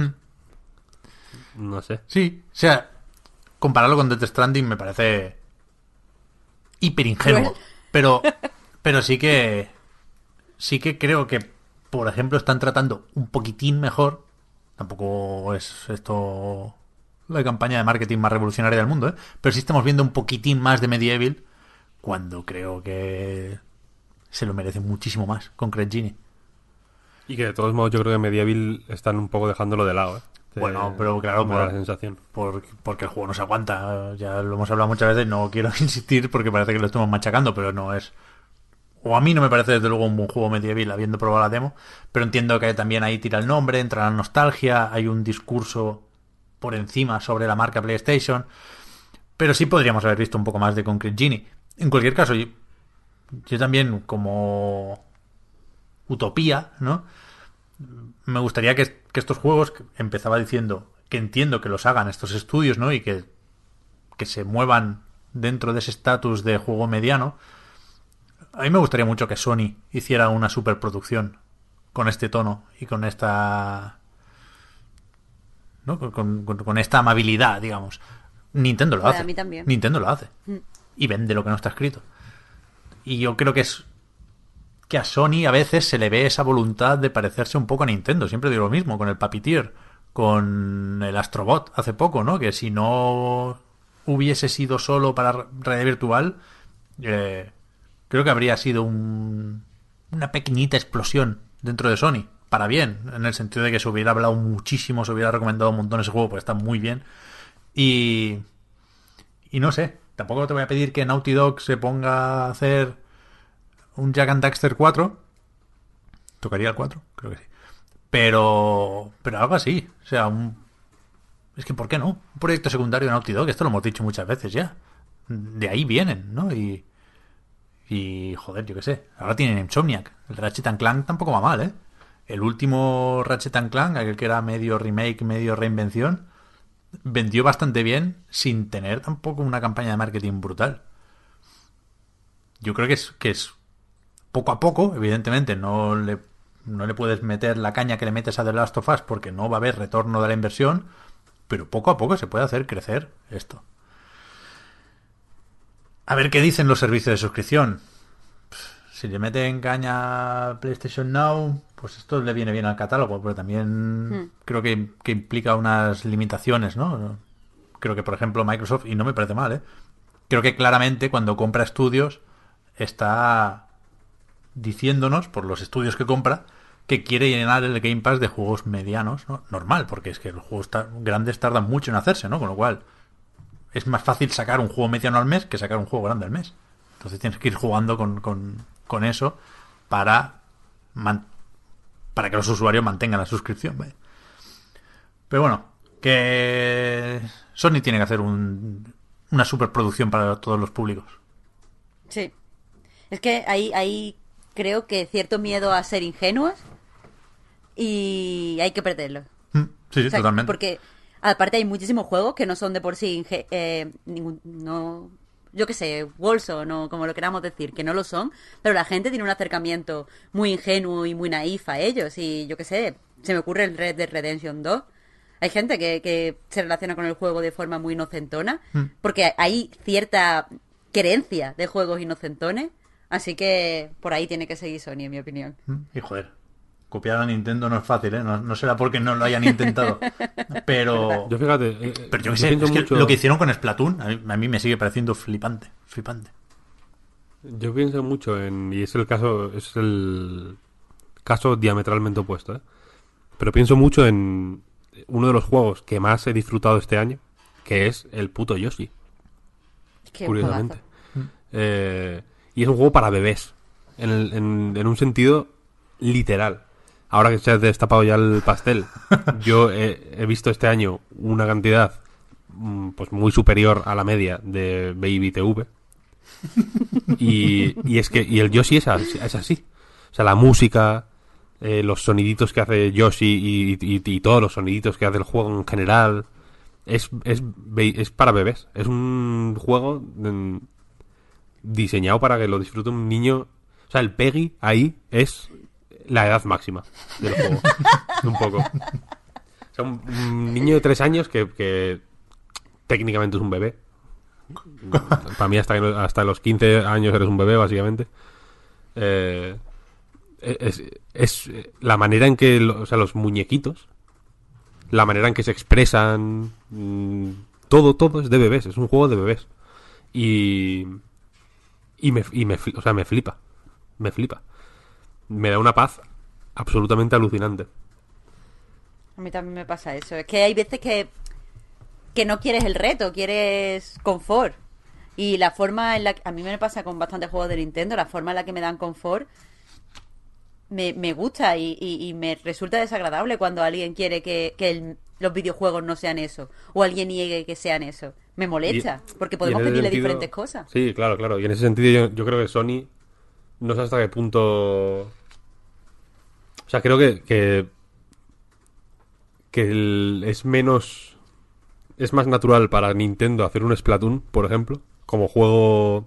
no sé. Sí, o sea, compararlo con Death Stranding me parece hiper ingenuo. Pero sí que creo que, por ejemplo, están tratando un poquitín mejor. Tampoco es esto la campaña de marketing más revolucionaria del mundo, ¿eh? Pero sí estamos viendo un poquitín más de Medieval, cuando creo que se lo merece muchísimo más con Craig Genie. Y que de todos modos yo creo que Medieval están un poco dejándolo de lado, ¿eh? Bueno, pero claro, me da la sensación. porque el juego no se aguanta. Ya lo hemos hablado muchas veces, no quiero insistir porque parece que lo estamos machacando, pero no es... O a mí no me parece desde luego un buen juego Medieval habiendo probado la demo, pero entiendo que también ahí tira el nombre, entra la nostalgia, hay un discurso por encima sobre la marca PlayStation, pero sí podríamos haber visto un poco más de Concrete Genie. En cualquier caso, yo también como utopía, ¿no? Me gustaría que estos juegos, que empezaba diciendo que entiendo que los hagan estos estudios, ¿no? Y que se muevan dentro de ese estatus de juego mediano. A mí me gustaría mucho que Sony hiciera una superproducción con este tono y con esta... ¿no? Con esta amabilidad, digamos. Nintendo lo hace. A mí también. Nintendo lo hace. Y vende lo que no está escrito. Y yo creo que es que a Sony a veces se le ve esa voluntad de parecerse un poco a Nintendo. Siempre digo lo mismo, con el Puppeteer, con el Astrobot hace poco, ¿no? Que si no hubiese sido solo para realidad virtual, creo que habría sido una pequeñita explosión dentro de Sony. Para bien, en el sentido de que se hubiera hablado muchísimo, se hubiera recomendado un montón ese juego, porque está muy bien. Y no sé, tampoco te voy a pedir que Naughty Dog se ponga a hacer un Jak and Daxter 4. ¿Tocaría el 4? Creo que sí. Pero algo así. O sea, es que ¿por qué no? Un proyecto secundario de Naughty Dog, esto lo hemos dicho muchas veces ya. De ahí vienen, ¿no? Y joder, yo qué sé. Ahora tienen Insomniac. El Ratchet & Clank tampoco va mal, ¿eh? El último Ratchet & Clank, aquel que era medio remake, medio reinvención, vendió bastante bien sin tener tampoco una campaña de marketing brutal. Yo creo que es poco a poco, evidentemente no le puedes meter la caña que le metes a The Last of Us porque no va a haber retorno de la inversión, pero poco a poco se puede hacer crecer esto. A ver qué dicen los servicios de suscripción. Si le meten caña a PlayStation Now, pues esto le viene bien al catálogo, pero también creo que implica unas limitaciones, ¿no? Creo que, por ejemplo, Microsoft, y no me parece mal, ¿eh? Creo que claramente cuando compra estudios está diciéndonos, por los estudios que compra, que quiere llenar el Game Pass de juegos medianos, ¿no? Normal, porque es que los juegos grandes tardan mucho en hacerse, ¿no? Con lo cual es más fácil sacar un juego mediano al mes que sacar un juego grande al mes. Entonces tienes que ir jugando con eso para que los usuarios mantengan la suscripción, ¿vale? Pero bueno, que Sony tiene que hacer una superproducción para todos los públicos. Sí. Es que ahí creo que cierto miedo a ser ingenuos y hay que perderlo. Sí, totalmente. Porque aparte hay muchísimos juegos que no son de por sí yo qué sé, Warzone o como lo queramos decir, que no lo son, pero la gente tiene un acercamiento muy ingenuo y muy naif a ellos. Y yo qué sé, se me ocurre el Red Dead Redemption 2. Hay gente que se relaciona con el juego de forma muy inocentona, porque hay cierta querencia de juegos inocentones, así que por ahí tiene que seguir Sony, en mi opinión. Y joder, copiar a Nintendo no es fácil, ¿eh? No será porque no lo hayan intentado, pero... Yo fíjate... pero yo qué sé, es que mucho... lo que hicieron con Splatoon a mí me sigue pareciendo flipante. Yo pienso mucho y es el caso diametralmente opuesto, ¿eh? Pero pienso mucho en uno de los juegos que más he disfrutado este año, que es el puto Yoshi. Qué curiosamente. Y es un juego para bebés, en un sentido literal. Ahora que se ha destapado ya el pastel, yo he visto este año una cantidad pues muy superior a la media de Baby TV. Y es que el Yoshi es así. O sea, la música, los soniditos que hace Yoshi y todos los soniditos que hace el juego en general. Es para bebés. Es un juego diseñado para que lo disfrute un niño. O sea, el PEGI ahí es la edad máxima del juego. Un poco. O sea, un niño de 3 años que técnicamente es un bebé. Para mí hasta los 15 años eres un bebé, básicamente. Es la manera en que o sea, los muñequitos, la manera en que se expresan, todo es de bebés. Es un juego de bebés. Y o sea, me flipa. Me da una paz absolutamente alucinante. A mí también me pasa eso. Es que hay veces que no quieres el reto, quieres confort. Y la forma en la que... A mí me pasa con bastantes juegos de Nintendo, la forma en la que me dan confort me gusta y me resulta desagradable cuando alguien quiere que los videojuegos no sean eso. O alguien niegue que sean eso. Me molesta, porque podemos pedirle diferentes cosas. Sí, claro. Y en ese sentido yo creo que Sony... No sé hasta qué punto... O sea, creo que es menos... Es más natural para Nintendo hacer un Splatoon, por ejemplo, como juego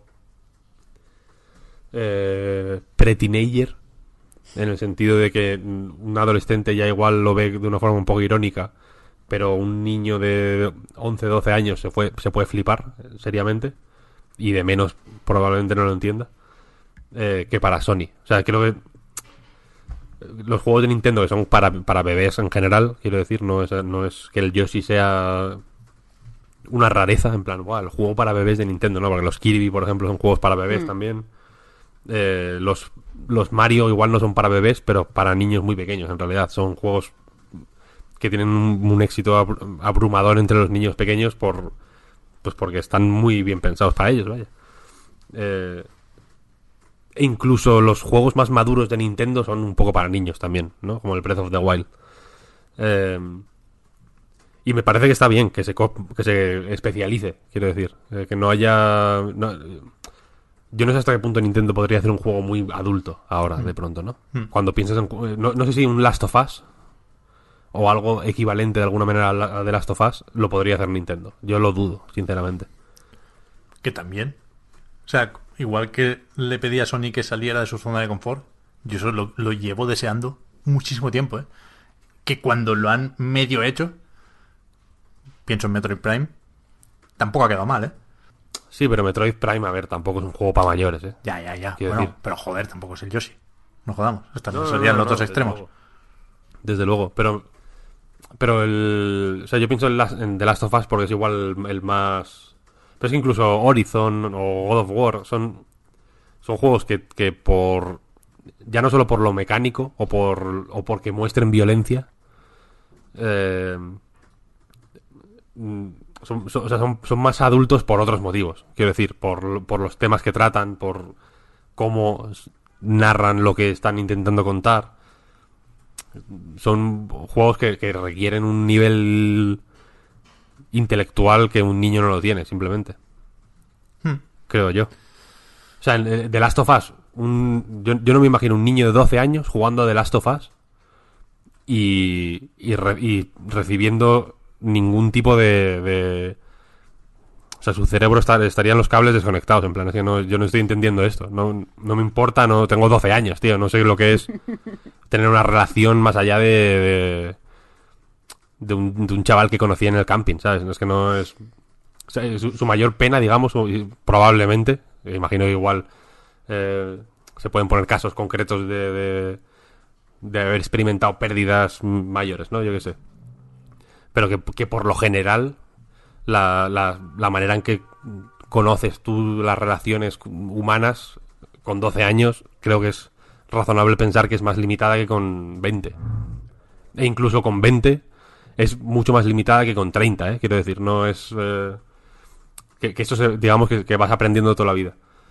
pre-teenager, en el sentido de que un adolescente ya igual lo ve de una forma un poco irónica, pero un niño de 11, 12 años se puede flipar seriamente, y de menos probablemente no lo entienda, que para Sony. O sea, creo que los juegos de Nintendo que son para bebés en general, quiero decir, no es que el Yoshi sea una rareza, en plan, el juego para bebés de Nintendo, ¿no? Porque los Kirby, por ejemplo, son juegos para bebés también. Los Mario igual no son para bebés, pero para niños muy pequeños, en realidad. Son juegos que tienen un éxito abrumador entre los niños pequeños porque están muy bien pensados para ellos, vaya. E incluso los juegos más maduros de Nintendo son un poco para niños también, ¿no? Como el Breath of the Wild. Y me parece que está bien que se especialice, quiero decir. Que no haya... yo no sé hasta qué punto Nintendo podría hacer un juego muy adulto ahora, de pronto, ¿no? Cuando piensas en... No sé si un Last of Us o algo equivalente de alguna manera a The Last of Us lo podría hacer Nintendo. Yo lo dudo, sinceramente. Que también. O sea, igual que le pedí a Sony que saliera de su zona de confort, yo eso lo llevo deseando muchísimo tiempo, ¿eh? Que cuando lo han medio hecho, pienso en Metroid Prime, tampoco ha quedado mal, ¿eh? Sí, pero Metroid Prime, a ver, tampoco es un juego para mayores, ¿eh? Ya. Quiero Bueno, decir... pero joder, tampoco es el Yoshi. No jodamos. Estos no serían los dos extremos. Desde luego. Pero o sea, yo pienso en The Last of Us porque es igual el más... Pero es que incluso Horizon o God of War son juegos que por... Ya no solo por lo mecánico o porque muestren violencia, son más adultos por otros motivos. Quiero decir, por los temas que tratan, por cómo narran lo que están intentando contar. Son juegos que requieren un nivel intelectual que un niño no lo tiene, simplemente. Creo yo. O sea, en The Last of Us, yo no me imagino un niño de 12 años jugando a The Last of Us y recibiendo ningún tipo de... O sea, su cerebro estarían los cables desconectados. En plan, es que yo no estoy entendiendo esto. No me importa, no tengo 12 años, tío. No sé lo que es tener una relación más allá de un chaval que conocí en el camping, ¿sabes? Es que no es... O sea, su mayor pena, digamos, probablemente, imagino que igual se pueden poner casos concretos de haber experimentado pérdidas mayores, ¿no? Yo qué sé. Pero que por lo general la manera en que conoces tú las relaciones humanas con 12 años, creo que es razonable pensar que es más limitada que con 20. E incluso con 20 es mucho más limitada que con 30, ¿eh? Quiero decir, no es... que eso digamos que vas aprendiendo toda la vida.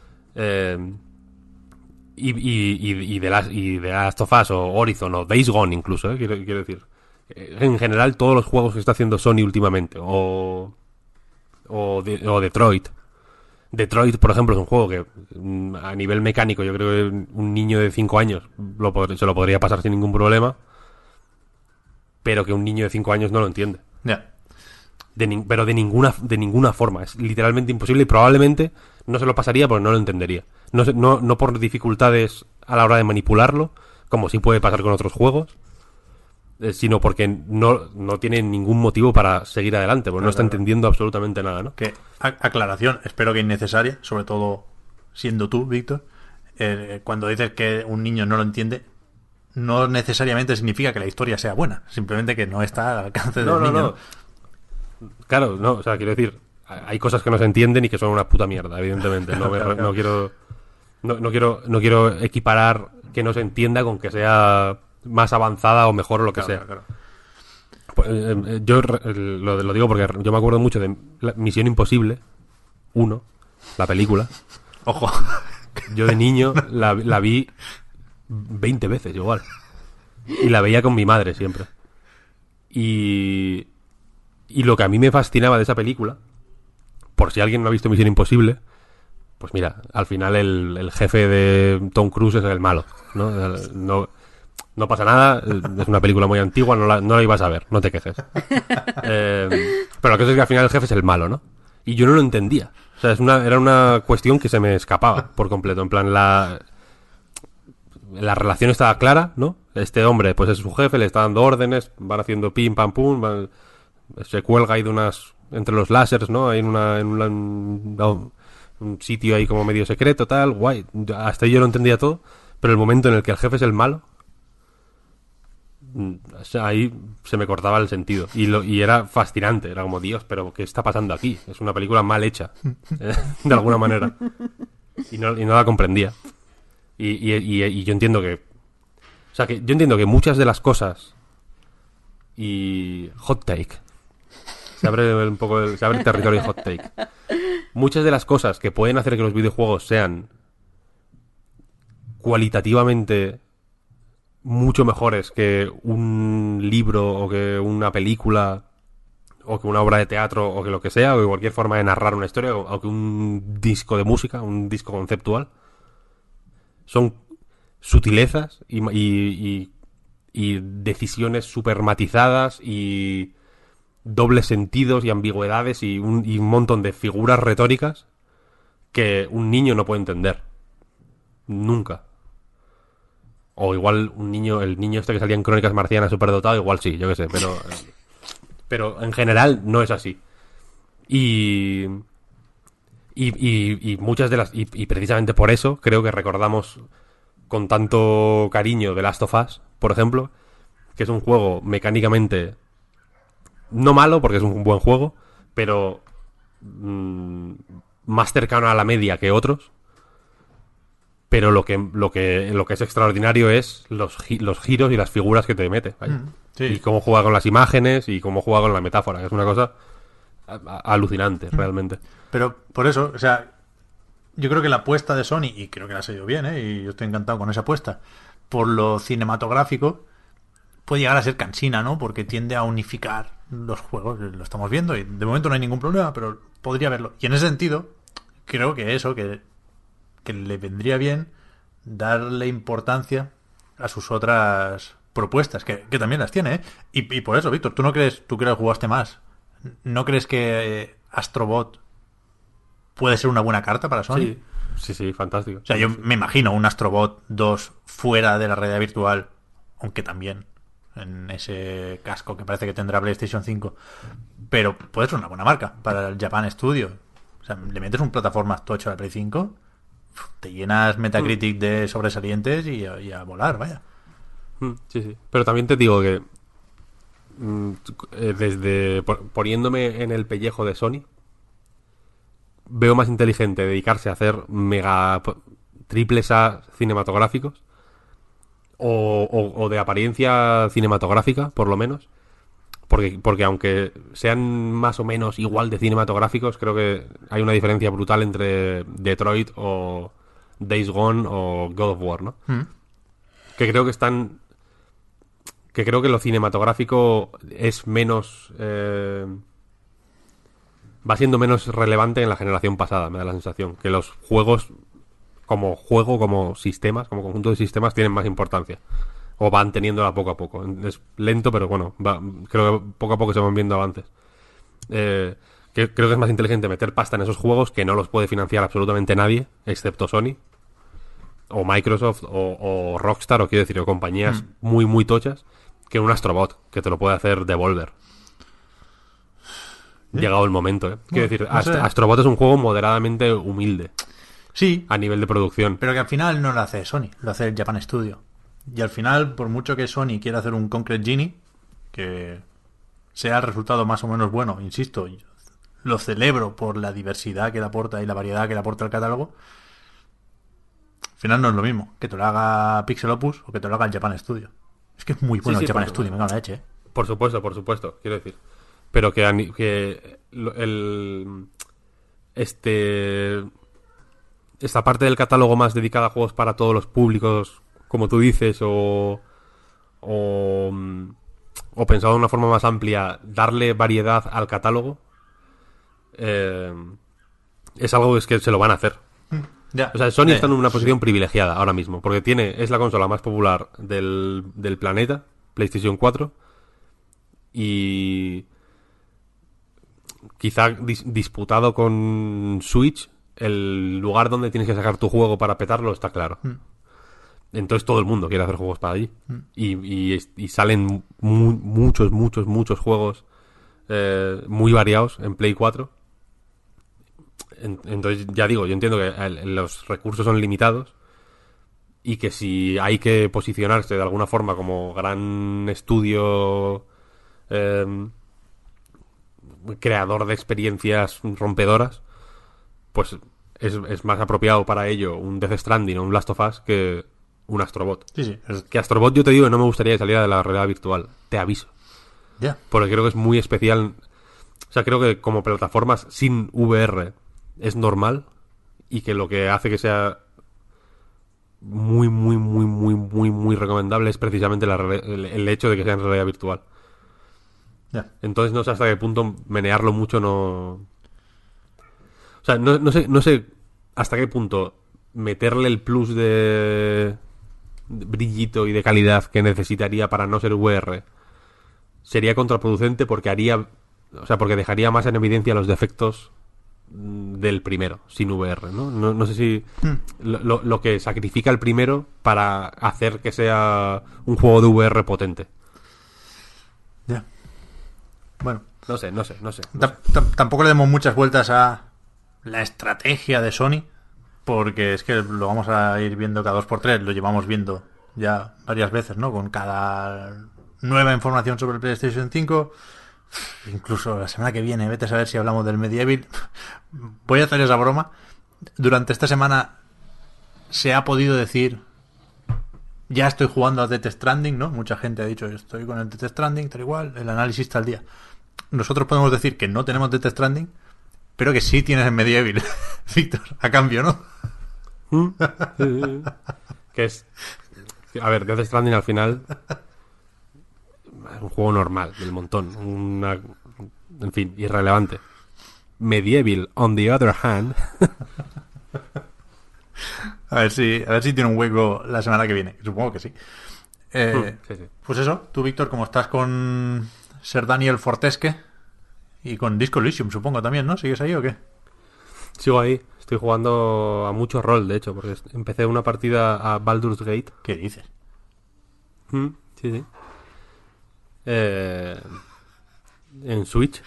Y de Last of Us o Horizon o Days Gone incluso, quiero decir. En general todos los juegos que está haciendo Sony últimamente o Detroit Detroit, por ejemplo, es un juego que a nivel mecánico yo creo que un niño de 5 años se lo podría pasar sin ningún problema, pero que un niño de 5 años no lo entiende. Ya. Pero de ninguna forma. Es literalmente imposible y probablemente no se lo pasaría porque no lo entendería. No por dificultades a la hora de manipularlo, como sí puede pasar con otros juegos, sino porque no tiene ningún motivo para seguir adelante, porque no está entendiendo absolutamente nada, ¿no? Que, aclaración, espero que innecesaria, sobre todo siendo tú, Víctor, cuando dices que un niño no lo entiende, no necesariamente significa que la historia sea buena, simplemente que no está al alcance del niño. No. Claro, no, o sea, quiero decir, hay cosas que no se entienden y que son una puta mierda, evidentemente. Claro. No quiero equiparar que no se entienda con que sea más avanzada o mejor o lo que sea. Claro. Pues, yo lo digo porque yo me acuerdo mucho de Misión Imposible 1, la película. Ojo. Yo de niño la vi 20 veces igual. Y la veía con mi madre siempre. Y lo que a mí me fascinaba de esa película, por si alguien no ha visto Misión Imposible, pues mira, al final el jefe de Tom Cruise es el malo, ¿no? No pasa nada, es una película muy antigua, no la ibas a ver, no te quejes. Pero lo que es que al final el jefe es el malo, ¿no? Y yo no lo entendía. O sea, era una cuestión que se me escapaba por completo. En plan, la relación estaba clara, ¿no? Este hombre, pues es su jefe, le está dando órdenes, van haciendo pim, pam, pum, se cuelga ahí entre los lásers, ¿no? Hay un sitio ahí como medio secreto, tal, guay. Hasta ahí yo lo entendía todo, pero el momento en el que el jefe es el malo, o sea, ahí se me cortaba el sentido y era fascinante, era como, Dios, pero ¿qué está pasando aquí? Es una película mal hecha de alguna manera y no la comprendía y yo entiendo que, o sea, que yo entiendo que muchas de las cosas y hot take, se abre el territorio de hot take, muchas de las cosas que pueden hacer que los videojuegos sean cualitativamente mucho mejores que un libro o que una película o que una obra de teatro o que lo que sea, o que cualquier forma de narrar una historia o que un disco de música, un disco conceptual, son sutilezas y decisiones super matizadas y dobles sentidos y ambigüedades y un montón de figuras retóricas que un niño no puede entender nunca. O igual el niño este que salía en Crónicas Marcianas superdotado, igual sí, yo qué sé, pero en general no es así. Y muchas de las... Y precisamente por eso creo que recordamos con tanto cariño The Last of Us, por ejemplo, que es un juego mecánicamente no malo, porque es un buen juego, pero más cercano a la media que otros. Pero lo que es extraordinario es los giros y las figuras que te mete. Sí. Y cómo juega con las imágenes y cómo juega con la metáfora, que es una cosa alucinante, realmente. Pero por eso, o sea, yo creo que la apuesta de Sony, y creo que le ha salido bien, y yo estoy encantado con esa apuesta, por lo cinematográfico, puede llegar a ser cansina, ¿no? Porque tiende a unificar los juegos, lo estamos viendo, y de momento no hay ningún problema, pero podría haberlo. Y en ese sentido, creo que le vendría bien darle importancia a sus otras propuestas, que también las tiene, ¿eh? Y por eso, Víctor, tú que jugaste más, ¿no crees que Astrobot puede ser una buena carta para Sony? Sí, fantástico. O sea, yo me imagino un Astrobot 2 fuera de la realidad virtual, aunque también en ese casco que parece que tendrá PlayStation 5, pero puede ser una buena marca para el Japan Studio. O sea, le metes un plataforma tocho a la Play 5, te llenas Metacritic de sobresalientes y a volar, vaya. Sí. Pero también te digo que poniéndome en el pellejo de Sony, veo más inteligente dedicarse a hacer mega triples A cinematográficos o de apariencia cinematográfica, por lo menos, porque aunque sean más o menos igual de cinematográficos, creo que hay una diferencia brutal entre Detroit o Days Gone o God of War, ¿no? Que creo que lo cinematográfico es menos va siendo menos relevante en la generación pasada, me da la sensación. Que los juegos, como sistemas, como conjunto de sistemas, tienen más importancia. O van teniéndola poco a poco. Es lento, pero bueno, creo que poco a poco se van viendo avances. Creo que es más inteligente meter pasta en esos juegos que no los puede financiar absolutamente nadie, excepto Sony, o Microsoft, o Rockstar, o quiero decir, o compañías muy, muy tochas, que un Astrobot, que te lo puede hacer Devolver. Llegado el momento, ¿eh? Quiero decir, no sé. Astrobot es un juego moderadamente humilde. Sí, A nivel de producción. pero que al final no lo hace Sony, lo hace el Japan Studio. Y al final, por mucho que Sony quiera hacer un Concrete Genie, que sea el resultado más o menos bueno, insisto, lo celebro por la diversidad que le aporta y la variedad que le aporta el catálogo, al final no es lo mismo que te lo haga Pixel Opus o que te lo haga el Japan Studio. Es que es muy bueno el Japan Studio, me cago en la leche, ¿eh? Por supuesto, quiero decir. Pero esta parte del catálogo más dedicada a juegos para todos los públicos, como tú dices, o pensado de una forma más amplia, darle variedad al catálogo, es algo que se lo van a hacer. Ya. O sea, Sony está en una posición privilegiada ahora mismo, porque es la consola más popular del planeta, PlayStation 4, y quizá disputado con Switch, el lugar donde tienes que sacar tu juego para petarlo está claro. Entonces todo el mundo quiere hacer juegos para allí. Y salen muchos juegos muy variados en Play 4. Entonces, ya digo, yo entiendo que los recursos son limitados y que si hay que posicionarse de alguna forma como gran estudio creador de experiencias rompedoras, pues es más apropiado para ello un Death Stranding o un Last of Us que un Astrobot. Sí. Que Astrobot, yo te digo, no me gustaría que saliera de la realidad virtual. Te aviso. Ya. Porque creo que es muy especial. O sea, creo que como plataformas sin VR es normal y que lo que hace que sea muy recomendable es precisamente el hecho de que sea en realidad virtual. Ya. Entonces no sé hasta qué punto menearlo mucho no... O sea, no sé hasta qué punto meterle el plus de brillito y de calidad que necesitaría para no ser VR sería contraproducente porque porque dejaría más en evidencia los defectos del primero, sin VR, ¿no? No sé si lo que sacrifica el primero para hacer que sea un juego de VR potente. Ya. Bueno. No sé. Tampoco le demos muchas vueltas a la estrategia de Sony, porque es que lo vamos a ir viendo cada 2x3, lo llevamos viendo ya varias veces, ¿no? Con cada nueva información sobre el PlayStation 5, incluso la semana que viene, vete a saber si hablamos del Medieval. Voy a hacer esa broma. Durante esta semana se ha podido decir, ya estoy jugando a Death Stranding, ¿no? Mucha gente ha dicho, estoy con el Death Stranding, tal igual, el análisis está al día. Nosotros podemos decir que no tenemos Death Stranding, pero que sí tienes el Medieval, Víctor, a cambio, ¿no? Que es... A ver, Death Stranding al final es un juego normal, del montón. En fin, irrelevante. Medieval, on the other hand... A ver si tiene un hueco la semana que viene. Supongo que sí. Sí. Pues eso, tú, Víctor, como estás con Sir Daniel Fortesque y con Disco Elysium, supongo también, ¿no? ¿Sigues ahí o qué? Sigo ahí. Estoy jugando a mucho rol, de hecho, porque empecé una partida a Baldur's Gate. ¿Qué dices? Sí. En Switch.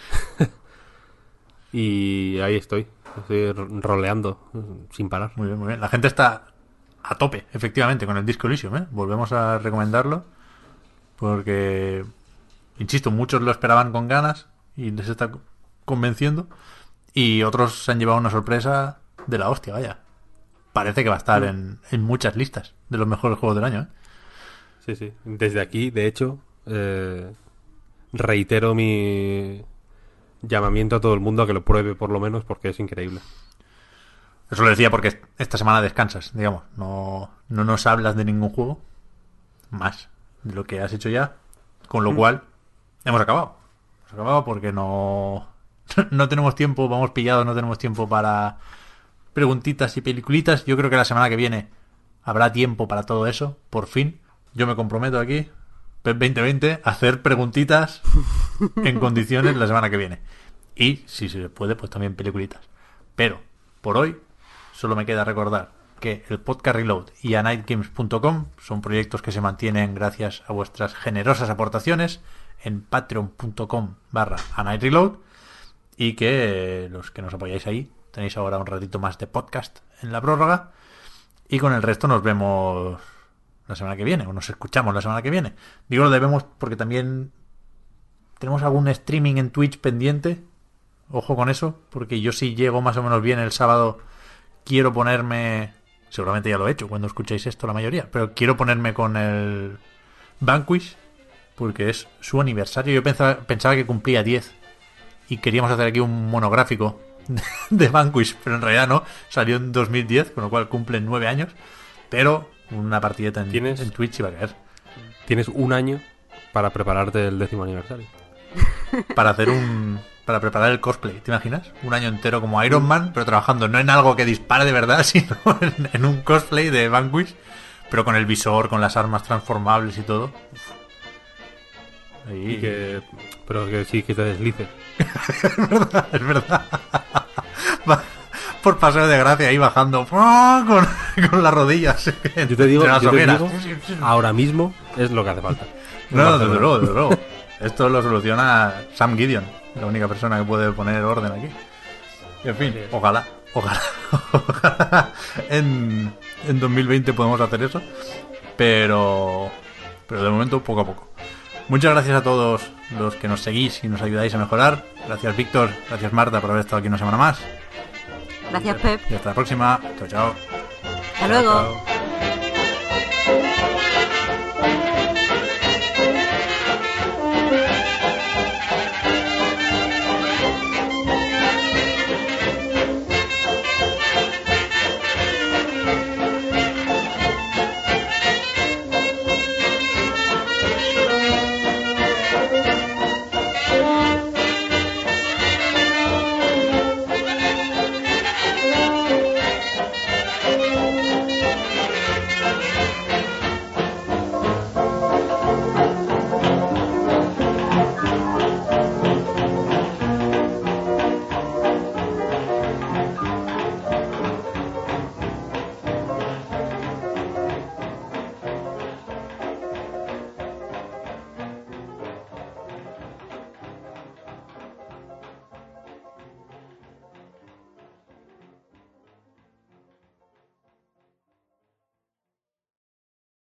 Y ahí estoy roleando sin parar. Muy bien. La gente está a tope, efectivamente, con el Disco Elysium, ¿eh? Volvemos a recomendarlo porque, insisto, muchos lo esperaban con ganas y les está convenciendo, y otros se han llevado una sorpresa de la hostia, vaya. Parece que va a estar en muchas listas de los mejores juegos del año, ¿eh? Sí. Desde aquí, de hecho, reitero mi llamamiento a todo el mundo a que lo pruebe por lo menos, porque es increíble. Eso lo decía porque esta semana descansas, digamos. No nos hablas de ningún juego más de lo que has hecho ya, con lo cual hemos acabado. Hemos acabado porque no no tenemos tiempo, vamos pillados, no tenemos tiempo para preguntitas y peliculitas. Yo creo que la semana que viene habrá tiempo para todo eso, por fin. Yo me comprometo aquí, PEP 2020, a hacer preguntitas en condiciones la semana que viene. Y, si se puede, pues también peliculitas. Pero, por hoy, solo me queda recordar que el Podcast Reload y anightgames.com son proyectos que se mantienen gracias a vuestras generosas aportaciones en patreon.com/anightreload, y que los que nos apoyáis ahí tenéis ahora un ratito más de podcast en la prórroga, y con el resto nos vemos la semana que viene, o nos escuchamos la semana que viene. Digo lo debemos porque también tenemos algún streaming en Twitch pendiente. Ojo con eso, porque yo, si llego más o menos bien el sábado, quiero ponerme, seguramente ya lo he hecho cuando escuchéis esto la mayoría, pero quiero ponerme con el Vanquish porque es su aniversario. Yo pensaba que cumplía 10 y queríamos hacer aquí un monográfico de Vanquish, pero en realidad no, salió en 2010, con lo cual cumple 9 años, pero una partideta en Twitch iba a caer. Tienes un año para prepararte el 10º aniversario. Para preparar el cosplay, ¿te imaginas? Un año entero como Iron Man, pero trabajando no en algo que dispare de verdad, sino en un cosplay de Vanquish, pero con el visor, con las armas transformables y todo. Ahí... pero que sí, que te deslices. Es verdad. Va por paseo de gracia ahí bajando con las rodillas. Yo te digo, ahora mismo es lo que hace falta. No, desde luego. Esto lo soluciona Sam Gideon, la única persona que puede poner orden aquí. Y en fin, ojalá en 2020 podemos hacer eso, pero de momento poco a poco. Muchas gracias a todos los que nos seguís y nos ayudáis a mejorar. Gracias, Víctor, gracias, Marta, por haber estado aquí una semana más. Gracias, Pep. Y hasta la próxima. Chao, chao. Hasta luego. Chao.